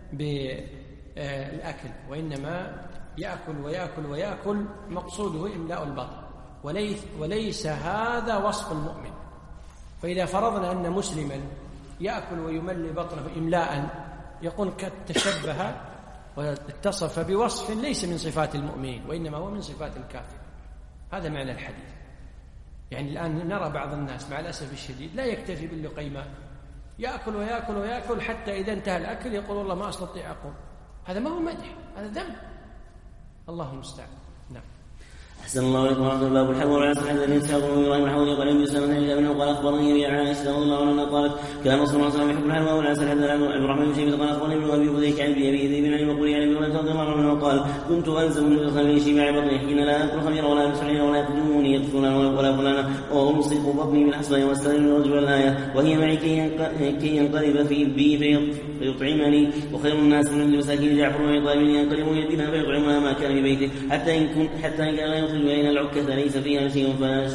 بالأكل وإنما يأكل ويأكل ويأكل مقصوده إملاء البطن وليس, وليس هذا وصف المؤمن. فإذا فرضنا أن مسلما يأكل ويملي بطنه إملاء يكون قد تشبه واتصف بوصف ليس من صفات المؤمنين وإنما هو من صفات الكافر. هذا معنى الحديث. يعني الآن نرى بعض الناس مع الأسف الشديد لا يكتفي باللقيمة يأكل ويأكل ويأكل حتى إذا انتهى الأكل يقول والله ما أستطيع أقوم. هذا ما هو مدح هذا ذنب. الله المستعان. نعم. أحسن الله عليكم ورحمة الله وبركاته. وعلى سبحانه الذين سأقول إبراهيم الحوض يقول أن يسلم إلى منه قال أخبرني يا عائشة رضي الله عنها قالت كان رسول الله صلى الله عليه وسلم يحب الحلوى والعسل حتى عبد الرحمن بن شيبة قال أخبرني ابن أبي فديك عن أبي ذئب عن يقول عن أبي هريرة رضي الله عنه قال كنت ألزم من الخمير شباع بطني حين لا أكل خميرا ولا مسعيرا ولا يقدموني يقتلون ولا فلانا وألصق بطني بالحصبة واستغل الرجل الآية وهي معي كي ينقلب في بي فيطعمني وخير الناس من المساكين جعفر وأبي طالب ينقلب يدينا فيطعمها ما كان في بيته حتى إن كنت حتى إن كان لا يخرج إلى العكة ليس فيها شيء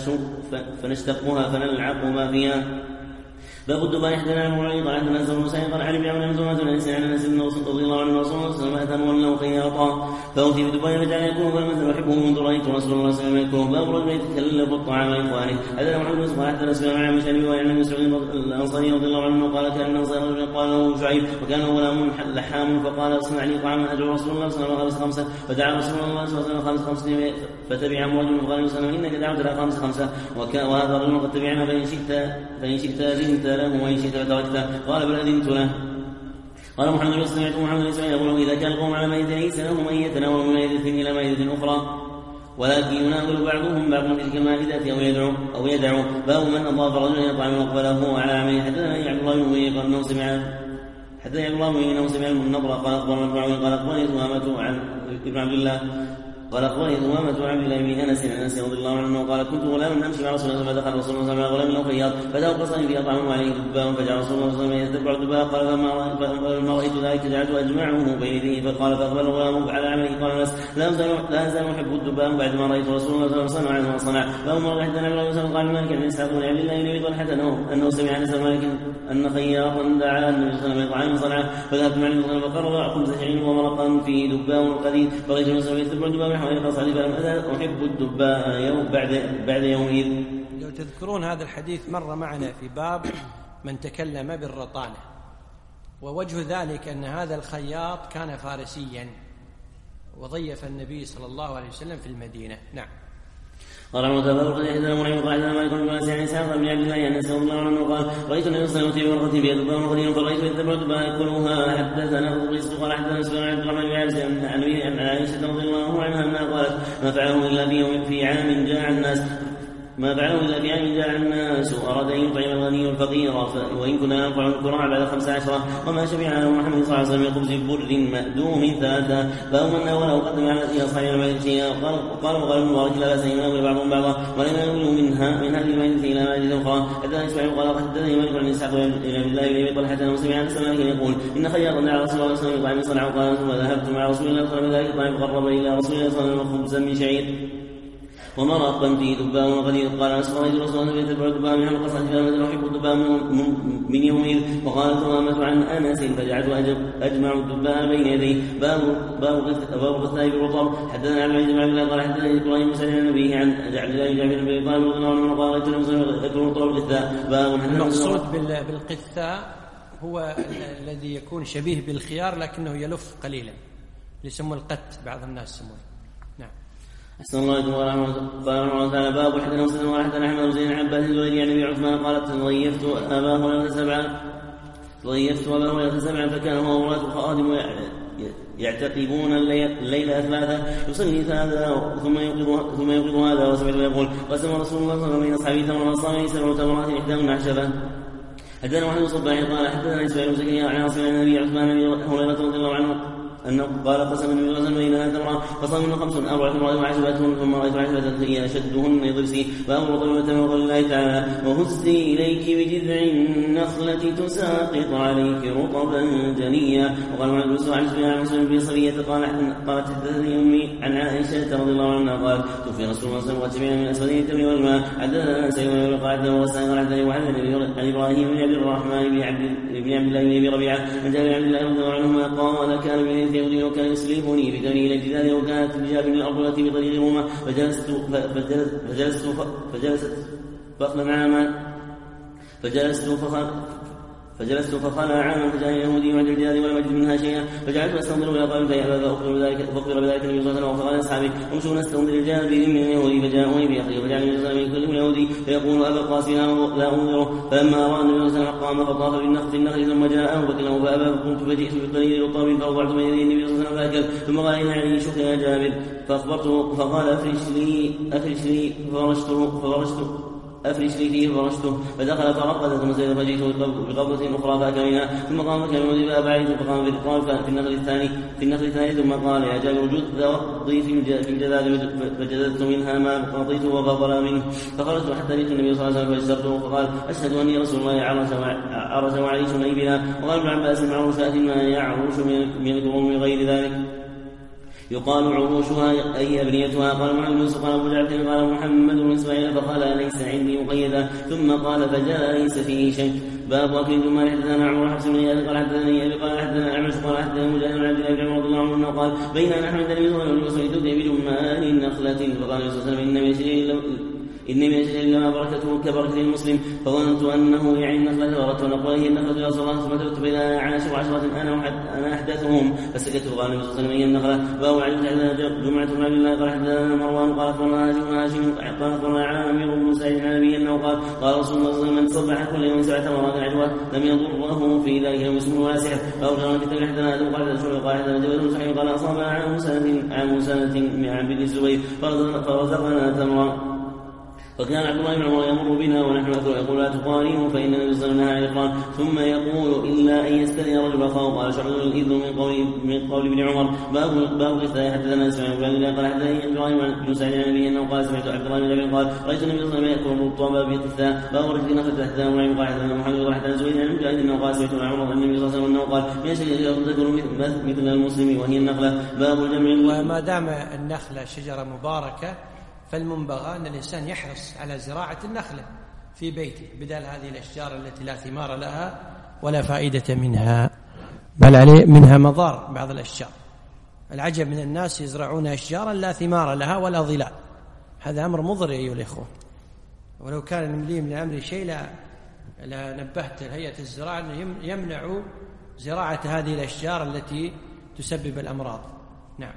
فنشتقها فنلعق ما فيها. باب الدباء يحدثنا عن معيط عن الناس والمسائل قال عن ابن عمرو بن زمرة الانس عن انس بن رضي الله عنه رسول الله صلى الله عليه وسلم اتم خياطا فاوتي بدباء فجعل يكون فالمثل يحبه منذ رايت رسول الله صلى الله عليه وسلم باب رجل يتكلف الطعام لاخوانه. هذا محمد بن صالح حتى نسمع عن مشعل وعن ابن مسعود الانصاري رضي الله عنه قال كان من انصار رجل قال له شعيب وكان غلام لحام فقال اصنع لي طعاما ادعو رسول الله صلى الله عليه وسلم خمسه فدعا رسول الله صلى الله عليه وسلم خمس خمسه فتبعهم رجل فقال صلى الله عليه وسلم انك دعوت له خمسه خمسه وهذا الرجل قد تبعنا فان شئت فان شئت اذنت له وان شئت تركته قال بل أذنت له. قال محمد بن سمعت محمد بن سمعت يقول إذا كان القوم على مائدة ليس لهم أن يتناولوا من مائدة إلى مائدة أخرى ولكن يناول بعضهم بعضا في تلك المائدة أو يدعو أو يدعو. باب من أضاف رجلا إلى طعام وأقبله على عمله. حدثنا عبد الله بن أبي قال إنه سمع حدثنا عبد الله بن أنه سمع النضر قال أخبرنا البعوي قال أخبرني ثمامة عن ابن عبد الله قال أخبرني ثمامة عن عبد الله بن أنس عن أنس رضي الله عنه قال كنت غلاما أمشي مع رسول الله فدخل رسول الله صلى الله عليه وسلم غلام خياط فتاه قصني في طعام عليه دباء فجعل رسول الله صلى الله عليه وسلم يتبع الدباء قال فما رأيت ذلك جعلت أجمعه بين يديه فقال فأقبل الغلام على عمله قال أنس لا أزال أحب الدباء بعد ما رأيت رسول الله صلى الله عليه وسلم صنع. فأمر الله حدثنا عبد الله بن قال مالك عن إسحاق بن عبد الله بن أبي طلحة أنه سمع أنس مالك أن خياطا دعا النبي صلى الله عليه وسلم طعام صنعه فذهبت مع النبي صلى الله عليه وسلم فقرر خبز شعير ومرقا في دباء قديد فرأيت النبي صلى الله عليه وسلم يتبع الدباء من حوالي قصعد فلم أحب الدباء يوم بعد بعد يومئذ. لو تذكرون هذا الحديث مر معنا في باب من تكلم بالرطانة ووجه ذلك أن هذا الخياط كان فارسيا وضيف النبي صلى الله عليه وسلم في المدينة. نعم. قال عمر تبارك قد يحدثنا مريم قال حدثنا مالك بن انس عن اسحاق بن عبد الله ان رسول الله عنه قال رايت النبي صلى الله عليه وسلم بمرقه بيد دباء قديم فرأيت يتبع دباء ياكلها. حدثنا ابو قيس قال حدثنا سفيان عن عبد الرحمن بن عبس عن عائشه رضي الله عنها انها قالت ما فعله الا في عام جاع الناس ما فعله إذا في عام جاع الناس وأراد أن يطعم الغني والفقير وإن كنا نرفع الكراع بعد خمس عشرة وما شبع على محمد صلى الله عليه وسلم خبز بر مأدوم ثلاثة فهو من أول قدم على أصحاب المائدة شيئا قال وقال المبارك لا بأس أن يناول بعضهم بعضا ولم يناولوا منها من هذه المائدة إلى مائدة أخرى حتى إسماعيل قال حدثني مالك عن إسحاق إلى بالله بن أبي طلحة أنه سمع أنس مالك يقول إن خيرا دعا رسول الله صلى الله عليه وسلم يطعم صنعا وقال ذهبت مع رسول الله صلى الله عليه وسلم فقرب إلى رسول الله صلى الله عليه وسلم خبزا من شعير ومرقا فيه دباء وقدير قال أنس رأيت رسول الله يتبع الدباء من حلقة صحيح فلم أحب الدباء من يومئذ وقالت أمامة عن أنس فجعلت أجمع الدباء بين يدي باب باب غثاء بالرطب حدثنا عن عبد الله قال حدثني إبراهيم مسعود عن نبيه عن عبد الله بن جعفر بن قال رضي الله عنه قال رأيت المسلم يأكل الرطب بالغثاء باب. المقصود بالقثاء هو الذي يكون شبيه بالخيار لكنه يلف قليلا يسمى القت بعض الناس يسمونه. نعم. أحسن الله عليكم قال الله تعالى باب حدثنا مسلم وحدثنا أحمد بن عباس الزبيري عن أبي عثمان قالت ضيفت أبا هريرة سبعا ضيفت أبا هريرة سبعا فكان هو وراء خادم يعتقبون الليل أثلاثا يصلي هذا ثم يوقظ ثم يوقظ هذا وسمعت يقول قسم رسول الله صلى الله عليه وسلم بين أصحابه ثمرا صام سبع تمرات إحداهن عشبا. حدثنا محمد الصباحي قال حدثنا إسماعيل بن زكريا عن عاصم عن أبي عثمان بن هريرة رضي الله عنه أنه قال قسم النبي صلى الله عليه وسلم بيننا تمرا فصام منه خمس أربعة امرأة وعشباتهن ثم رأيت عشبة هي أشدهن ضرسي فأمر طبيبة وقال الله تعالى وهزي إليك بجذع النخلة تساقط عليك رطبا جنيا. وقال عن ابن سعد عن مسلم بن صبية قالت حدثني أمي عن عائشة رضي الله عنها قال توفي رسول الله صلى الله عليه وسلم من أسفل التمر والماء حدثنا سيد بن قاعدة والسائل قال حدثني وعن إبراهيم بن عبد الرحمن بن عبد بن عبد الله بن أبي ربيعة عن جابر بن عبد الله رضي الله عنهما قال كان من يهودي وكان يسلفني بدني إلى الجدار وكانت بجاب من الأرض بطريق روما فجلست فجلست فجلست فأخذ عاما فجلست فخ فجلست فخلع عاما فجاء اليهودي وعند الجدار ولم أجد منها شيئا فجعلت أستنظر إلى قلبي فيأبى فأخبر بذلك فأخبر بذلك النبي صلى الله عليه وسلم فقال أصحابي امشوا نستنظر الجدار من اليهودي فجاءوني بأخيه فجعل النبي صلى الله عليه وسلم يكلم اليهودي فيقول أبا القاسم لا أنظره فلما رأى النبي صلى الله عليه وسلم قام فطاف بالنخل في النخل ثم جاء أبو بكر فأبى فقمت فجئت بقليل رطاب فأوضعت بين يدي النبي صلى الله عليه وسلم فأكل ثم قال إن علي شكر يا جابر فأخبرته فقال أفرش لي أفرش لي ففرشته ففرشته أفرش لي فيه فرشته فدخل فرقد ثم سيد فجئت بقبضة أخرى فأكل منها ثم قام فكان يوذي فأبعد فقام بالقرآن في النخل الثاني في النخل الثاني ثم قال يا جابر وجد وضي في الجذاذ فجذذت منها ما قضيته وغفر منه فخرجت حتى لقيت النبي صلى الله عليه وسلم فاجترته فقال أشهد أني رسول الله عرش وعريش من إبلا. وقال ابن عباس معروشات ما يعرش من الكروم من غير ذلك يقال عروشها أي أبنيتها. قال محمد بن يوسف قال أبو جعفر قال محمد بن إسماعيل فقال ليس عندي مقيدا ثم قال فجاء ليس فيه شك. باب أكل الجمال حدثنا عمر حفص بن إياد قال حدثني أبي قال حدثنا أعمش قال حدثنا مجاهد بن عبد الله بن عمر رضي الله عنه قال بين نحن عند النبي صلى الله عليه وسلم تؤتي بجمال نخلة فقال النبي صلى الله عليه وسلم إن من شيء إني من أجل إنما بركته كبركة المسلم فظننت أنه يعني النخلة وردت ونقول هي النخلة يا رسول الله ثم تبت بين عشر عشرة أنا أنا أحدثهم فسكت فقال النبي صلى الله عليه وسلم هي النخلة. باب علم جمعة بن عبد الله قال حدثنا مروان قال أخبرنا هاشم هاشم قال أخبرنا عامر بن سعيد عن أبي أنه قال قال رسول الله صلى الله عليه وسلم من صبح كل يوم سبع تمرات عدوى لم يضره في ذلك يوم اسمه ولا سحر. باب جرى كتاب حدثنا آدم قال حدثنا قال حدثنا جبل بن سعيد قال أصاب عام سنة عام سنة عن بن الزبير فرزقنا تمرا فكان عبد الله بن عمر يمر بنا ونحن نذكر يقول لا تقارنوا فإن النبي صلى الله عليه وسلم ثم يقول إلا أن يستثني رجل أخاه. قال شعبة الإذن من قول من قول ابن عمر. باب باب الغثاء حدثنا إسماعيل بن الله قال حدثني إبراهيم بن سعيد عن أبيه أنه قال سمعت عبد الله بن جابر قال رأيت النبي صلى الله عليه وسلم يأكل الرطب بالغثاء. باب رجل نخلة حدثنا إبراهيم قال حدثنا محمد قال حدثنا زهير عن مجاهد أنه قال سمعت عمر عن النبي صلى الله عليه وسلم أنه قال من شجرة تذكر مثل المسلم وهي النخلة. باب الجمع. وما دام النخلة شجرة مباركة فالمنبغى أن الإنسان يحرص على زراعة النخلة في بيته بدل هذه الأشجار التي لا ثمار لها ولا فائدة منها بل عليه منها مضار. بعض الأشجار العجب من الناس يزرعون أشجارا لا ثمار لها ولا ظلال. هذا أمر مضر أيها الإخوة. ولو كان لي من أمر شيء لا, لا نبهت هيئة الزراعة أن يمنعوا زراعة هذه الأشجار التي تسبب الأمراض. نعم.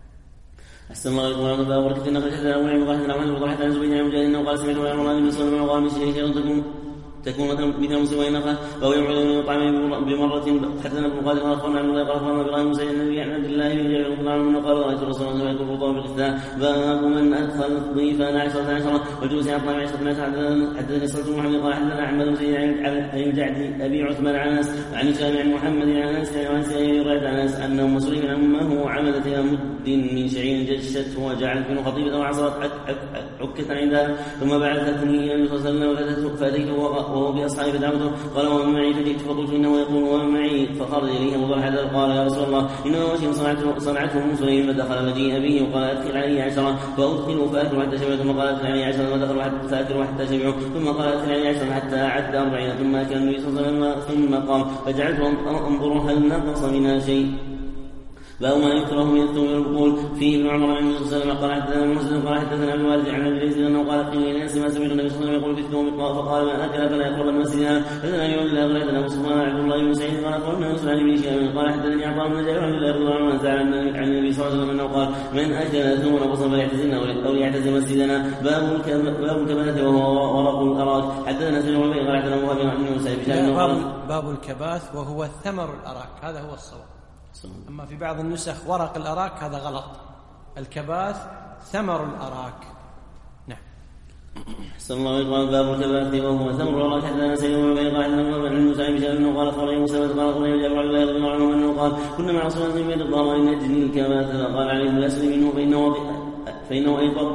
أحسن الله عليكم ورحمة الله وبركاته. نقل حدثنا أبو نعيم قال حدثنا محمد بن طلحة عن زبير بن مجاهد أنه قال سمعت عمر بن سلمة قال من شيء تكون تكون مثل المسلم وإن نفى فهو يعلم طعامه بمرة. حدثنا ابن قال قال أخبرنا عن الله قال أخبرنا إبراهيم سيد النبي عن عبد الله بن جابر رضي الله عنه قال رأيت الرسول صلى الله عليه وسلم يقول بالإفتاء باب من أدخل ضيفا عشرة عشرة والجلوس على الطعام عشرة عشرة. حدثني صلى الله عليه وسلم قال حدثنا أحمد بن سيد عن جعد أبي عثمان عن أنس عن هشام عن محمد عن أنس عن سعيد بن أنس أنه مسلم أمه عمدت إلى مد من شعير جشته وجعلت منه خطيبة وعصرت عكة عندها ثم بعثتني إلى النبي صلى الله عليه وسلم فأتيته وهو بأصحابه فدعوته قال ومن معي فجئت فقلت إنه يقول ومن معي فخرج إليه أبو طلحة قال يا رسول الله إنه وجه صنعته صنعته مسلم فدخل فجيء به وقال أدخل عليه عشرة فأدخله فأكل حتى شبعه ثم قال أدخل عليه عشرة فدخل فأكل حتى شبعه ثم قال أدخل عليه عشرة حتى عد أربعين ثم أكل النبي صلى الله عليه وسلم ثم قام فجعلت أنظر هل نقص منها شيء. باب ما يكره من الثوم والبقول فيه ابن عمر عن النبي صلى الله عليه وسلم قال حدثنا مسلم قال حدثنا ابن والد عن ابي يزيد انه قال قيل لناس ما سمعت النبي صلى الله عليه وسلم يقول في الثوم فقال ما اكل فلا يقرب المسجد حدثنا يوم الله غيرتنا ابو سفيان عبد الله بن سعيد قال قلنا نسال عن ابن شهاب قال حدثني عطاء بن جابر عن الله رضي الله عنه عن النبي صلى الله عليه وسلم انه قال من اكل ثوم وبصر فليعتزلنا او ليعتزل مسجدنا. باب باب الكباث وهو ورق الاراك. حدثنا سيدنا ابي قال حدثنا ابو بن موسى باب الكباث وهو ثمر الاراك هذا هو الصواب. أما في بعض النسخ ورق الأراك هذا غلط. الكباث ثمر الأراك. نعم. صلى الله عليه وسلم باب الكباث وهو ثمر الأراك. حتى سيدنا أبي قال أنه عن موسى بن شهاب أنه قال قال موسى قال قال جابر الله رضي الله عنه أنه قال كنا مع رسول الله من الضامر نجني الكباث فقال عليه لا يسلم منه فإنه فإنه أيضا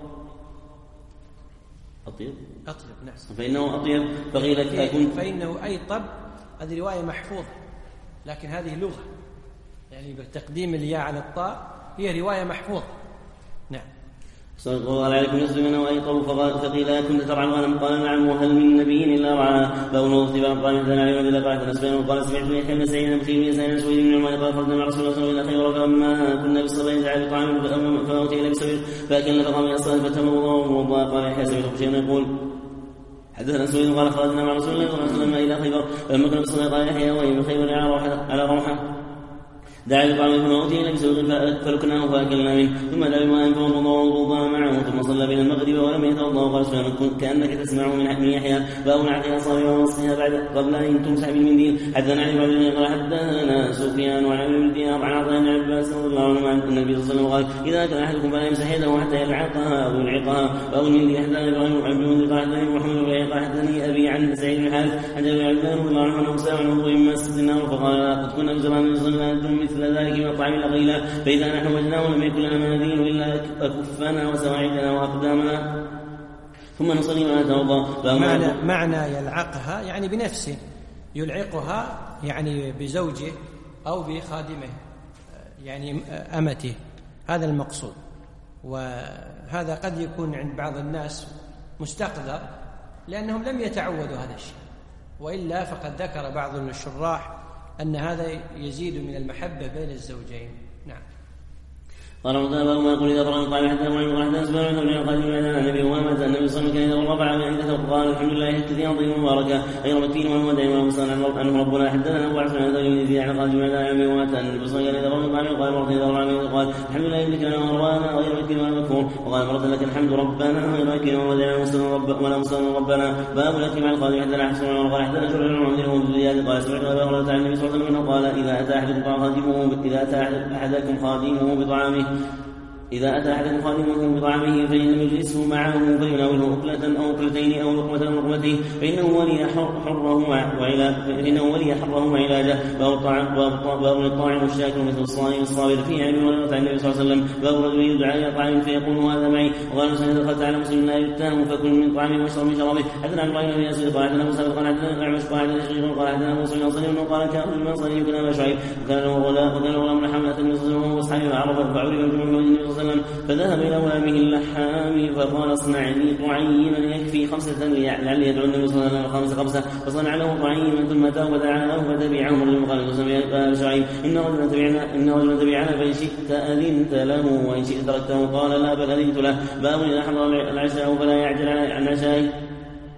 أطيب أطيب نعم فإنه أطيب فقيل كنت فإنه أيطب. هذه رواية محفوظة لكن هذه لغة يعني بتقديم الياء على الطاء هي رواية محفوظة. نعم. صلى الله عليكم يسلم وأيطب فقيل كنت ترعى الغنم قال نعم وهل من نبي إلا رعاها. باب الوقت باب قال مثلا عليهم إذا قالت نسبين وقال سمعت من يحيى بن سعيد بن خير بن سعيد بن سويد بن عمان قال خرجنا مع رسول الله صلى الله عليه وسلم إلى خيبر فلما كنا بالصبي جعل بطعام فأوتي إلى بسبيل فأكلنا فقام إلى الصلاة فتم وضوء قال يحيى سمعت بشيء يقول حدثنا سويد قال خرجنا مع رسول الله صلى الله عليه وسلم إلى خيبر فلما كنا بالصبي قال يحيى وهي من خيبر على روحه دعا بطعام فأوتي إلى بسوق فلكناه فأكلنا منه ثم دعا بماء فوضى معه ثم صلى بين المغرب ولم يتوضأ وقال سفيان كأنك تسمع من يحيى باب عقل أصابع ووصفها بعد قبل أن تمسح بالمنديل. حدثنا علي بن عبد قال حدثنا سفيان وعن ابي بن دينار عن عطاء بن عباس رضي الله عنه عن النبي صلى الله عليه وسلم قال إذا كان أحدكم فلا يمسح يده حتى يلعقها أو يلعقها. باب المنديل. حدثنا إبراهيم عن ابن قال حدثني محمد بن قال حدثني أبي عن سعيد بن حارث عن ابي عبد رضي الله عنه سمع عن وضوء من مسجد النار فقال قد كنا بزمان صلى أنتم مثل ذلك من الطعام الأغيلة فإذا نحن وجدناه لم يكن لنا مناديل إلا أكفنا وسواعدنا وأقدامنا ثم نصلي ما نتوضأ. معنى, معنى يلعقها يعني بنفسه يلعقها يعني بزوجه أو بخادمه يعني أمته هذا المقصود. وهذا قد يكون عند بعض الناس مستقذر لأنهم لم يتعودوا هذا الشيء وإلا فقد ذكر بعض الشراح أن هذا يزيد من المحبة بين الزوجين. نعم. قال رضي ما يقول إذا فرغ الطعام حتى يقول قال حتى أسباب عنه من قال من النبي وما النبي صلى الله عليه وسلم كان رفع من عنده قال الحمد لله الذي عظيم مباركة غير مكين ومودع ومصنع عنه ربنا حدثنا أبو عبد الله بن يزيد عن قال جمعنا عن وما النبي صلى الله عليه وسلم قال قال مرة إذا رفع قال الحمد لله الذي كان مروان غير مكين ولا مكفور وقال مرة لك الحمد ربنا غير مكين ومودع ولا مصنع ربنا. باب الأكل مع القاضي حدثنا حسن وقال حدثنا شرع المعمر بزيادة قال سمعت أبا هريرة عن النبي صلى الله عليه وسلم قال إذا أتى أحدكم خادمه إذا أتى أحدكم خادمه بطعامه إذا أتى أحدكم خادمه بطعامه فإن لم يجلسه معه فليناوله أكلة أو أكلتين أو لقمة أو لقمتين فإنه ولي حره فإنه ولي حره وعلاجه. باب الطاعم والشاكر مثل الصائم الصابر في علم ورد عن النبي صلى الله عليه وسلم. باب رجل يدعى إلى طعام فيقول هذا معي وقال مسلم دخلت على مسلم لا يتهم فكل من طعامه واشرب من شرابه. حدثنا عن إبراهيم بن ياسر قال حدثنا موسى قال حدثنا الأعمش قال حدثنا شريك قال حدثنا موسى بن صليم قال كان المنصري كان أبا شعيب وكان له غلام وكان له غلام حملة النبي صلى الله عليه وسلم واصحابه فعرف فعرف بجمع النبي صلى الله عليه وسلم فذهب إلى غلامه اللحام فقال اصنع لي طعيما يكفي خمسة لعل يدعو النبي صلى الله عليه وسلم خمسة خمسة فصنع له طعيما ثم أتاه ودعاه فتبعه رجل قال يا شعيب إن رجلا تبعنا إن رجلا تبعنا فإن شئت أذنت له وإن شئت تركته قال لا بل أذنت له. باب إذا حضر العشاء فلا يعجل عن عشائه.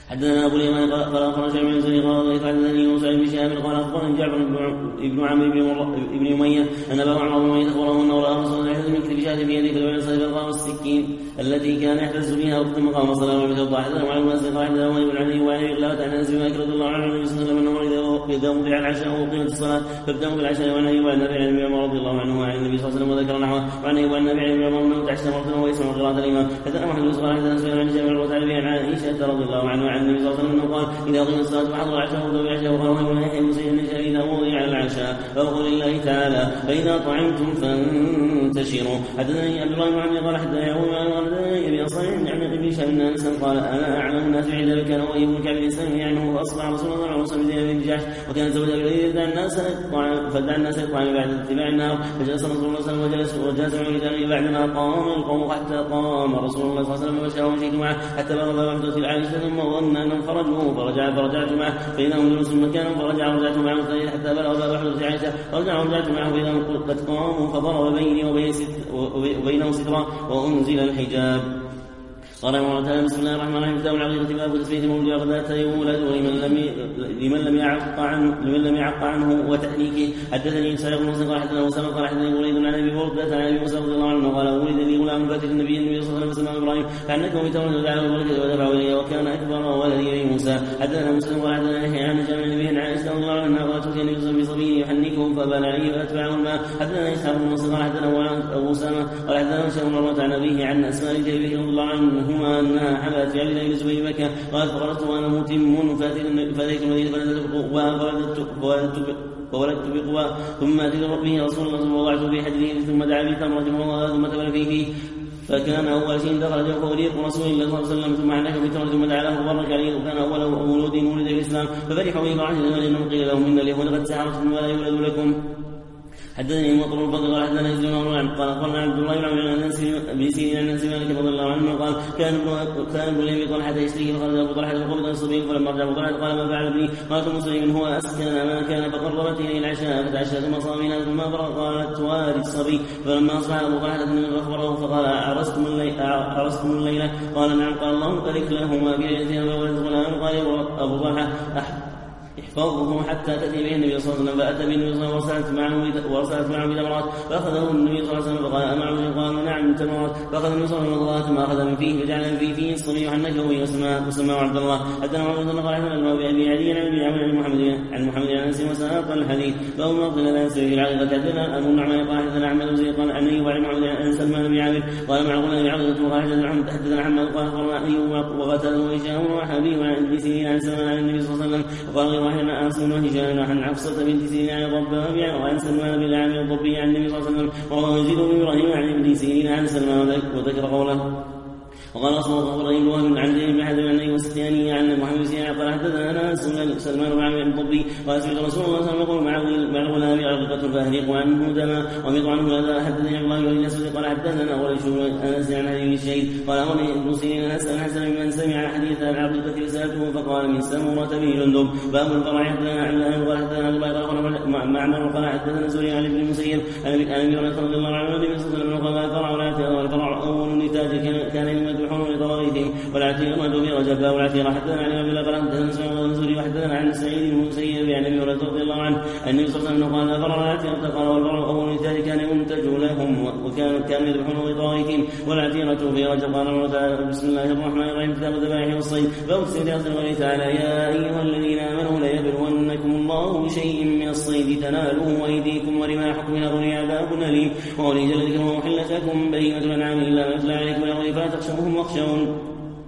حدثنا ابو اليمان قال اخبرنا شعيب بن زيد قال حدثني موسى بن شهاب قال اخبرني جعفر بن عمرو بن اميه ان ابا عمرو بن اميه اخبره انه راى رسول الله يحدث من كتب شهاده بيده فلم يصل القى والسكين التي كان يحتز بها وقت مقام صلاه ومثل حدثنا معاذ بن اسد قال حدثنا ابن علي وعن ابي قلابه عن انس بن مالك رضي الله عنه النبي صلى الله عليه وسلم انه اذا وضع العشاء وقيمت الصلاه فابداوا بالعشاء وعن ابي وعن ابي عن عمر رضي الله عنه وعن النبي صلى الله عليه وسلم وذكر نحوه وعن ابي وعن ابي عن عمر انه تعشى مرة ويسمع قراءه الامام حدثنا محمد بن صالح حدثنا سفيان عن جابر وتعالى عن عائشه رضي الله عنها وعن النبي صلى الله عليه وسلم قال اذا قيمت الصلاه فحضر العشاء وابدأوا بالعشاء وقال ابن يحيى المسيح بن شهاب اذا وضع العشاء فقول الله تعالى فاذا طعمتم فانتشروا. حدثني عبد الله بن عمرو قال حدثني ابو معاذ ابي صالح بن عمرو بن شهاب بن انس قال انا اعلم الناس بعد ذلك كان ابي بن كعب الاسلام يعني هو اصبح رسول الله عليه وسلم بن جحش وكان زوجها الذي يدعى الناس فدعا الناس يطعن بعد اتباع النار فجلس رسول الله صلى الله عليه وسلم وجلس عن بعدما قام القوم حتى قام رسول الله صلى الله عليه وسلم ومشى ومشيت معه حتى بلغ وحده العائشه ثم ظن انهم خرجوا فرجع فرجعت معه فاذا هم جلوس مكانهم فرجع ورجعت معه حتى بلغ باب وحده عائشه فرجع ورجعت معه فاذا هم قد قاموا فضرب بيني وبين وبينه سترا وانزل الحجاب. قال الله تعالى بسم الله الرحمن الرحيم كتاب العقيدة باب تسمية المولد وغداة يولد لمن لم لمن لم يعق عنه لمن لم يعق عنه وتحنيكه. حدثني سالم بن مسلم قال حدثنا اسامه قال حدثني وليد عن ابي برده عن ابي موسى رضي الله عنه قال ولد لي غلام فاتت النبي النبي صلى الله عليه وسلم ابراهيم فعنكم بتولد وجعله البركه ودفعه اليه وكان اكبر ولدي ابي موسى. حدثنا مسلم قال حدثنا يحيى عن جابر بن ابي عائشه رضي الله عنها قالت اتي النبي صلى الله عليه وسلم يحنكه فبال عليه فاتبعه الماء. حدثنا اسحاق بن مسلم قال حدثنا ابو اسامه قال حدثنا شيخ مروه عن ابيه عن اسماء بنت رضي الله عنهما انها حملت في عبد الله بن زبير مكه قالت فقررت وانا متم فاتيت المدينه فنزلت بقوى فولدت بقوى ثم اتيت ربه رسول الله ووضعت في حجره ثم دعا بي تمره ووضعها ثم تبل فيه فكان اول شيء دخل جوفه وريق رسول الله صلى الله عليه وسلم ثم عناه بتمره ثم دعا له وبرك عليه وكان اول مولود ولد الاسلام ففرحوا به وعجزوا لانهم قيل لهم ان اليهود قد سحرتم ولا يولد لكم. حدثني مطر الفضل قال حدثنا يزيد بن عمرو قال اخبرنا عبد الله بن عمرو عن انس بن سيرين عن انس مالك رضي الله عنه قال كان كان ابن ابي طلحه يشتكي فخرج ابو طلحه القبض الصبي فلما رجع ابو طلحه قال ما فعل ابني؟ قالت مسلم هو اسكن ما كان فقربت اليه العشاء فتعشى ثم صام منها ثم فرغ قالت وارث الصبي فلما اصبح ابو طلحه اخبره فقال اعرستم الليله اعرستم الليله؟ قال نعم. قال اللهم بارك لهما في ليلتهما وولد غلام. قال ابو طلحه احفظه حتى تأتي به النبي صلى الله عليه وسلم فأتى به النبي صلى الله عليه وسلم وارسلت معه ورسلت معه بتمرات فأخذه النبي صلى الله عليه وسلم فقال أمعه؟ قال نعم تمرات فأخذ النبي صلى الله عليه وسلم ثم أخذ من فيه فجعل من فيه فيه الصبي وحنكه وسماه عبد الله. حتى نوع الله قال حدثنا الماء بأبي عدي عن أبي عمرو عن محمد عن محمد عن أنس وساق الحديث فهو ناقل لا يسوي في العقيدة. حدثنا أبو النعمان قال حدثنا أحمد بن زيد قال عن أيوب عن محمد عن سلمان بن عامر قال مع غلام بن عبد الله قال حدثنا أحمد قال أخبرنا أيوب وغتله وهشام وحبيب عن ابن سيرين عن سلمان عن النبي صلى الله عليه وسلم وقال غير واحد عن أنس وهشام عن حفصة بنت سيرين عن الضباب وعن سلمان بن عامر الضبي عن النبي صلى الله عليه وسلم ورواه يزيد بن إبراهيم عن ابن سيرين عن سلمان وذكر قوله. وقال اصبح ابراهيم وهب عن زيد بن حاتم عن والسفياني عن محمد بن سيرين قال حدثنا سلمان بن عامر الضبي قال سمعت رسول الله صلى الله عليه وسلم يقول مع الغلام عقيقة فاهرق عنه دما وميط عنه هذا. حدثني الله بن مسعود قال حدثنا وليش انس عن علي بن الشهيد قال امرني ابن سيرين ان اسال حسن بمن سمع حديث العقيقة فسالته فقال من سمرة بن جندب باب الفرع. حدثنا عن قال حدثنا الله قال معمر قال حدثنا زهري عن ابن المسيب عن ابي هريره رضي الله عنه النبي صلى الله عليه وسلم قال الفرع ولا الفرع اول نتاج كان يمدحون لطواغيتهم والعتيق رجل في رجب والعتيق. حدثنا عن ابي بكر حدثنا سعيد بن زهري وحدثنا عن سعيد بن المسيب عن ابي هريره رضي الله عنه النبي صلى الله عليه وسلم قال الفرع والعتيق قال والفرع اول نتاج كان ينتج لهم وكانوا كانوا يذبحون لطواغيتهم والعتيقه في رجب. قال الله تعالى بسم الله الرحمن الرحيم كتاب الذبائح والصيد باب الصيد قوله تعالى يا ايها الذين امنوا ليبلونكم الله بشيء من الصيد تناله ايديكم ورماحكم لهم عذاب اليم وقوله جل ذكره احلت لكم بهيمه الانعام الا ما يتلى عليكم فلا تخشوهم واخشون.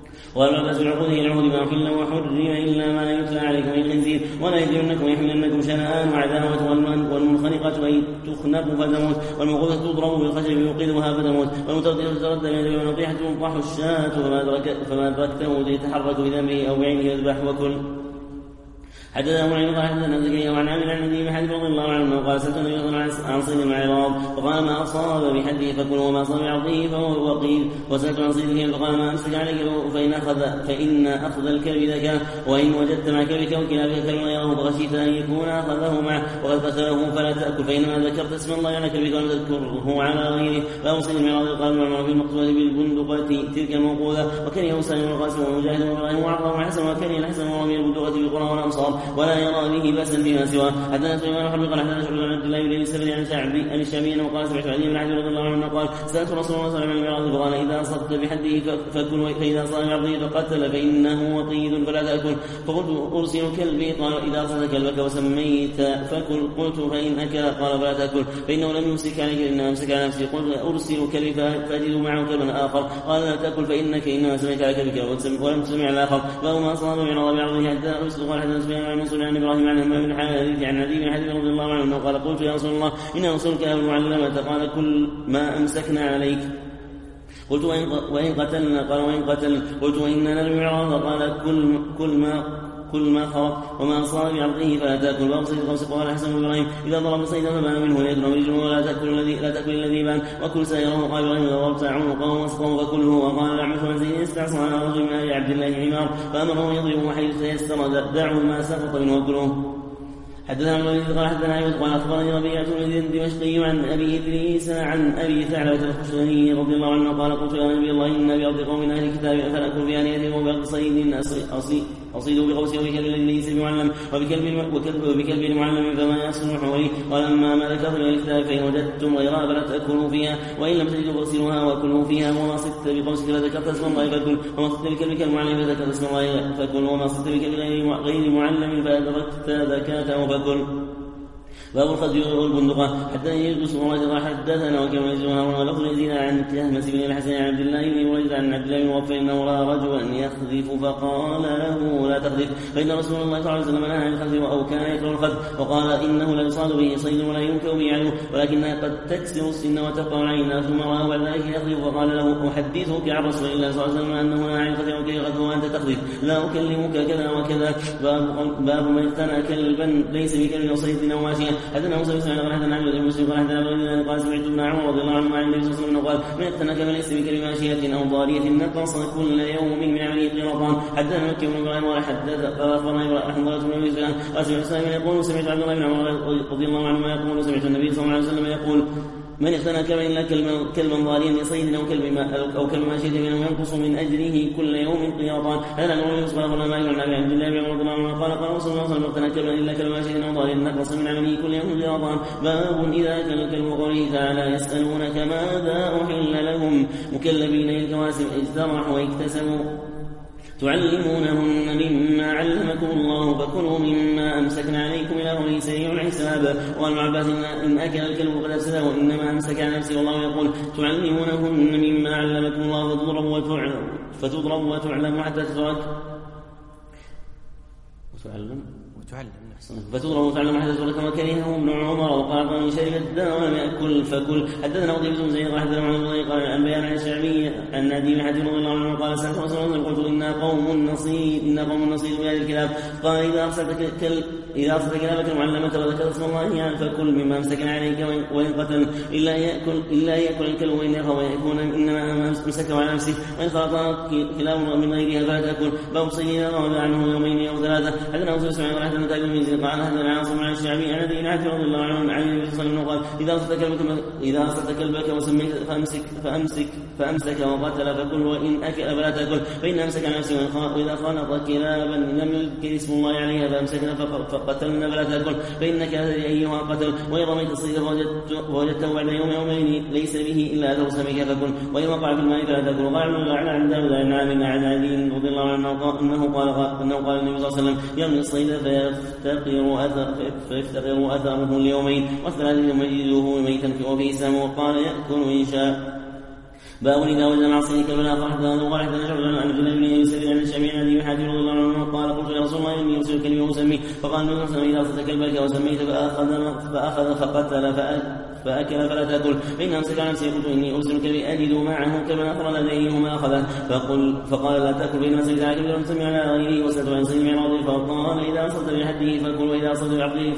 ولا بأس بعقوده العهود ما أحل وحرم إلا ما يتلى عليكم من الخنزير ولا يجرمنكم يحملنكم شنآن وعداوة والمنخنقة أي تخنق فتموت والموقوذة تضرب بالخشب يوقظها فتموت والمترددة تتردد من يده والنطيحة تنطح الشاة فما أدركته يتحرك بذنبه أو بعينه يذبح وكل. حدثنا أبو عيسى قال حدثنا زكريا وعن عامر عن النبي بحديث رضي الله عنه قال سألت النبي صلى الله عليه وسلم عن صيد مع العراض فقال ما أصاب بحده فكل وما أصاب بعرضه فهو وقيل. وسألت عن صيد الكلب فقال ما أمسك عليك فإن أخذ فإن أخذ الكلب ذكاء وإن وجدت مع كلبك وكلابك كلب يراه فخشيت أن يكون أخذه معه وقد ذكره فلا تأكل فإنما ذكرت اسم الله على كلبك ولم تذكره على غيره. باب صيد المعراض قال عمر في المقتولة بالبندقة تلك الموقوذة وكره سالم والقاسم ومجاهد وإبراهيم وعطاء وحسن وكره الحسن ورمي البندقة بالقرى والأمصار ولا يرى به بأسا بما سواه. حدثنا سليمان حرب قال حدثنا شعبة عن عبد الله بن سبيل عن شعبي عن الشامي وقال سمعت علي بن عبد رضي الله عنه قال سألت رسول الله صلى الله عليه وسلم عن المعراض فقال إذا أصبت بحده فكل فإذا أصاب بعرضه فقتل فإنه وقيد فلا تأكل. فقلت أرسل كلبي قال إذا أرسلت كلبك وسميت فكل قلت فإن أكل قال فلا تأكل فإنه لم يمسك عليك إنما أمسك على نفسي. قلت أرسل كلبي فأجد معه كلبا آخر قال لا تأكل فإنك إنما سميت على كلبك ولم تسمع على الآخر. فهو ما أصاب من عرض بعرضه حتى أرسل قال حتى سمع عن منصور عن إبراهيم عن همام بن حارث عن عدي بن حاتم رضي الله عنه قال قلت يا رسول الله إن رسولك المعلمة قال كل ما أمسكنا عليك. قلت وإن قتلنا قال وإن قتلنا. قلت وإننا المعراض قال كل كل ما كل ما خرق وما أصاب بعرضه فلا تأكل. باب صيد القوس قال حسن بن إبراهيم إذا ضرب صيدا فبان منه ليكل رجله ولا تأكل الذي لا تأكل الذي بان وكل سائره. قال إبراهيم إذا ضربت عنقه وسطه فكله. وقال الأعمش عن زيد استعصى على رجل من آل عبد الله حمار فأمره يضربه حيث تيسر دعه ما سقط منه وكله. حدثنا عن الوليد قال حدثنا عيوب قال أخبرني ربيعة بن الدمشقي عن أبي إدريس عن أبي ثعلبة الخشني رضي الله عنه قال قلت يا نبي الله إن بأرض قوم أهل الكتاب فنأكل بآنيتهم وبأرض صيد أصيد بقوس وبكلب ليس بمعلم وبكلب وبكلب معلم فما يصلح ولي. ولما ما ذكرت من الكتاب فإن وجدتم غيرها فلا تأكلوا فيها وإن لم تجدوا فاغسلوها وكلوا فيها. وما صدت بقوسك فذكرت اسم الله فكل وما صدت بكلبك المعلم فذكرت اسم الله فكل وما صدت بكلب غير معلم فأدركت ذكاته فكل. باب الخزي والبندقة. حدثني يجلس وراجع حدثنا وكما يجلسها ولفظ يزيد عن تهمس بن الحسن عن عبد الله بن وليد عن عبد الله بن وفر انه راى رجلا يخذف فقال له لا تخذف فإن رسول الله صلى الله عليه وسلم نهى عن الخذف أو كان يكره الخذف وقال إنه لا يصاد به صيد ولا ينكر به عنه ولكنها قد تكسر السن وتقطع العين. ثم راه بعد ذلك يخذف فقال له أحدثك عن رسول الله صلى الله عليه وسلم أنه نهى عن الخذف وكيف يخذف وأنت تخذف لا أكلمك كذا وكذا. باب, باب من اقتنى كلبا ليس بكلب وصيد أو ماشية. حدثنا موسى بن قال حدثنا عبد المسلم قال حدثنا ابن قال سمعت ابن عمر رضي الله عنه عن النبي صلى الله عليه وسلم قال من اقتنى كما ليس بكلب ماشية أو ضارية نقص كل يوم من عمله قيراطان. حدثنا مكي بن ابراهيم قال حدث قال اخبرنا حنظلة بن ابي سفيان قال سمعت سالم يقول سمعت عبد الله بن عمر رضي الله عنهما يقول سمعت النبي صلى الله عليه وسلم يقول من اقتنى كما إلا كلبا ضاريا لصيد أو كلب أو كلب ماشية منه ينقص من أجره كل يوم قيراطان. هذا الأمر يصبح قال ما يقول عن عبد الله بن عمر رضي الله عنه قال قال رسول الله صلى الله عليه وسلم اقتنى كلبا إلا كلب ماشية أو ضاريا نقص من عمله كل يوم قيراطان. باب إذا كان الكلب قوله تعالى يسألونك ماذا أحل لهم مكلبين الكواسب اجترحوا واكتسبوا تعلمونهن مما علمكم الله فكلوا مما أمسكنا عليكم إلى قوله سريع الحساب. وقال ابن عباس إن أكل الكلب قد أفسده وإنما أمسك على نفسه والله يقول تعلمونهن مما علمكم الله فتضرب وتعلم فتضرب وتعلم حتى تترك وتعلم وتعلم فتضرب وتعلم حتى تترك وكرهه ابن عمر وقال من شرب الدواء ولم يأكل فكل. حدثنا قضية بن زيد قال حدثنا عن الله قال عن بيان عن الشعبي عن نادي بن حاتم رضي الله عنه قال سألت رسول الله قلت إنا قوم نصيد إنا قوم نصيد بهذه الكلاب قال إذا أرسلت كلب إذا أرسلت كلابك المعلمة وذكر اسم الله فكل مما أمسكنا عليك وإن قتل إلا يأكل إلا يأكل الكلب وإن يخاف ويكون إنما أمسكه على نفسه وإن خلط كلاب من غيرها فلا تأكل. باب صيد غاب عنه يومين أو ثلاثة. حدثنا أبو سعيد قال حدثنا تابع بن زيد قال حدثنا عاصم عن الشعبي عن أبي نعيم رضي الله عنه عن النبي صلى الله عليه وسلم قال إذا أرسلت كلبك إذا أرسلت كلبك وسميت فأمسك فأمسك فأمسك وقتل فكل وإن أكل فلا تأكل فإن أمسك على نفسه وإذا خلط كلابا لم يذكر اسم الله عليها فأمسكنا فقتلنا فلا تأكل فإنك هذه أيها قتل. وإن رميت الصيد فوجدته بعد يوم يومين ليس به إلا أثر سمك فكل وإن وقع في الماء فلا تأكل. وقال ابن الأعلى عن داود عن عامر عن علي رضي الله عنه أنه قال أنه قال النبي صلى الله عليه وسلم يرمي الصيد فيفتقر أثر فيفتقر أثره اليومين والثلاث يوم يجده ميتا وفيه سام وقال يأكل إن شاء. باب إذا وجد معصية كالبلاء فحدث وقال حدثنا شعبة عن عبد الله بن يوسف عن الشافعي عن أبي حاتم رضي الله عنه قال قلت يا رسول الله إني أرسل الكلمة وأسميه فقال النبي صلى الله عليه وسلم إذا أرسلت كلبك وسميت فأخذ فأخذ فقتل فأكل فلا تأكل فإن أمسك عن نفسي قلت إني أرسل الكلمة أجد معه كما أخر لديه وما أخذه فقل فقال لا تأكل فإن أمسك على كلمة لم تسمي على غيره وسألت عن صيد من عرضه فقال إذا أرسلت بحده فكل وإذا أرسلت بعقله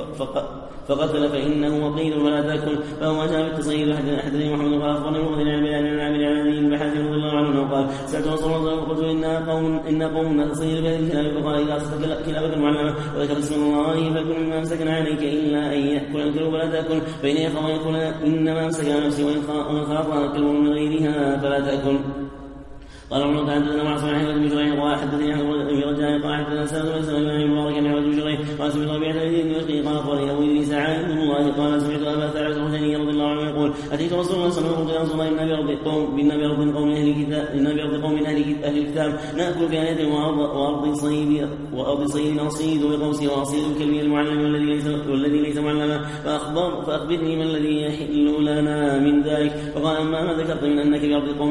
فقتل فإنه وقيل ولا تأكل فهو جاء بالتصيد حدثني محمد قال أخبرني مغني عن بلال عن عامر عن أبي بحاتم رضي الله عنه قال سألت رسول الله صلى الله عليه وسلم فقلت إن قوم إن قوم نصيد بهذه الكلاب فقال إذا أرسلت كلابك المعلمة وذكر اسم الله فكل مما أمسكنا عليك إلا أن يأكل الكلب ولا تأكل فإن يخاف يكون إنما أمسك على نفسه وإن خافها الكلب من غيرها فلا تأكل. قال عمر تعالى حدثنا معصم عن احمد بن شريح قال حدثني احمد بن رجاء قال حدثنا سالم بن سلمة بن مبارك عن احمد بن شريح قال سمعت ربيعة بن دمشق قال اخبرني ابو ادريس عن الله قال سمعت ابا ثعلبة الخشني رضي الله عنه يقول اتيت رسول الله صلى الله عليه وسلم يا رسول الله ان بارض قوم ان بارض قوم اهل الكتاب ان بارض قوم اهل اهل الكتاب ناكل في انيه وارض صيد وارض صيد اصيد بقوسي واصيد الكلب المعلم والذي ليس والذي ليس معلما فاخبر فاخبرني ما الذي يحل لنا من ذلك فقال اما ما ذكرت من انك بارض قوم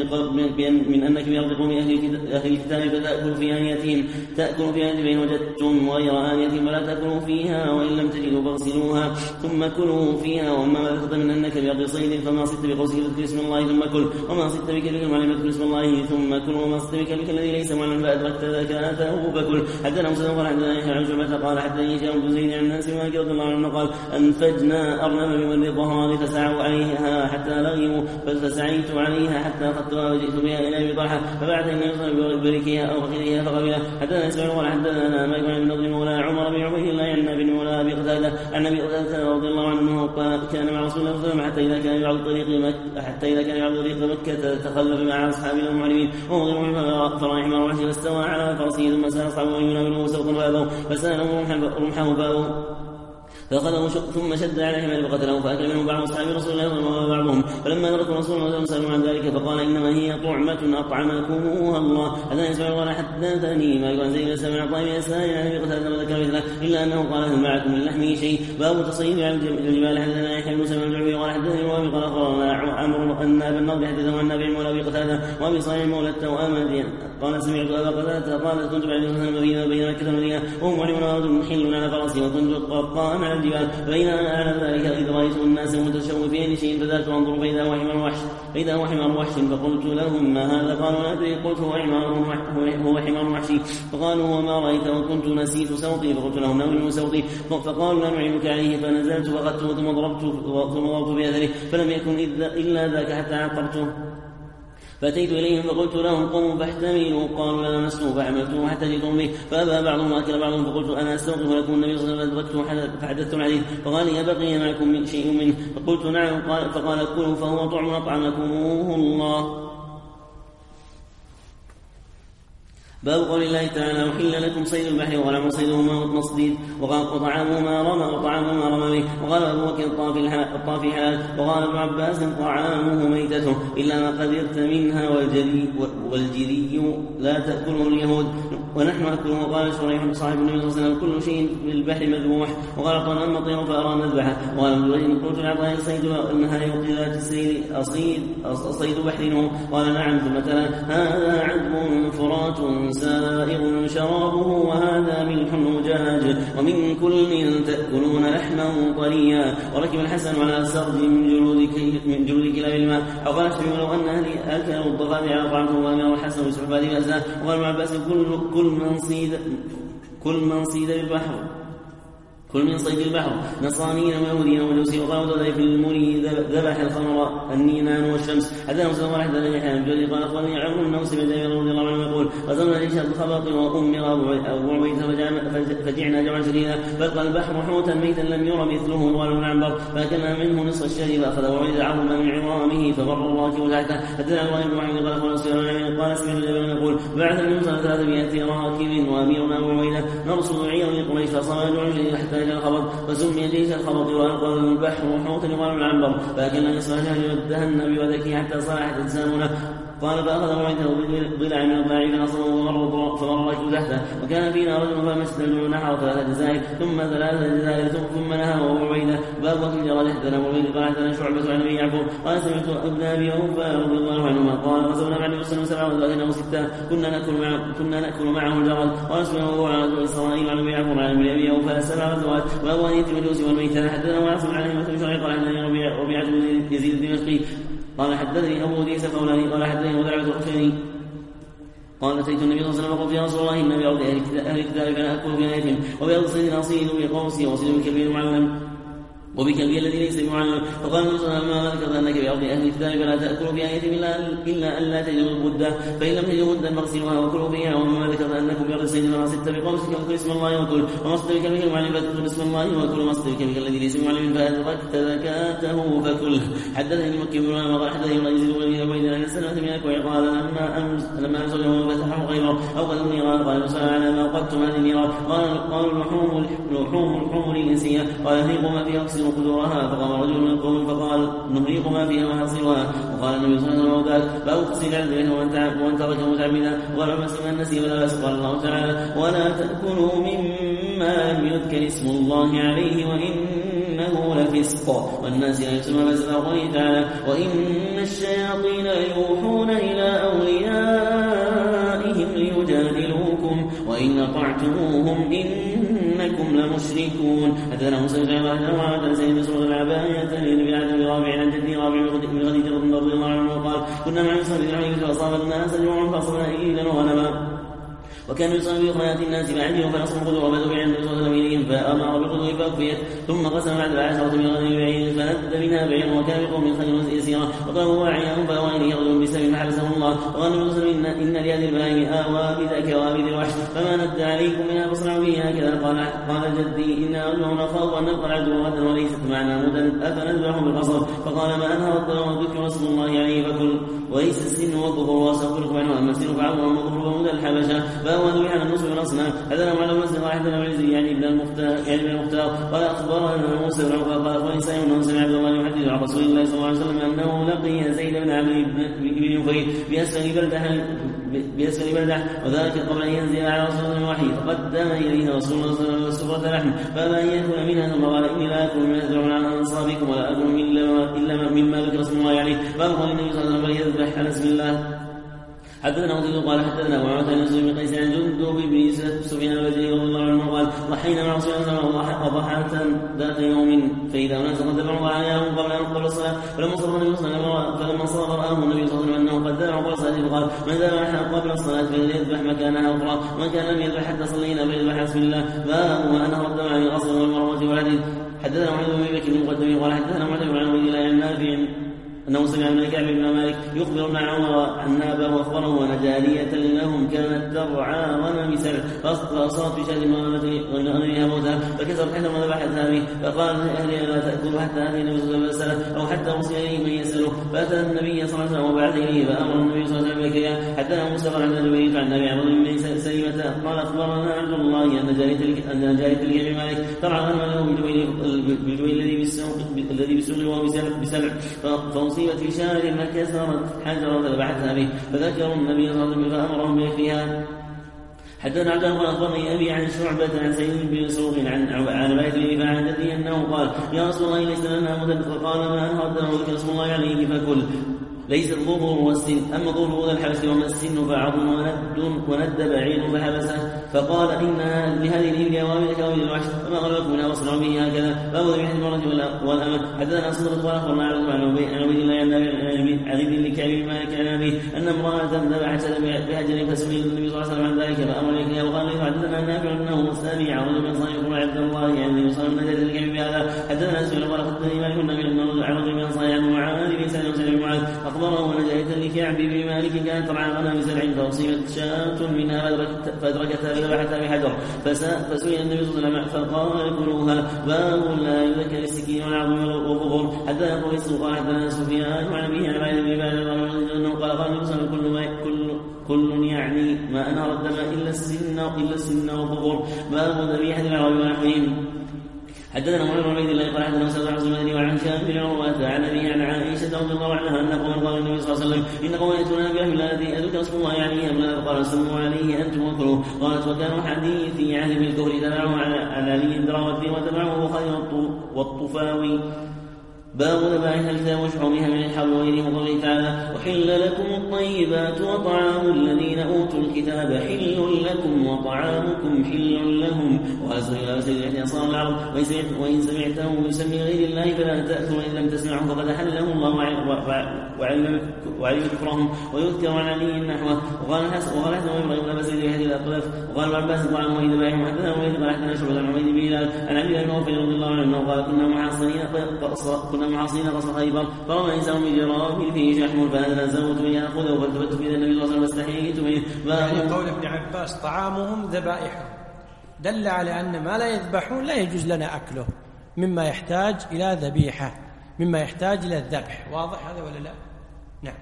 من انك بارض قوم اهل أهل الكتاب فتأكل في آنيتهم تأكل في آنيتهم فإن وجدتم غير آنية فلا تأكلوا فيها وإن لم تجدوا فاغسلوها ثم كلوا فيها وأما ما ذكرت من أنك بأرض صيد فما صدت بقوسك فاذكر اسم الله ثم كل وما صدت بكلبك المعلم فاذكر اسم الله ثم كل وما صدت بكلبك الذي ليس معلم فأدركت زكاته فكل. حدثنا مسلم قال حدثنا يحيى عن شعبة قال حدثني هشام بن زيد عن أنس مالك رضي الله عنه قال أنفجنا أرنب بمر الظهران فسعوا عليها حتى لغموا فسعيت عليها حتى أخذتها وجئت بها إلى أبي طلحة فبعد أن يصل بركها أو بخيرها فقبلها. حدثنا اسماعيل قال حدثنا مالك بن نضر مولى عمر بن عبيد الله عن بن مولى أبي قتادة عن أبي قتادة رضي الله عنه قال كان مع رسول الله صلى الله عليه وسلم حتى إذا كان يعرض طريق مكة حتى إذا كان يعرض طريق مكة تخلف مع أصحابه المعلمين وهو غير فراح حمار وحشي فاستوى على فرسه ثم سأل أصحابه يناوله سوطا فأبوا فسأله رمحه فأبوا فأخذه ثم شد على حمار فقتله فأكل منه بعض أصحاب رسول الله صلى الله عليه وسلم وبعضهم فلما أدركوا رسول الله صلى الله عليه وسلم عن ذلك فقال إنما هي طعمة أطعمكموها الله. هذا يسمع قال حدثني ما يقول زي سمع طيب يسائل عن أبي قتادة وذكر مثله إلا أنه قال هل معكم من لحمه شيء. باب تصيد على الجبال. حدثنا يحيى بن سلمة الجعفي قال حدثني وابي قال أخبرنا عمرو أن أبا النضر حدثه عن نافع مولى أبي قتادة وأبي صالح مولى التوأمة قال سمعت أبا قتادة قال كنت بعد المدينة بين مكة والمدينة وهم معلمون محل على فرسي وكنت قائما على الجبال فإذا أنا على ذلك إذ رأيت الناس متشوفين لشيء فذهبت أنظر فإذا هو حمار وحش فإذا هو حمار وحش فقلت لهم ما هذا قالوا لا أدري قلت هو حمار هو حمار وحشي فقالوا وما رأيت وكنت نسيت صوتي فقلت لهم نوم صوتي فقالوا لا نعينك عليه فنزلت فأخذته ثم ضربته ثم ضربت بأثره فلم يكن إلا ذاك حتى عقرته فأتيت إليهم فقلت لهم قوموا فاحتملوا قالوا لا لمسته فحملته حتى جئتم به فأبى بعضهم وأكل بعضهم فقلت أنا أستوقف لكم النبي صلى الله عليه وسلم فحدثت الحديث فقال يا بقي معكم من شيء منه فقلت نعم قال فقال كلوا فهو طعم أطعمكموه الله. باب قول الله تعالى وحل لكم صيد البحر وغنم صيدهما والتصديد وطعامهما رمى وطعامهما رمى به وقال أبو بكر الطافي حلال وقال ابن عباس طعامه ميتته إلا ما قدرت منها والجري والجري لا تأكله اليهود ونحن أكله. وقال شريح صاحب النبي صلى الله عليه وسلم كل شيء في البحر مذبوح وقال قال أما الطير فأرى نذبحه وقال ابن جريج قلت لعطاء صيد النهار وقلات السير أصيد صيد بحر قال نعم ثم تلا هذا عذب فرات سائغ شرابه وهذا ملح أجاج ومن كل تأكلون لحما طريا. وركب الحسن على سرج من جلود من جلود كلاب الماء وقال لو أن أهلي أكلوا الضفادع طعمته وأمر الحسن بسحبات الأزاء وقال ابن عباس كل كل من صيد كل من صيد بالبحر كل من صيد البحر نصرانيين ويهودين ومجوسين وقالوا ذلك في المري ذبح الخمر النينان والشمس. حدثنا مسلم قال حدثنا يحيى بن جرير قال اخبرني عمرو بن نوس بن جابر رضي الله عنه يقول غزونا ليش الخبط وامر ابو عبيده فجعنا جمعا شديدا فلقى البحر حوتا ميتا لم يرى مثله قال ابن عنبر فاكلنا منه نصف الشهر فاخذ ابو عبيده عظما من عظامه فبر الراكب تحته. حدثنا ابراهيم بن محمد قال اخبرنا سفيان قال سمعت جابر يقول بعث النبي صلى الله عليه وسلم ثلاثمائة راكب واميرنا ابو عبيده نرصد عيرا لقريش فصار جمعا حتى جاء الخبط فسمي ليس الخبط وألقى البحر حوتا يقال العنبر فأكلنا نصف الشهر وادهن بوذكه حتى صالحت أجسامنا قال فأخذ موعده ضلع من الضلع فنصره فمر رجل تحته وكان فينا رجل فمشت الجوع نحو ثلاثة جزائر ثم ثلاثة جزائر ثم نهى وهو عبيدة باب وكل جرى حدثنا موعد قال حدثنا شعبة عن أبي يعقوب قال سمعت ابن أبي أوفى رضي الله عنهما قال غزونا مع النبي صلى الله عليه وسلم سبعة وثلاثين وستة كنا نأكل معه كنا نأكل معه الجرد قال سمعه على رجل إسرائيل عن أبي يعقوب عن أبي أوفى سبع غزوات باب أن يتم الجوز والميتان حدثنا وعاصم عن أهل مثل شرعي قال حدثني ربيعة بن يزيد الدمشقي قال حدثني أبو ديس فولاني قال حدثني مدرعة الخشني قال أتيت النبي صلى الله عليه وسلم فقلت يا رسول الله إن بأرض أهل الكتاب كان أكل بآيتهم وبأرض صيد أصيد بقوسي وأصيد بكبير معلم وبكلبي الذي ليس بمعلم فقال النبي صلى الله عليه وسلم ما ذكرت أنك بأرض أهل الكتاب فلا تأكلوا بآيتهم إلا أن لا تجدوا المدة فإن لم تجدوا مدة فاغسلوها وكلوا بها وما ذكرت أنكم بأرض صيد فلا ست بقوسك وكل اسم الله وكل ومصد بكلبك المعلم فاذكر اسم الله وكل مصد بكلبك الذي ليس بمعلم فأدركت زكاته فكله حدثني مكي بن عمر قال حدثني الله يزيد بن عبيد أن السنة من أكوع قال لما أمس لما أمس اليوم فتحوا غيره أو قد النيران قال سأل على ما وقدتم هذه النيران قال قالوا اللحوم اللحوم الحمر الإنسية قال أهريقوا ما فيها أكسروا قدورها فقام رجل من القوم فقال نهريق ما فيها ونحصرها وقال النبي صلى الله عليه وسلم باب تقصير العدل بينه وأن ترك متعمدا وقال مسلم النسي ولا بأس قال الله تعالى ولا تأكلوا مما لم يذكر اسم الله عليه وإنه لفسق والناس لا يسمى بس قوله تعالى وإن الشياطين يوحون إلى أوليائهم ليجادلوكم وإن أطعتموهم إنكم لمشركون حدثنا موسى بن عمرو عن سيد مسعود العباية بن عبد رافع عن جدي رافع بن خديجة رضي الله عنه قال كنا مع مسعود بن عمرو فأصاب الناس جوع فأصبنا إيلا وغنما وكان يصلي بخيات الناس بعدهم فنصر القدور وبدوا بعد النبي صلى الله عليه وسلم إليهم فأمر بالقدور فأكفيت ثم قسم بعد العشرة من غنم بعير فند منها بعير وكان بقوم من خير يسيرا وقالوا واعيهم فأوى إليه رجل بسبب فحبسه الله وقال النبي صلى الله عليه وسلم إن لهذه البهائم آوابد كوابد الوحش فما ند عليكم منها فاصنعوا به هكذا قال قال جدي إنا رجل نخاف أن نبقى العبد غدا وليست معنا مدا أفنذبح بالقصر فقال ما أنهى الضرر وذكر رسول الله عليه فكل وليس السن والظهر وأستغفركم عنه أما السن فعظم والظهر ومدى الحبشة فهو ذبح عن النصب والأصنام هذا معلم مسلم قال حدثنا معزي يعني ابن المختار يعني ابن المختار قال أخبرنا موسى بن عقبة قال أخبرني سعيد أنه سمع عبد الله يحدث عن رسول الله صلى الله عليه وسلم أنه لقي زيد بن عمرو بن نفيل بأسفل بلدة بأسفل بلدة وذلك قبل أن ينزل على رسول الله الوحي فقدم إليه رسول الله صلى الله عليه وسلم سفرة لحم فأبى أن يأكل منها ثم قال إني لا أكل من يزرعون عن أنصابكم ولا أكل إلا مما ذكر اسم الله عليه فأمر النبي صلى الله عليه وسلم فليذبح على اسم الله حدثنا وزيد قال حدثنا وعمة عن يوسف بن قيس عن جندب بن سفيان البجلي رضي الله عنه قال ضحينا مع رسول الله صلى الله عليه وسلم ضحاة ذات يوم فإذا أناس قد ذبحوا عليهم قبل أن قبل الصلاة فلما صرف النبي صلى الله عليه وسلم فلما صرف رآهم النبي صلى الله عليه وسلم أنه قد ذبحوا قبل الصلاة فقال من ذبح قبل الصلاة فليذبح مكانها أخرى ومن كان لم يذبح حتى صلينا فليذبح بسم الله باب وأنهر الدم عن الأصل والمروة والعدل حدثنا محمد بن بكر المقدمي قال حدثنا معتمر عن عبد الله عن نافع أنه سمع من كعب بن مالك يخبر مع عمر عن نابه وأخبره أن جارية لهم كانت ترعى غنم سبع فأصابت بشاة غنمها موتها فكسرت حتى ما ذبحت هذه فقال أهلها لا تأكلوا حتى أهل النبي صلى الله عليه وسلم أو حتى وصل إليه من يسأله فأتى النبي صلى الله عليه وسلم وبعث إليه فأمر النبي صلى الله عليه وسلم بكيا حتى موسى قال عن جبريل عن نبي عمرو بن سلمة قال أخبرنا عبد الله أن جارية أن جارية الكعب مالك ترعى غنم له بالجويل الذي بالسوق الذي بالسوق وهو بسبع أصيبت في شهر فكسرت حجرا فذبحتها به فذكروا النبي صلى الله عليه وسلم فأمرهم بأكلها حدثنا عبد الله أخبرني أبي عن شعبة عن سعيد بن مسروق عن عن بيت بن رفاعة عن جده أنه قال يا رسول الله ليس لنا مدد فقال ما أنهر الدم وذكر اسم الله عليه فكل ليس الظهر والسن أما ظهر هو الحبس وما السن فعظم وند وند بعير فحبسه فقال إن لهذه الإبل أوامر كوامر الوحش فما غلبكم منها واصنعوا به هكذا باب ذبيحة المرأة والأمة حدثنا أصدقت قال أخبرنا عن عبيد الله عن ابن لكعب بن مالك عن أبيه أن امرأة ذبحت بحجر فسئل النبي صلى الله عليه وسلم عن ذلك فأمر إليها وقال له حدثنا نافع أنه سامع رجل من صنيع عبد الله يعني النبي صلى الله عليه وسلم نجد لكعب بهذا حدثنا أسئل قال أخذتني مالك أنه عن رجل من صنيع معاذ بن سلمة بن معاذ أخبره أن جارية لكعب بن مالك كانت ترعى غنم بسبع فأصيبت شاة منها فأدركتها فذبحتها بحجر فسئل النبي صلى الله عليه وسلم فقال كلوها باب لا يذكر السكين والعظم والظهور حتى يقول السوق حتى سفيان وعن أبيه عن بعد بن بعد أنه قال قال النبي صلى الله عليه وسلم كل كل يعني ما أنهر الدم إلا السن إلا السن والظهور باب ذبيحة العرب ونحوهم حدثنا محمد بن عبيد الله قال حدثنا مسعود بن المدني وعن هشام بن عروة عن أبيه عن عائشة عائشة رضي الله عنها أن قوما قال النبي صلى الله عليه وسلم إن قوما يأتون بأهل الذي أذكر اسم الله عليه أبناء فقال سموا عليه أنتم وكلوا. قالت وكانوا حديثي عهد بالكفر تبعه على علي الدراوردي وتبعه البخاري والطفاوي. باب ذبائح الكتاب وشحومها من الحول وغيره وقوله تعالى وحل لكم الطيبات وطعام الذين أوتوا الكتاب حل لكم وطعامكم حل لهم. وأسر إلى سيد الحديث أصنام العرب وإن سمعته يسمي غير الله فلا تأثر وإن لم تسمعه فقد حله الله وعلم كفرهم. ويذكر عن علي نحوه. وقال الحسن وقال الحسن وإبراهيم لما سيد الحديث الأطلف. وقال العباس طعام وإن ذبائح حدثنا وإن قال حدثنا شعبة عن عبيد بن هلال عن عبد الله بن عوف رضي الله عنه قال كنا محاصرين كنا محاصرين قصر خيبر فرمى إنسان بجراب فيه شحم فأنا نزلت من يأخذه فالتفت في النبي صلى الله عليه وسلم واستحييت منه. يعني قول ابن عباس طعامهم ذبائحهم دل على أن ما لا يذبحون لا يجوز لنا أكله مما يحتاج إلى ذبيحة مما يحتاج إلى الذبح. واضح هذا ولا لا؟ نعم.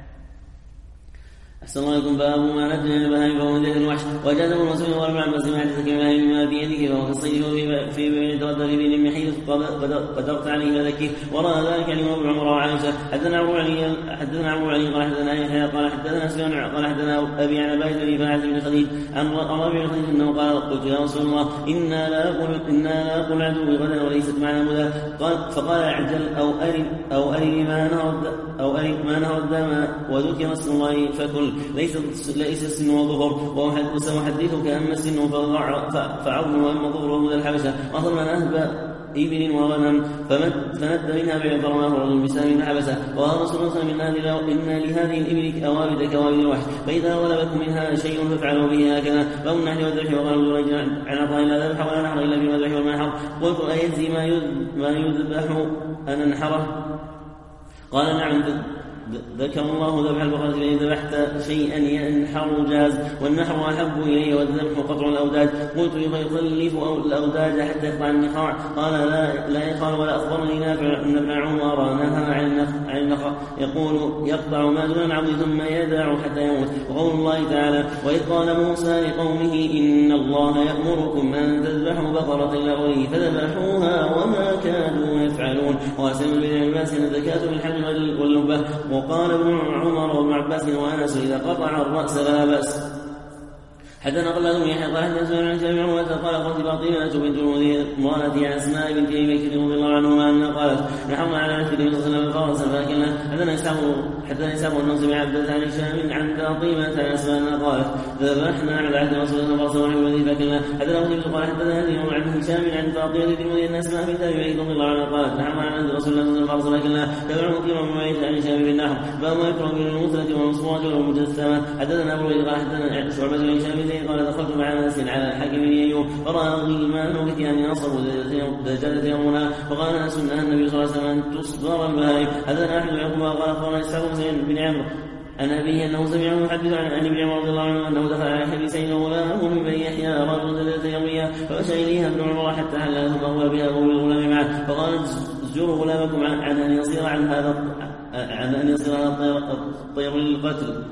أحسن الله يكون باب ما نجل البهائم فهو من ذات الوحش. وجاز ابن مسعود وابن عباس ما حدثك بما في يدك وهو في الصيد في بيع تردد به من حيث قدرت عليه فذكه. وراى ذلك علي وابن عمر وعائشة. حدثنا عمرو علي حدثنا عمرو علي قال حدثنا يحيى قال حدثنا سفيان قال حدثنا أبي عن أبي بن فاعل بن خديج عن رابع بن خديج أنه قال قلت يا رسول الله إنا لا أقول إنا لا أقول عدو غدا وليست معنا مدى. قال فقال اعجل أو أرد أو أرد ما نهر أو أرد ما نهر الدم وذكر اسم الله فكل ليس ليس السن وظهر. وسأحدثك أما السن فعظم وأما ظهره مدى الحبشة. وأصل من أهب إبل وغنم فمد منها بعير فرماه رجل بسهم فحبسه. وقال رسول الله من هذه إن لهذه الإبل أوابد كوابد الوحش فإذا غلبكم منها شيء فافعلوا به هكذا. باب النحر والذبح. وقال ابن رجل عن عطاء لا ذبح ولا نحر إلا بما الذبح والمنحر. قلت أيجزي ما يذبح أن ننحره؟ قال نعم ذكر الله ذبح البقرة فإن ذبحت شيئا ينحر جاز والنحر أحب إلي والذبح قطع الأوداج. قلت يخلف الأوداج حتى يقطع النخاع؟ قال لا لا يقال. ولا أخبرني نافع أن ابن عمر نهى عن النخاع يقول يقطع ما دون العبد ثم يدع حتى يموت. وقول الله تعالى وإذ قال موسى لقومه إن الله يأمركم أن تذبحوا بقرة إلى غيره فذبحوها وما كانوا يفعلون. وأسلم بن عباس الزكاة بالحج واللبة. وقال ابن عمر وابن عباس وأنس إذا قطع الرأس فلا بأس. حتى نقل له يحيى قال حتى سمعنا جابر عمر قال قالت فاطمة بنت امرأة أسماء بنت أبي بكر رضي الله عنهما أنها قالت نحن على نفس النبي صلى الله عليه وسلم فرسا فأكلنا حتى نسحب حتى نسحب أنه سمع عبدة عن هشام عن فاطمة أسماء أنها قالت ذبحنا على عهد رسول الله فرسا ونحن الذي فأكلنا. حتى نقل قال حتى هذه يوم عن هشام عن فاطمة بنت أن أسماء بنت أبي بكر رضي الله عنها قالت نحن على عهد رسول الله صلى الله عليه وسلم فرسا فأكلنا. تبعه كثيرا مما يجد عن هشام بالنحو. باب ما يكره من المثلة والمصورة والمجسمة. حدثنا أبو قال حدثنا شعبة بن هشام قال دخلت مع ناس على الحاكم بن أيوب فرأى غلمان بكيان نصبوا دجاجة يومنا فقال ناس أن النبي صلى الله عليه وسلم أن تصدر البهائم. حدثنا أحمد بن عقبة قال أخبرنا إسحاق بن عمرو عن أبيه أنه سمعه يحدث عن ابن عمر رضي الله عنه أنه دخل على حديثين غلامه من بني يحيى رجل ذات يومية فمشى إليها ابن عمر حتى حلها ثم أول بها أبو الغلام معه فقال زجروا غلامكم عن أن يصير عن هذا عن أن يصير هذا الطير للقتل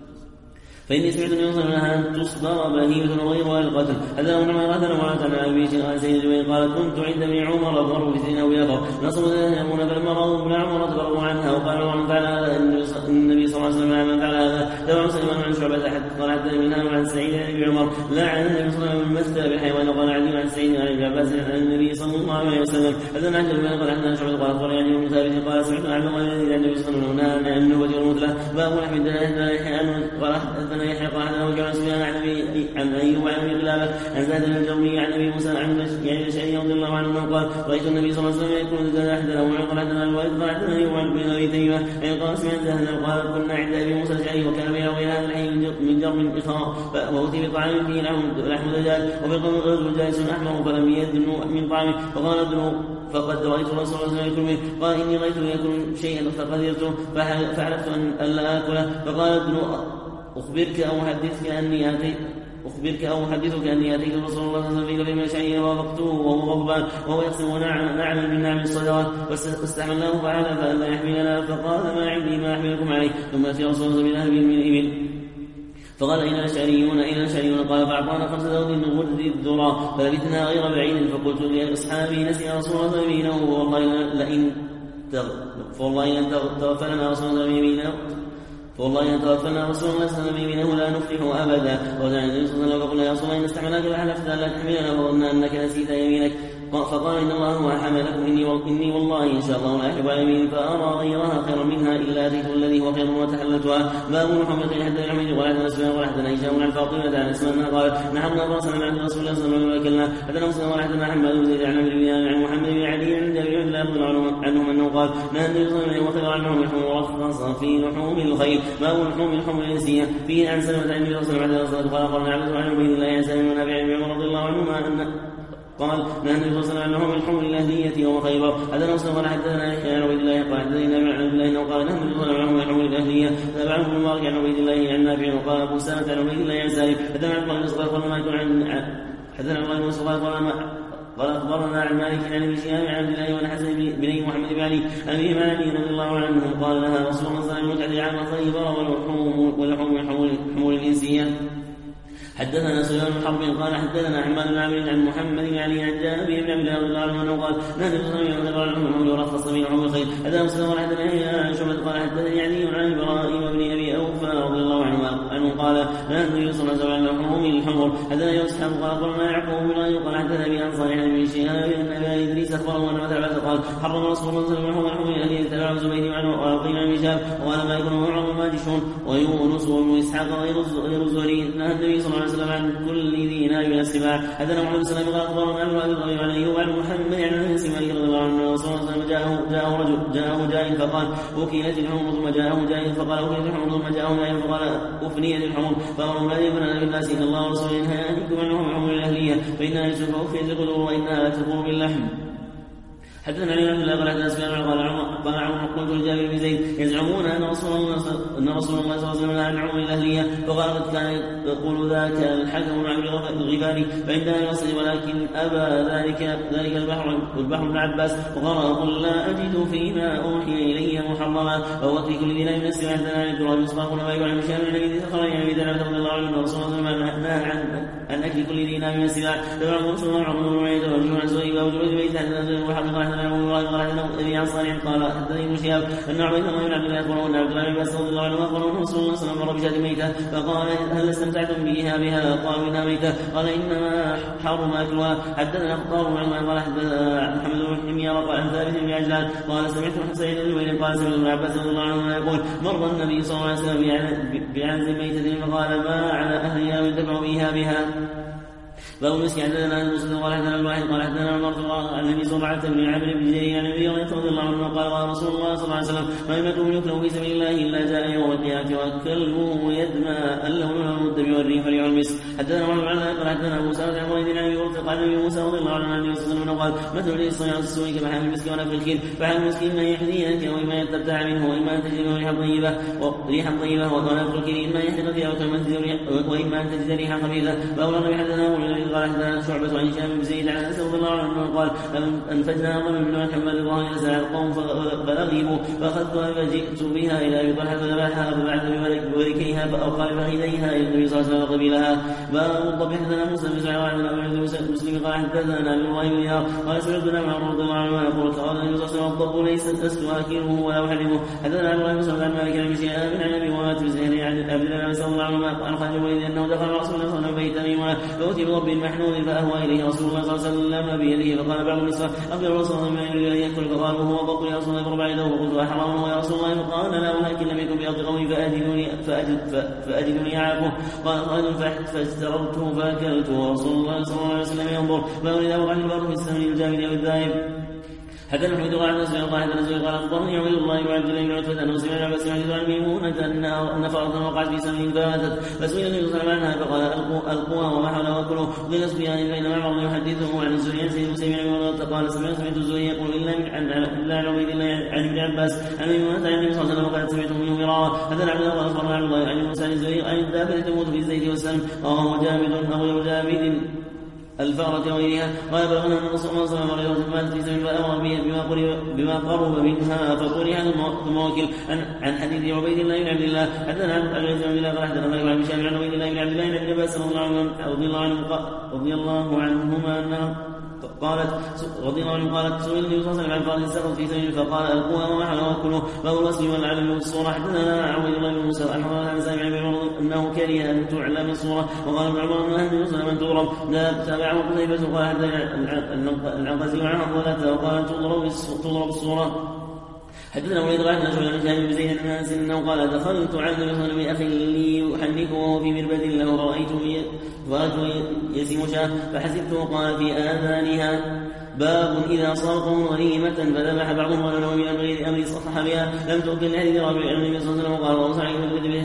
فإني سمعت النبي صلى الله عليه وسلم أن تصدر بهيمة وغيرها للقتل. هذا أمر ما قتل وعلت عن أبي قال سيد جبير قال كنت عند ابن عمر أبغر في سنين أو يقر نصب ذلك يقول فلما رأوا ابن عمر تبروا عنها وقال عمر فعل هذا النبي صلى الله عليه وسلم من فعل هذا. تبع سليمان عن شعبة قال حتى منها عن سعيد عن ابن عمر لا عن النبي صلى الله عليه وسلم مثل بالحيوان وقال علي عن سعيد عن ابن عباس عن النبي صلى الله عليه وسلم. هذا نعجل من قال حتى شعبة قال أخبر يعني ابن ثابت قال سمعت عن الله الذي عن النبي صلى الله عليه وسلم نهى عن النبوة والمثلة. باب أحمد يحيى قال حدثنا يحيى قال عن سفيان عن ابي عن ايوب عن ابي قلابه عن زاد بن الجومي عن ابي موسى عن يعني الاشعري رضي الله عنه قال رايت النبي صلى الله عليه وسلم يكون ذا احد له وقال حدثنا الوالد قال حدثنا ايوب عن ابي ابي تيمه اي قال سمعت زهد قال كنا عند ابي موسى الاشعري وكان بينه وبين هذا الحي من جرم اخاء فاوتي بطعام فيه لحم دجاج وفي القوم رجل جالس احمر فلم يدن من طعامه فقال ابن فقد رايت الرسول صلى الله عليه وسلم قال اني رايته ياكل شيئا فقدرته فعرفت ان لا اكله. فقال ابن أخبرك أو أحدثك أني أتيت أخبرك أو أحدثك أني أتيت رسول الله صلى الله عليه وسلم في مشاعر ووافقته وهو غضبان وهو يقسم نعما من نعم الصدقات واستحملناه فعلا فألا يحملنا فقال ما عندي ما أحملكم عليه. ثم أتي رسول الله من أهل من إبل فقال أين الأشعريون أين الأشعريون قال فأعطانا خمس ذود من غد الذرى فلبثنا غير بعيد فقلت لأصحابي نسي رسول الله بينه والله لئن فوالله إن توفنا رسول الله بيمينه فوالله إن توفنا رسول الله صلى الله عليه وسلم بيمينه لا نفلح أبدا. ودعا النبي صلى الله عليه وسلم فقلنا يا رسول الله إن استعملناك فحلفت أن لا تحملنا فظننا أنك نسيت يمينك فقال إن الله هو حملكم إني, إني والله إن شاء الله لا أحب على يمين فأرى غيرها خيرا منها إلا أتيت الذي هو خير وتحلتها. باب محمد حتى الحميد ولا حتى نسبه ولا حتى هشام عن فاطمة عن اسمها قال نحن أبرصنا من عند رسول الله صلى الله عليه وسلم حتى نوصل ولا حتى محمد بن زيد عن عمرو بن عن محمد بن علي عند أبي عبد الله عنهم أنه قال نهى النبي صلى الله عليه وسلم وخير عنهم لحوم ورخص في لحوم الخيل. باب لحوم الحمر الإنسية فيه عن سلمة عن النبي صلى الله عليه وسلم قال قال عبد الله بن الله عن سلمة ونافع بن عمر رضي الله عنهما أن قال نهى النبي صلى الله عليه وسلم عن الحمر الأهلية يوم خيبر. حدثنا مسلم قال حدثنا يحيى عن عبيد الله قال حدثنا عن عبد الله انه قال نهى النبي صلى الله عليه وسلم عن الحمر الأهلية. تابعه ابن مبارك عن عبيد الله عن نافع وقال ابو سلمة عن عبيد الله عن سالم. حدثنا عبد الله بن مسعود قال ما يكون عن حدثنا عبد الله بن مسعود قال ما قال اخبرنا عن مالك عن ابي شهاب عن عبد الله بن حسن بن محمد بن علي عن ابي علي رضي الله عنه قال نهى رسول الله صلى الله عليه وسلم عن خيبر والحمر والحمر الحمر الإنسية. حدثنا سليمان بن حرب قال حدثنا حماد بن عامر عن محمد بن علي عن جابر بن عبد الله رضي الله عنه قال نهى النبي صلى الله عليه وسلم عن الحمر ورخص في لحوم الخيل. حدثنا مسلم قال حدثنا عن شعبة قال حدثني علي عن ابراهيم بن ابي اوفى رضي الله عنه قال نهى النبي صلى الله عليه وسلم عن الحمر. حدثنا يوسف قال اخبرنا يعقوب بن ابي قال حدثنا ابي عن صالح بن شهاب ان ابا ادريس اخبره ان مثل عباس قال حرم رسول الله صلى الله عليه وسلم الحمر الذي تبع زبيد عنه وقيل عن هشام وقال ما يكون عمر ماجشون ويونس وابن اسحاق غير الزهري. نهى النبي صلى الله عليه وسلم عن كل ذي ناب من السباع. حدثنا محمد بن سلام قال اخبرنا ابو ابي الربيع عن ايوب عن محمد عن انس مالك رضي الله عنه رسول الله صلى الله عليه وسلم جاءه جاءه رجل جاءه جاء فقال اكلت الحمر ثم جاءه جاء فقال اكلت الحمر ثم جاءه جاء فقال افنيت الحمر فامر لا يبنى بالناس ان الله ورسوله ينهاكم عنهم الحمر الاهليه فانها يجب افنيت القدور وانها تكون باللحم. حدثنا علي بن الله قال حدثنا سفيان قال عمر قال عمر قلت لجابر بن زيد يزعمون ان رسول الله ان رسول الله صلى الله عليه وسلم عن الحمر الاهليه فقال قد كان يقول ذاك الحكم عن الغفاري فعندنا يصل ولكن ابى ذلك ذلك البحر والبحر بن عباس وقال قل لا اجد فيما اوحي الي محرما وهو في كل دين من السماء. حدثنا عن الدراب مصباح وما يقول عن هشام بن ابي ذكر عن ابي ذر رضي الله عنه رسول الله صلى الله عليه وسلم نهى عن ان اكل كل دين من السماء. تبع رسول الله عمر بن عبيد ورجل عن زهير وجلود بيت حدثنا وحق عن صالح قال حدثني ابن شهاب ان عبيد الله بن عبد الله اخبره ان عبد الله بن عباس رضي الله عنه اخبره رسول الله صلى الله عليه وسلم بشاة ميته فقال هل استمتعتم بها بها قالوا انها ميته قال انما حرم اكلها. حدثنا خطاب بن عمر قال حدثنا محمد بن حمير قال عن ثابت بن عجلان قال سمعت سعيد بن جبير قال سمعت ابن عباس رضي الله عنه يقول مر النبي صلى الله عليه وسلم بعنز ميته فقال ما على اهلها من تبع بها بها. باب المسك حدثنا المسلم قال حدثنا الواحد قال حدثنا عمر عن النبي صلى الله عليه وسلم بن عمرو بن جرير عن ابي هريره رضي الله عنه قال قال رسول الله صلى الله عليه وسلم ما يملكه يكله في سبيل الله الا جاء يوم القيامه وكلبه يدمى اللون المدب والريح ريح المسك. حدثنا عمر بن قال حدثنا ابو سعد عن وليد عن ابي هريره قال النبي موسى رضي الله عنه عن النبي صلى الله عليه وسلم قال مثل لي الصيام السوء كمحامل المسك ونفر الكيل فحامل المسك اما يحذيك واما يتبتع منه واما ان تجد منه ريحا طيبه وريحا طيبه ونفر الكيل اما يحرق فيها واما ان تجد ريحا خبيثه. باب النبي حدثنا ابو قال حدثنا شعبة عن هشام بن زيد عن انس رضي الله عنه قال انفجنا ضمن بن محمد الله يسعى القوم فغلبوا فاخذتها فجئت بها الى ابي طلحه فذبحها فبعث بوركيها فاوقع فخذيها الى النبي صلى الله عليه وسلم قبيلها. باب الضبح حدثنا مسلم بن سعيد عن ابي مسلم قال حدثنا ابن الله بن يار قال سمعت ابن عمر رضي الله عنه يقول قال النبي صلى الله عليه وسلم الضب ليس الاسد واكله ولا احرمه. حدثنا ابن الله بن سعيد عن مالك عن شهاب عن ابي وامه بن زهير عن عبد الله صلى الله عليه وسلم عن خالد بن انه دخل رسول الله صلى الله عليه وسلم بيت ميمونه فاتي بضب محنون فاهوى اليه رسول الله صلى الله عليه وسلم بيده فقال بعض النساء اخبر رسول الله ما يريد ان ياكل فقال وهو ضب يا رسول الله فربع يده فقلت احرمه يا رسول الله فقال لا ولكن لم يكن بارض قومي فاجدني فاجد فاجدني اعافه قال خالد فاستررته فاكلته ورسول الله صلى الله عليه وسلم ينظر ما اريد ان البر في السمن الجامد او الذاهب. حدثنا حميد قال عن سفيان قال حدثنا زهير قال اخبرني عبيد الله بن عبد الله بن عتبة انه سمع عباس يحدث عن ميمونة ان فرضا وقعت في سمن فاتت فسئل النبي صلى الله عليه وسلم فقال القوها وما حولها وكلوا وقيل سفيان بين معمر يحدثه عن الزهري عن سيد مسلم بن عمر قال سمعت سمعت الزهري يقول الا عن الا عن عبيد الله عن ابن عباس عن ميمونة عن النبي صلى الله عليه وسلم وقد سمعت منه مرارا. حدثنا عبد الله قال اخبرنا عبد الله عن موسى عن الزهري عن الدابة تموت في الزيت والسلم وهو جامد او جامد الفأرة وغيرها. قال بلغنا أن رسول الله صلى الله عليه وسلم مات في سبيل فأمر بها بما قرب منها فقرها ثم وكل عن حديث عبيد الله بن عبد الله. حدثنا عن عبد الله قال حدثنا مالك عن هشام عن عبيد الله بن عبد الله بن عباس رضي الله عنه رضي الله عنهما أنه قالت رضي الله عنه قالت سئل النبي صلى الله عليه وسلم عن فرد السقط في سبيل فقال القوها وما حلوا وكلوا باب الوصل والعلم والصورة. حدثنا عبد الله بن موسى عن سامع بن عمر انه كره ان تعلم الصورة. وقال ابن عمر ان النبي صلى الله عليه وسلم تضرب. لا تابعه قتيبة قال حدثنا عن غزل عن حضرته وقال تضرب الصورة. حدثنا وليد قال عن شعبة عن جابر بن زيد عن انس انه قال دخلت على النبي صلى الله عليه وسلم باخ لي يحنكه وهو في مربد له فرأيته فرأيته يسم شاه فحسبته قال في آذانها. باب إذا صاغوا غنيمة فذبح بعضهم ولو من غير أمر صحح بها لم تؤكل الحديث رابع النبي صلى الله عليه وسلم. قال الله صحيح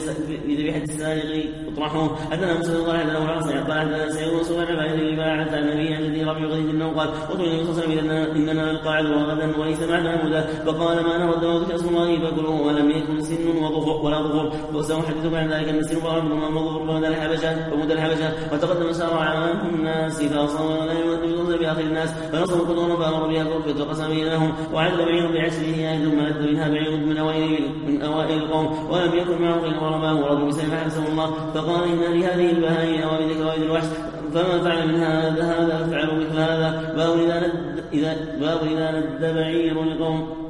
بذبيحة السارق اطرحوه. حدثنا مسلم قال حدثنا العاصي قال حدثنا سعيد وسؤال بعد الباعة عن النبي عن الذي رابع غنيمة انه قال قلت النبي صلى الله عليه وسلم اننا نلقى عدوا غدا وليس معنا مدى فقال ما نرد وذكر اسم الله فكلوه ولم يكن سن وظفر ولا ظفر. وسأحدثك عن ذلك ان السن فرد وما ظفر ومدى الحبشة ومدى الحبشة. وتقدم سارع الناس فأصاب لا يمثل بآخر الناس فنصر قدونا فأمر بها كفة وقسم بينهم وعدل بعير بعشره ثم أدى منها بعير من أوائل من أوائل القوم ولم يكن معه غير ورماه ورد بسيف حبسه الله فقال إن لهذه البهائم أوابد كوائد الوحش فما فعل من هذا هذا فعلوا مثل هذا. باب إذا ند إذا باب إذا ند بعير القوم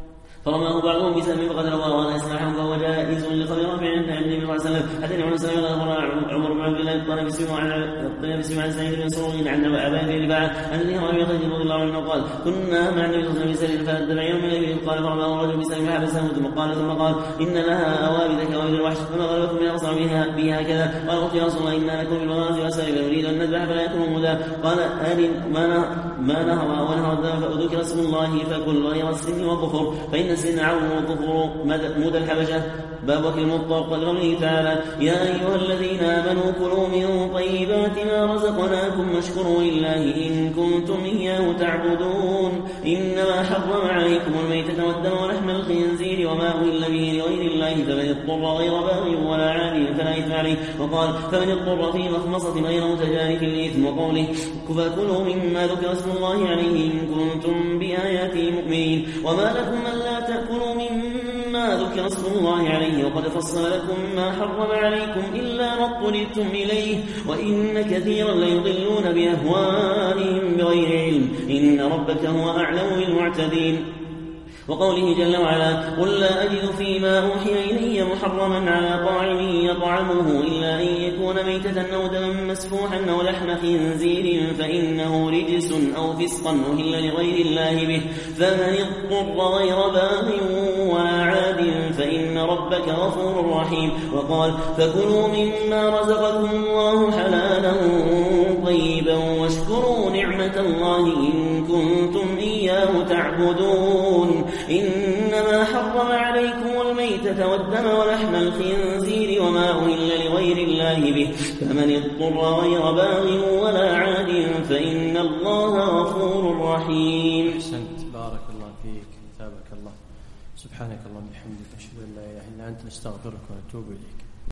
فرماه بعضهم بسهم فقد رواه ولا يسمعهم فهو جائز لخبر رافع عند النبي صلى الله عليه وسلم. حدثني عن سلمة عمر بن عبد الله الطلب بسمع عن الطلب بسمع عن سعيد بن مسروق عن أبان بن رباعة عن الذي رضي الله عنه قال كنا مع النبي صلى الله عليه وسلم فأدى بعير من الإبل قال فرماه رجل بسهم فحبسه ثم قال ثم قال إن لها أوابد كوابد الوحش فما غلبكم من أصنع بها بها كذا. قال قلت يا رسول الله إنا لكم بالمغازي وسائل نريد أن نذبح فلا يكون مدى. قال أرن ما ما نهر ونهر الدم فأذكر اسم الله فكل غير السن والظفر فإن السن عون والظفر مدى الحبشة. باب وكل المطلق قوله تعالى يا أيها الذين آمنوا كلوا من طيبات ما رزقناكم واشكروا لله إن كنتم إياه تعبدون. إنما حرم عليكم الميتة والدم ولحم الخنزير وما أهل به لغير الله فمن اضطر غير باغ ولا عاد فلا إثم عليه. وقال فمن اضطر في مخمصة غير متجانف للإثم. وقوله فكلوا مما ذكر اسم الله عليه إن كنتم بآياته مؤمنين. وما لكم ألا تأكلوا مما ذكر اسم الله عليه وقد فصل لكم ما حرم عليكم إلا ما اضطررتم إليه وإن كثيرا ليضلون بأهوائهم بغير علم إن ربك هو أعلم بالمعتدين. وقوله جل وعلا قل لا أجد فيما أوحي إلي محرما على طاعم يطعمه إلا أن يكون ميتة أو دما مسفوحا أو لحم خنزير فإنه رجس أو فسقا أهل لغير الله به فمن اضطر غير باغ ولا عاد فإن ربك غفور رحيم. وقال فكلوا مما رزقكم الله حلالا طيبا واشكروا نعمة الله إن كنتم إياه تعبدون. إنما حرم عليكم الميتة والدم ولحم الخنزير وما أهل لغير الله به فمن اضطر غير باغ ولا عاد فإن الله غفور رحيم. أحسنت بارك الله فيك كتابك الله. سبحانك اللهم وبحمدك أشهد أن لا إله إلا أنت نستغفرك ونتوب إليك.